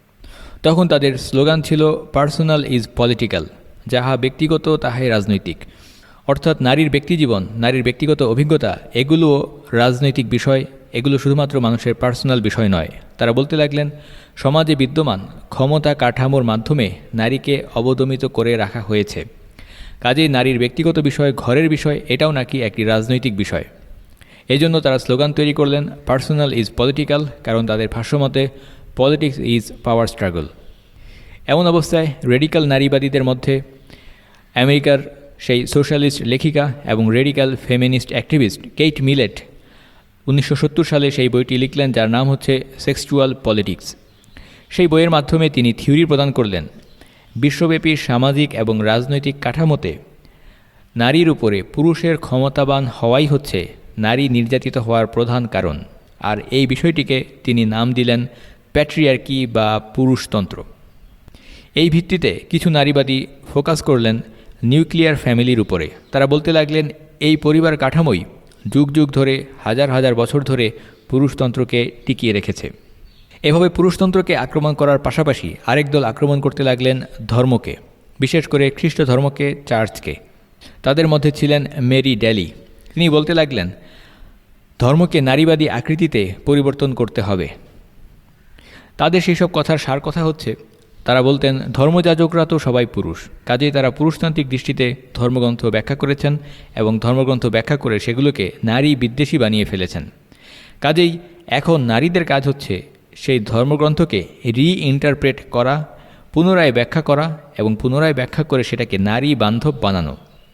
B: তখন তাদের স্লোগান ছিল পার্সোনাল ইজ পলিটিক্যাল, যাহা ব্যক্তিগত তাহাই রাজনৈতিক। অর্থাৎ নারীর ব্যক্তিজীবন, নারীর ব্যক্তিগত অভিজ্ঞতা এগুলোও রাজনৈতিক বিষয়, এগুলো শুধুমাত্র মানুষের পার্সোনাল বিষয় নয়। তারা বলতে লাগলেন সমাজে বিদ্যমান ক্ষমতা কাঠামোর মাধ্যমে নারীকে অবদমিত করে রাখা হয়েছে, কাজেই নারীর ব্যক্তিগত বিষয়, ঘরের বিষয় এটাও নাকি একটি রাজনৈতিক বিষয়। এই জন্য তারা স্লোগান তৈরি করলেন পার্সোনাল ইজ পলিটিক্যাল, কারণ তাদের ভাষ্যমতে পলিটিক্স ইজ পাওয়ার স্ট্রাগল। এমন অবস্থায় রেডিক্যাল নারীবাদীদের মধ্যে আমেরিকার সেই সোশ্যালিস্ট লেখিকা এবং radical feminist activist Kate Millett 1970 সালে সেই বইটি লিখলেন, যার নাম হচ্ছে সেক্সুয়াল পলিটিক্স। সেই বইয়ের মাধ্যমে তিনি থিওরি প্রদান করলেন বিশ্বব্যাপী সামাজিক এবং রাজনৈতিক কাঠামোতে নারীর উপরে পুরুষের ক্ষমতাবান হওয়াই হচ্ছে নারী নির্যাতিত হওয়ার প্রধান কারণ। আর এই বিষয়টিকে তিনি নাম দিলেন প্যাট্রিয়ার্কি বা পুরুষতন্ত্র। এই ভিত্তিতে কিছু নারীবাদী ফোকাস করলেন নিউক্লিয়ার ফ্যামিলির উপরে। তারা বলতে লাগলেন এই পরিবার কাঠামোই যুগ যুগ ধরে, হাজার হাজার বছর ধরে পুরুষতন্ত্রকে টিকিয়ে রেখেছে। এভাবে পুরুষতন্ত্রকে আক্রমণ করার পাশাপাশি আরেক দল আক্রমণ করতে লাগলেন ধর্মকে, বিশেষ করে খ্রিস্ট ধর্মকে, চার্চকে। তাদের মধ্যে ছিলেন মেরি ড্যালি। তিনি বলতে লাগলেন ধর্মকে নারীবাদী আকৃতিতে পরিবর্তন করতে হবে। তাদের সেই সব কথার সার কথা হচ্ছে তারা বলতেন ধর্মযাজকরা তো সবাই পুরুষ, কাজেই তারা পুরুষতান্ত্রিক দৃষ্টিতে ধর্মগ্রন্থ ব্যাখ্যা করেছেন এবং ধর্মগ্রন্থ ব্যাখ্যা করে সেগুলোকে নারী বিদ্বেষী বানিয়ে ফেলেছেন। কাজেই এখন নারীদের কাজ হচ্ছে সেই ধর্মগ্রন্থকে রিইন্টারপ্রেট করা, পুনরায় ব্যাখ্যা করা এবং পুনরায় ব্যাখ্যা করে সেটাকে নারী বান্ধব বানানো।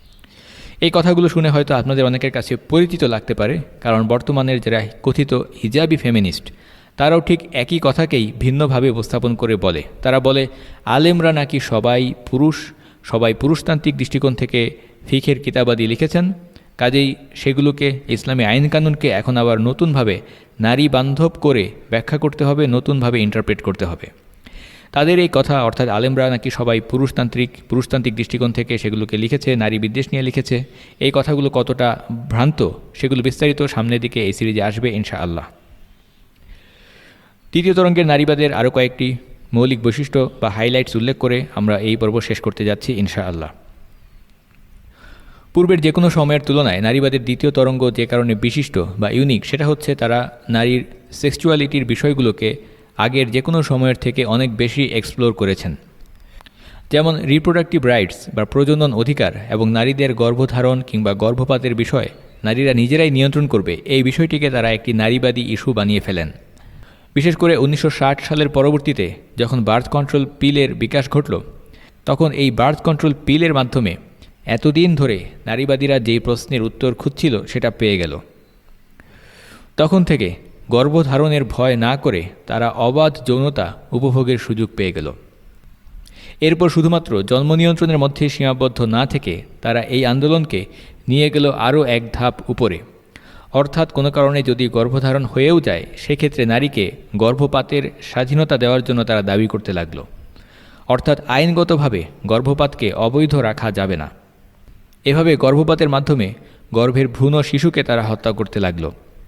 B: এই কথাগুলো শুনে হয়তো আপনাদের অনেকের কাছে পরিচিত লাগতে পারে, কারণ বর্তমানের যারা কথিত হিজাবি ফেমিনিস্ট তারাও ঠিক একই কথাকেই ভিন্নভাবে উপস্থাপন করে বলে। তারা বলে আলেমরা নাকি সবাই পুরুষ, সবাই পুরুষতান্ত্রিক দৃষ্টিকোণ থেকে ফিকের কিতাবাদি লিখেছেন, কাজেই সেগুলোকে ইসলামী আইন কানুনকে এখন আবার নতুনভাবে নারী বান্ধব করে ব্যাখ্যা করতে হবে, নতুনভাবে ইন্টারপ্রেট করতে হবে। তাদের এই কথা, অর্থাৎ আলেমরা নাকি সবাই পুরুষতান্ত্রিক দৃষ্টিকোণ থেকে সেগুলোকে লিখেছে, নারী বিদ্বেষ নিয়ে লিখেছে, এই কথাগুলো কতটা ভ্রান্ত সেগুলো বিস্তারিত সামনের দিকে এই সিরিজে আসবে ইনশাআল্লাহ। তৃতীয় তরঙ্গের নারীবাদের আরও কয়েকটি মৌলিক বৈশিষ্ট্য বা হাইলাইটস উল্লেখ করে আমরা এই পর্ব শেষ করতে যাচ্ছি ইনশাআল্লাহ। পূর্বের যে কোনো সময়ের তুলনায় নারীবাদের দ্বিতীয় তরঙ্গ যে কারণে বিশিষ্ট বা ইউনিক, সেটা হচ্ছে তারা নারীর সেক্সুয়ালিটির বিষয়গুলোকে আগের যে কোনো সময়ের থেকে অনেক বেশি এক্সপ্লোর করেছেন। যেমন রিপ্রোডাক্টিভ রাইটস বা প্রজনন অধিকার এবং নারীদের গর্ভধারণ কিংবা গর্ভপাতের বিষয় নারীরা নিজেরাই নিয়ন্ত্রণ করবে, এই বিষয়টিকে তারা একটি নারীবাদী ইস্যু বানিয়ে ফেলেন। বিশেষ করে 1960 সালের পরবর্তীতে যখন বার্থ কন্ট্রোল পিলের বিকাশ ঘটল, তখন এই বার্থ কন্ট্রোল পিলের মাধ্যমে এতদিন ধরে নারীবাদীরা যেই প্রশ্নের উত্তর খুঁজছিল সেটা পেয়ে গেল। তখন থেকে গর্ভধারণের ভয় না করে তারা অবাধ যৌনতা উপভোগের সুযোগ পেয়ে গেল। এরপর শুধুমাত্র জন্ম নিয়ন্ত্রণের মধ্যে সীমাবদ্ধ না থেকে তারা এই আন্দোলনকে নিয়ে গেল আরও এক ধাপ উপরে, অর্থাৎ কোনো কারণে যদি গর্ভধারণ হয়েও যায় সেক্ষেত্রে নারীকে গর্ভপাতের স্বাধীনতা দেওয়ার জন্য তারা দাবি করতে লাগল। অর্থাৎ আইনগতভাবে গর্ভপাতকে অবৈধ রাখা যাবে না। এভাবে গর্ভপাতের মাধ্যমে গর্ভের ভ্রূণ শিশুকে তারা হত্যা করতে লাগল।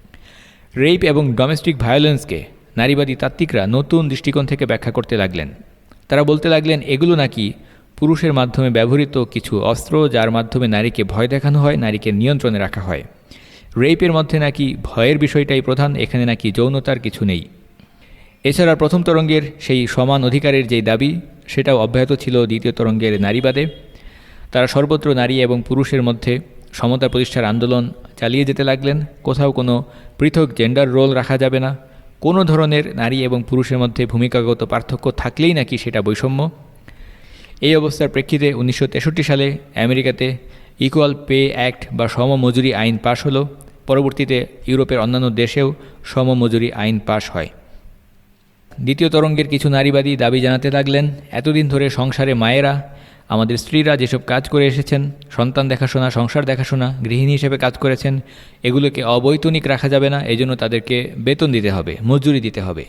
B: রেপ এবং ডোমেস্টিক ভায়োলেন্সকে নারীবাদী তাত্ত্বিকরা নতুন দৃষ্টিকোণ থেকে ব্যাখ্যা করতে লাগলেন। তারা বলতে লাগলেন এগুলো নাকি পুরুষের মাধ্যমে ব্যবহৃত কিছু অস্ত্র, যার মাধ্যমে নারীকে ভয় দেখানো হয়, নারীকে নিয়ন্ত্রণে রাখা হয়। রেপের মধ্যে নাকি ভয়ের বিষয়টাই প্রধান, এখানে নাকি যৌনতার কিছু নেই। এছাড়া প্রথম তরঙ্গের সেই সমান অধিকারের যেই দাবি, সেটাও অব্যাহত ছিল দ্বিতীয় তরঙ্গের নারীবাদে। তারা সর্বত্র নারী এবং পুরুষের মধ্যে সমতা প্রতিষ্ঠার আন্দোলন চালিয়ে যেতে লাগলেন। কোথাও কোনো পৃথক জেন্ডার রোল রাখা যাবে না, কোনো ধরনের নারী এবং পুরুষের মধ্যে ভূমিকাগত পার্থক্য থাকলেই নাকি সেটা বৈষম্য। এই অবস্থার প্রেক্ষিতে 1963 সালে আমেরিকাতে ইকুয়াল পে অ্যাক্ট বা সমমজুরি আইন পাশ হলো। পরবর্তীতে ইউরোপের অন্যান্য দেশেও সমমজুরি আইন পাশ হয়। দ্বিতীয় তরঙ্গের কিছু নারীবাদী দাবি জানাতে লাগলেন এতদিন ধরে সংসারে মায়েরা, আমাদের স্ত্রীরা যেসব কাজ করে এসেছেন, সন্তান দেখাশোনা, সংসার দেখাশোনা, গৃহিণী হিসেবে কাজ করেছেন, এগুলোকে অবৈতনিক রাখা যাবে না, এজন্য তাদেরকে বেতন দিতে হবে, মজুরি দিতে হবে।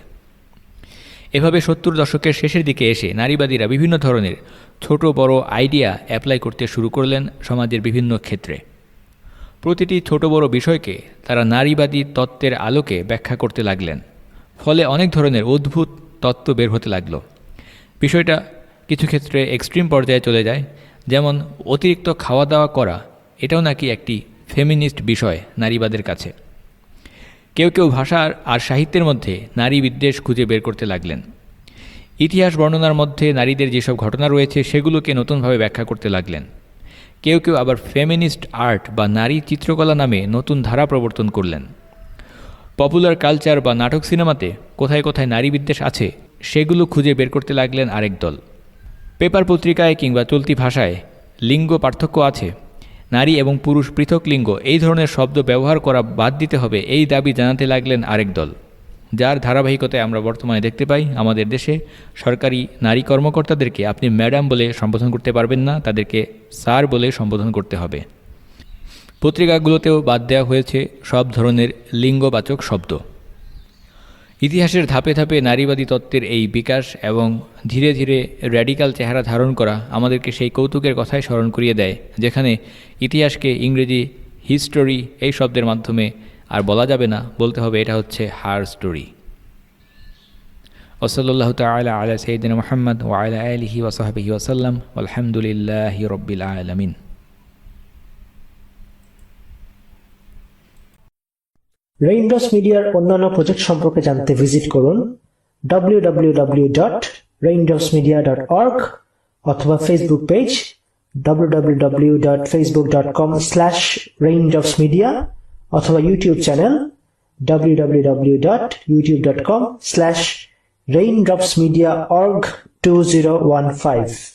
B: এভাবে 70 দশকের শেষের দিকে এসে নারীবাদীরা বিভিন্ন ধরনের ছোট বড় আইডিয়া অ্যাপ্লাই করতে শুরু করলেন সমাজের বিভিন্ন ক্ষেত্রে। প্রতিটি ছোট বড় বিষয়কে তারা নারীবাদী তত্ত্বের আলোকে ব্যাখ্যা করতে লাগলেন। ফলে অনেক ধরনের অদ্ভুত তত্ত্ব বের হতে লাগলো। বিষয়টা কিছু ক্ষেত্রে এক্সট্রিম পর্যায়ে চলে যায়, যেমন অতিরিক্ত খাওয়া দাওয়া করা, এটাও নাকি একটি ফেমিনিস্ট বিষয় নারীবাদের কাছে। কেউ কেউ ভাষা আর সাহিত্যের মধ্যে নারী বিদ্বেষ খুঁজে বের করতে লাগলেন। ইতিহাস বর্ণনার মধ্যে নারীদের যেসব ঘটনা রয়েছে সেগুলোকে নতুনভাবে ব্যাখ্যা করতে লাগলেন। কেউ কেউ আবার ফেমিনিস্ট আর্ট বা নারী চিত্রকলা নামে নতুন ধারা প্রবর্তন করলেন। পপুলার কালচার বা নাটক সিনেমাতে কোথায় কোথায় নারী বিদ্বেষ আছে সেগুলো খুঁজে বের করতে লাগলেন আরেক দল। পেপার পত্রিকায় কিংবা চলতি ভাষায় লিঙ্গ পার্থক্য আছে, নারী এবং পুরুষ পৃথক লিঙ্গ, এই ধরনের শব্দ ব্যবহার করা বাদ দিতে হবে, এই দাবি জানাতে লাগলেন আরেক দল। যার ধারাবাহিকতায় আমরা বর্তমানে দেখতে পাই আমাদের দেশে সরকারি নারী কর্মকর্তাদেরকে আপনি ম্যাডাম বলে সম্বোধন করতে পারবেন না, তাদেরকে স্যার বলে সম্বোধন করতে হবে। পত্রিকাগুলোতেও বাদ দেওয়া হয়েছে সব ধরনের লিঙ্গবাচক শব্দ। ইতিহাসের ধাপে ধাপে নারীবাদী তত্ত্বের এই বিকাশ এবং ধীরে ধীরে র্যাডিক্যাল চেহারা ধারণ করা আমাদেরকে সেই কৌতুকের কথাই স্মরণ করিয়ে দেয়, যেখানে ইতিহাসকে ইংরেজি হিস্টোরি এই শব্দের মাধ্যমে আর বলা যাবে না, বলতে হবে এটা হচ্ছে হার স্টোরি। ওয়াসাল্লাল্লাহু তাআলা আলা সাইয়্যিদিনা মুহাম্মদ ওয়া আলা আলিহি ওয়া সাহবিহি ওয়া সাল্লাম আলহামদুলিল্লাহি রাব্বিল আলামিন।
A: রেইনড্রপস মিডিয়ার অন্যান্য প্রজেক্ট সম্পর্কে জানতে ভিজিট করুন www.raindropsmedia.org অথবা ফেসবুক পেজ www.facebook.com/raindropsmedia অথবা ইউটিউব চ্যানেল www.youtube.com/raindropsmediaorg2015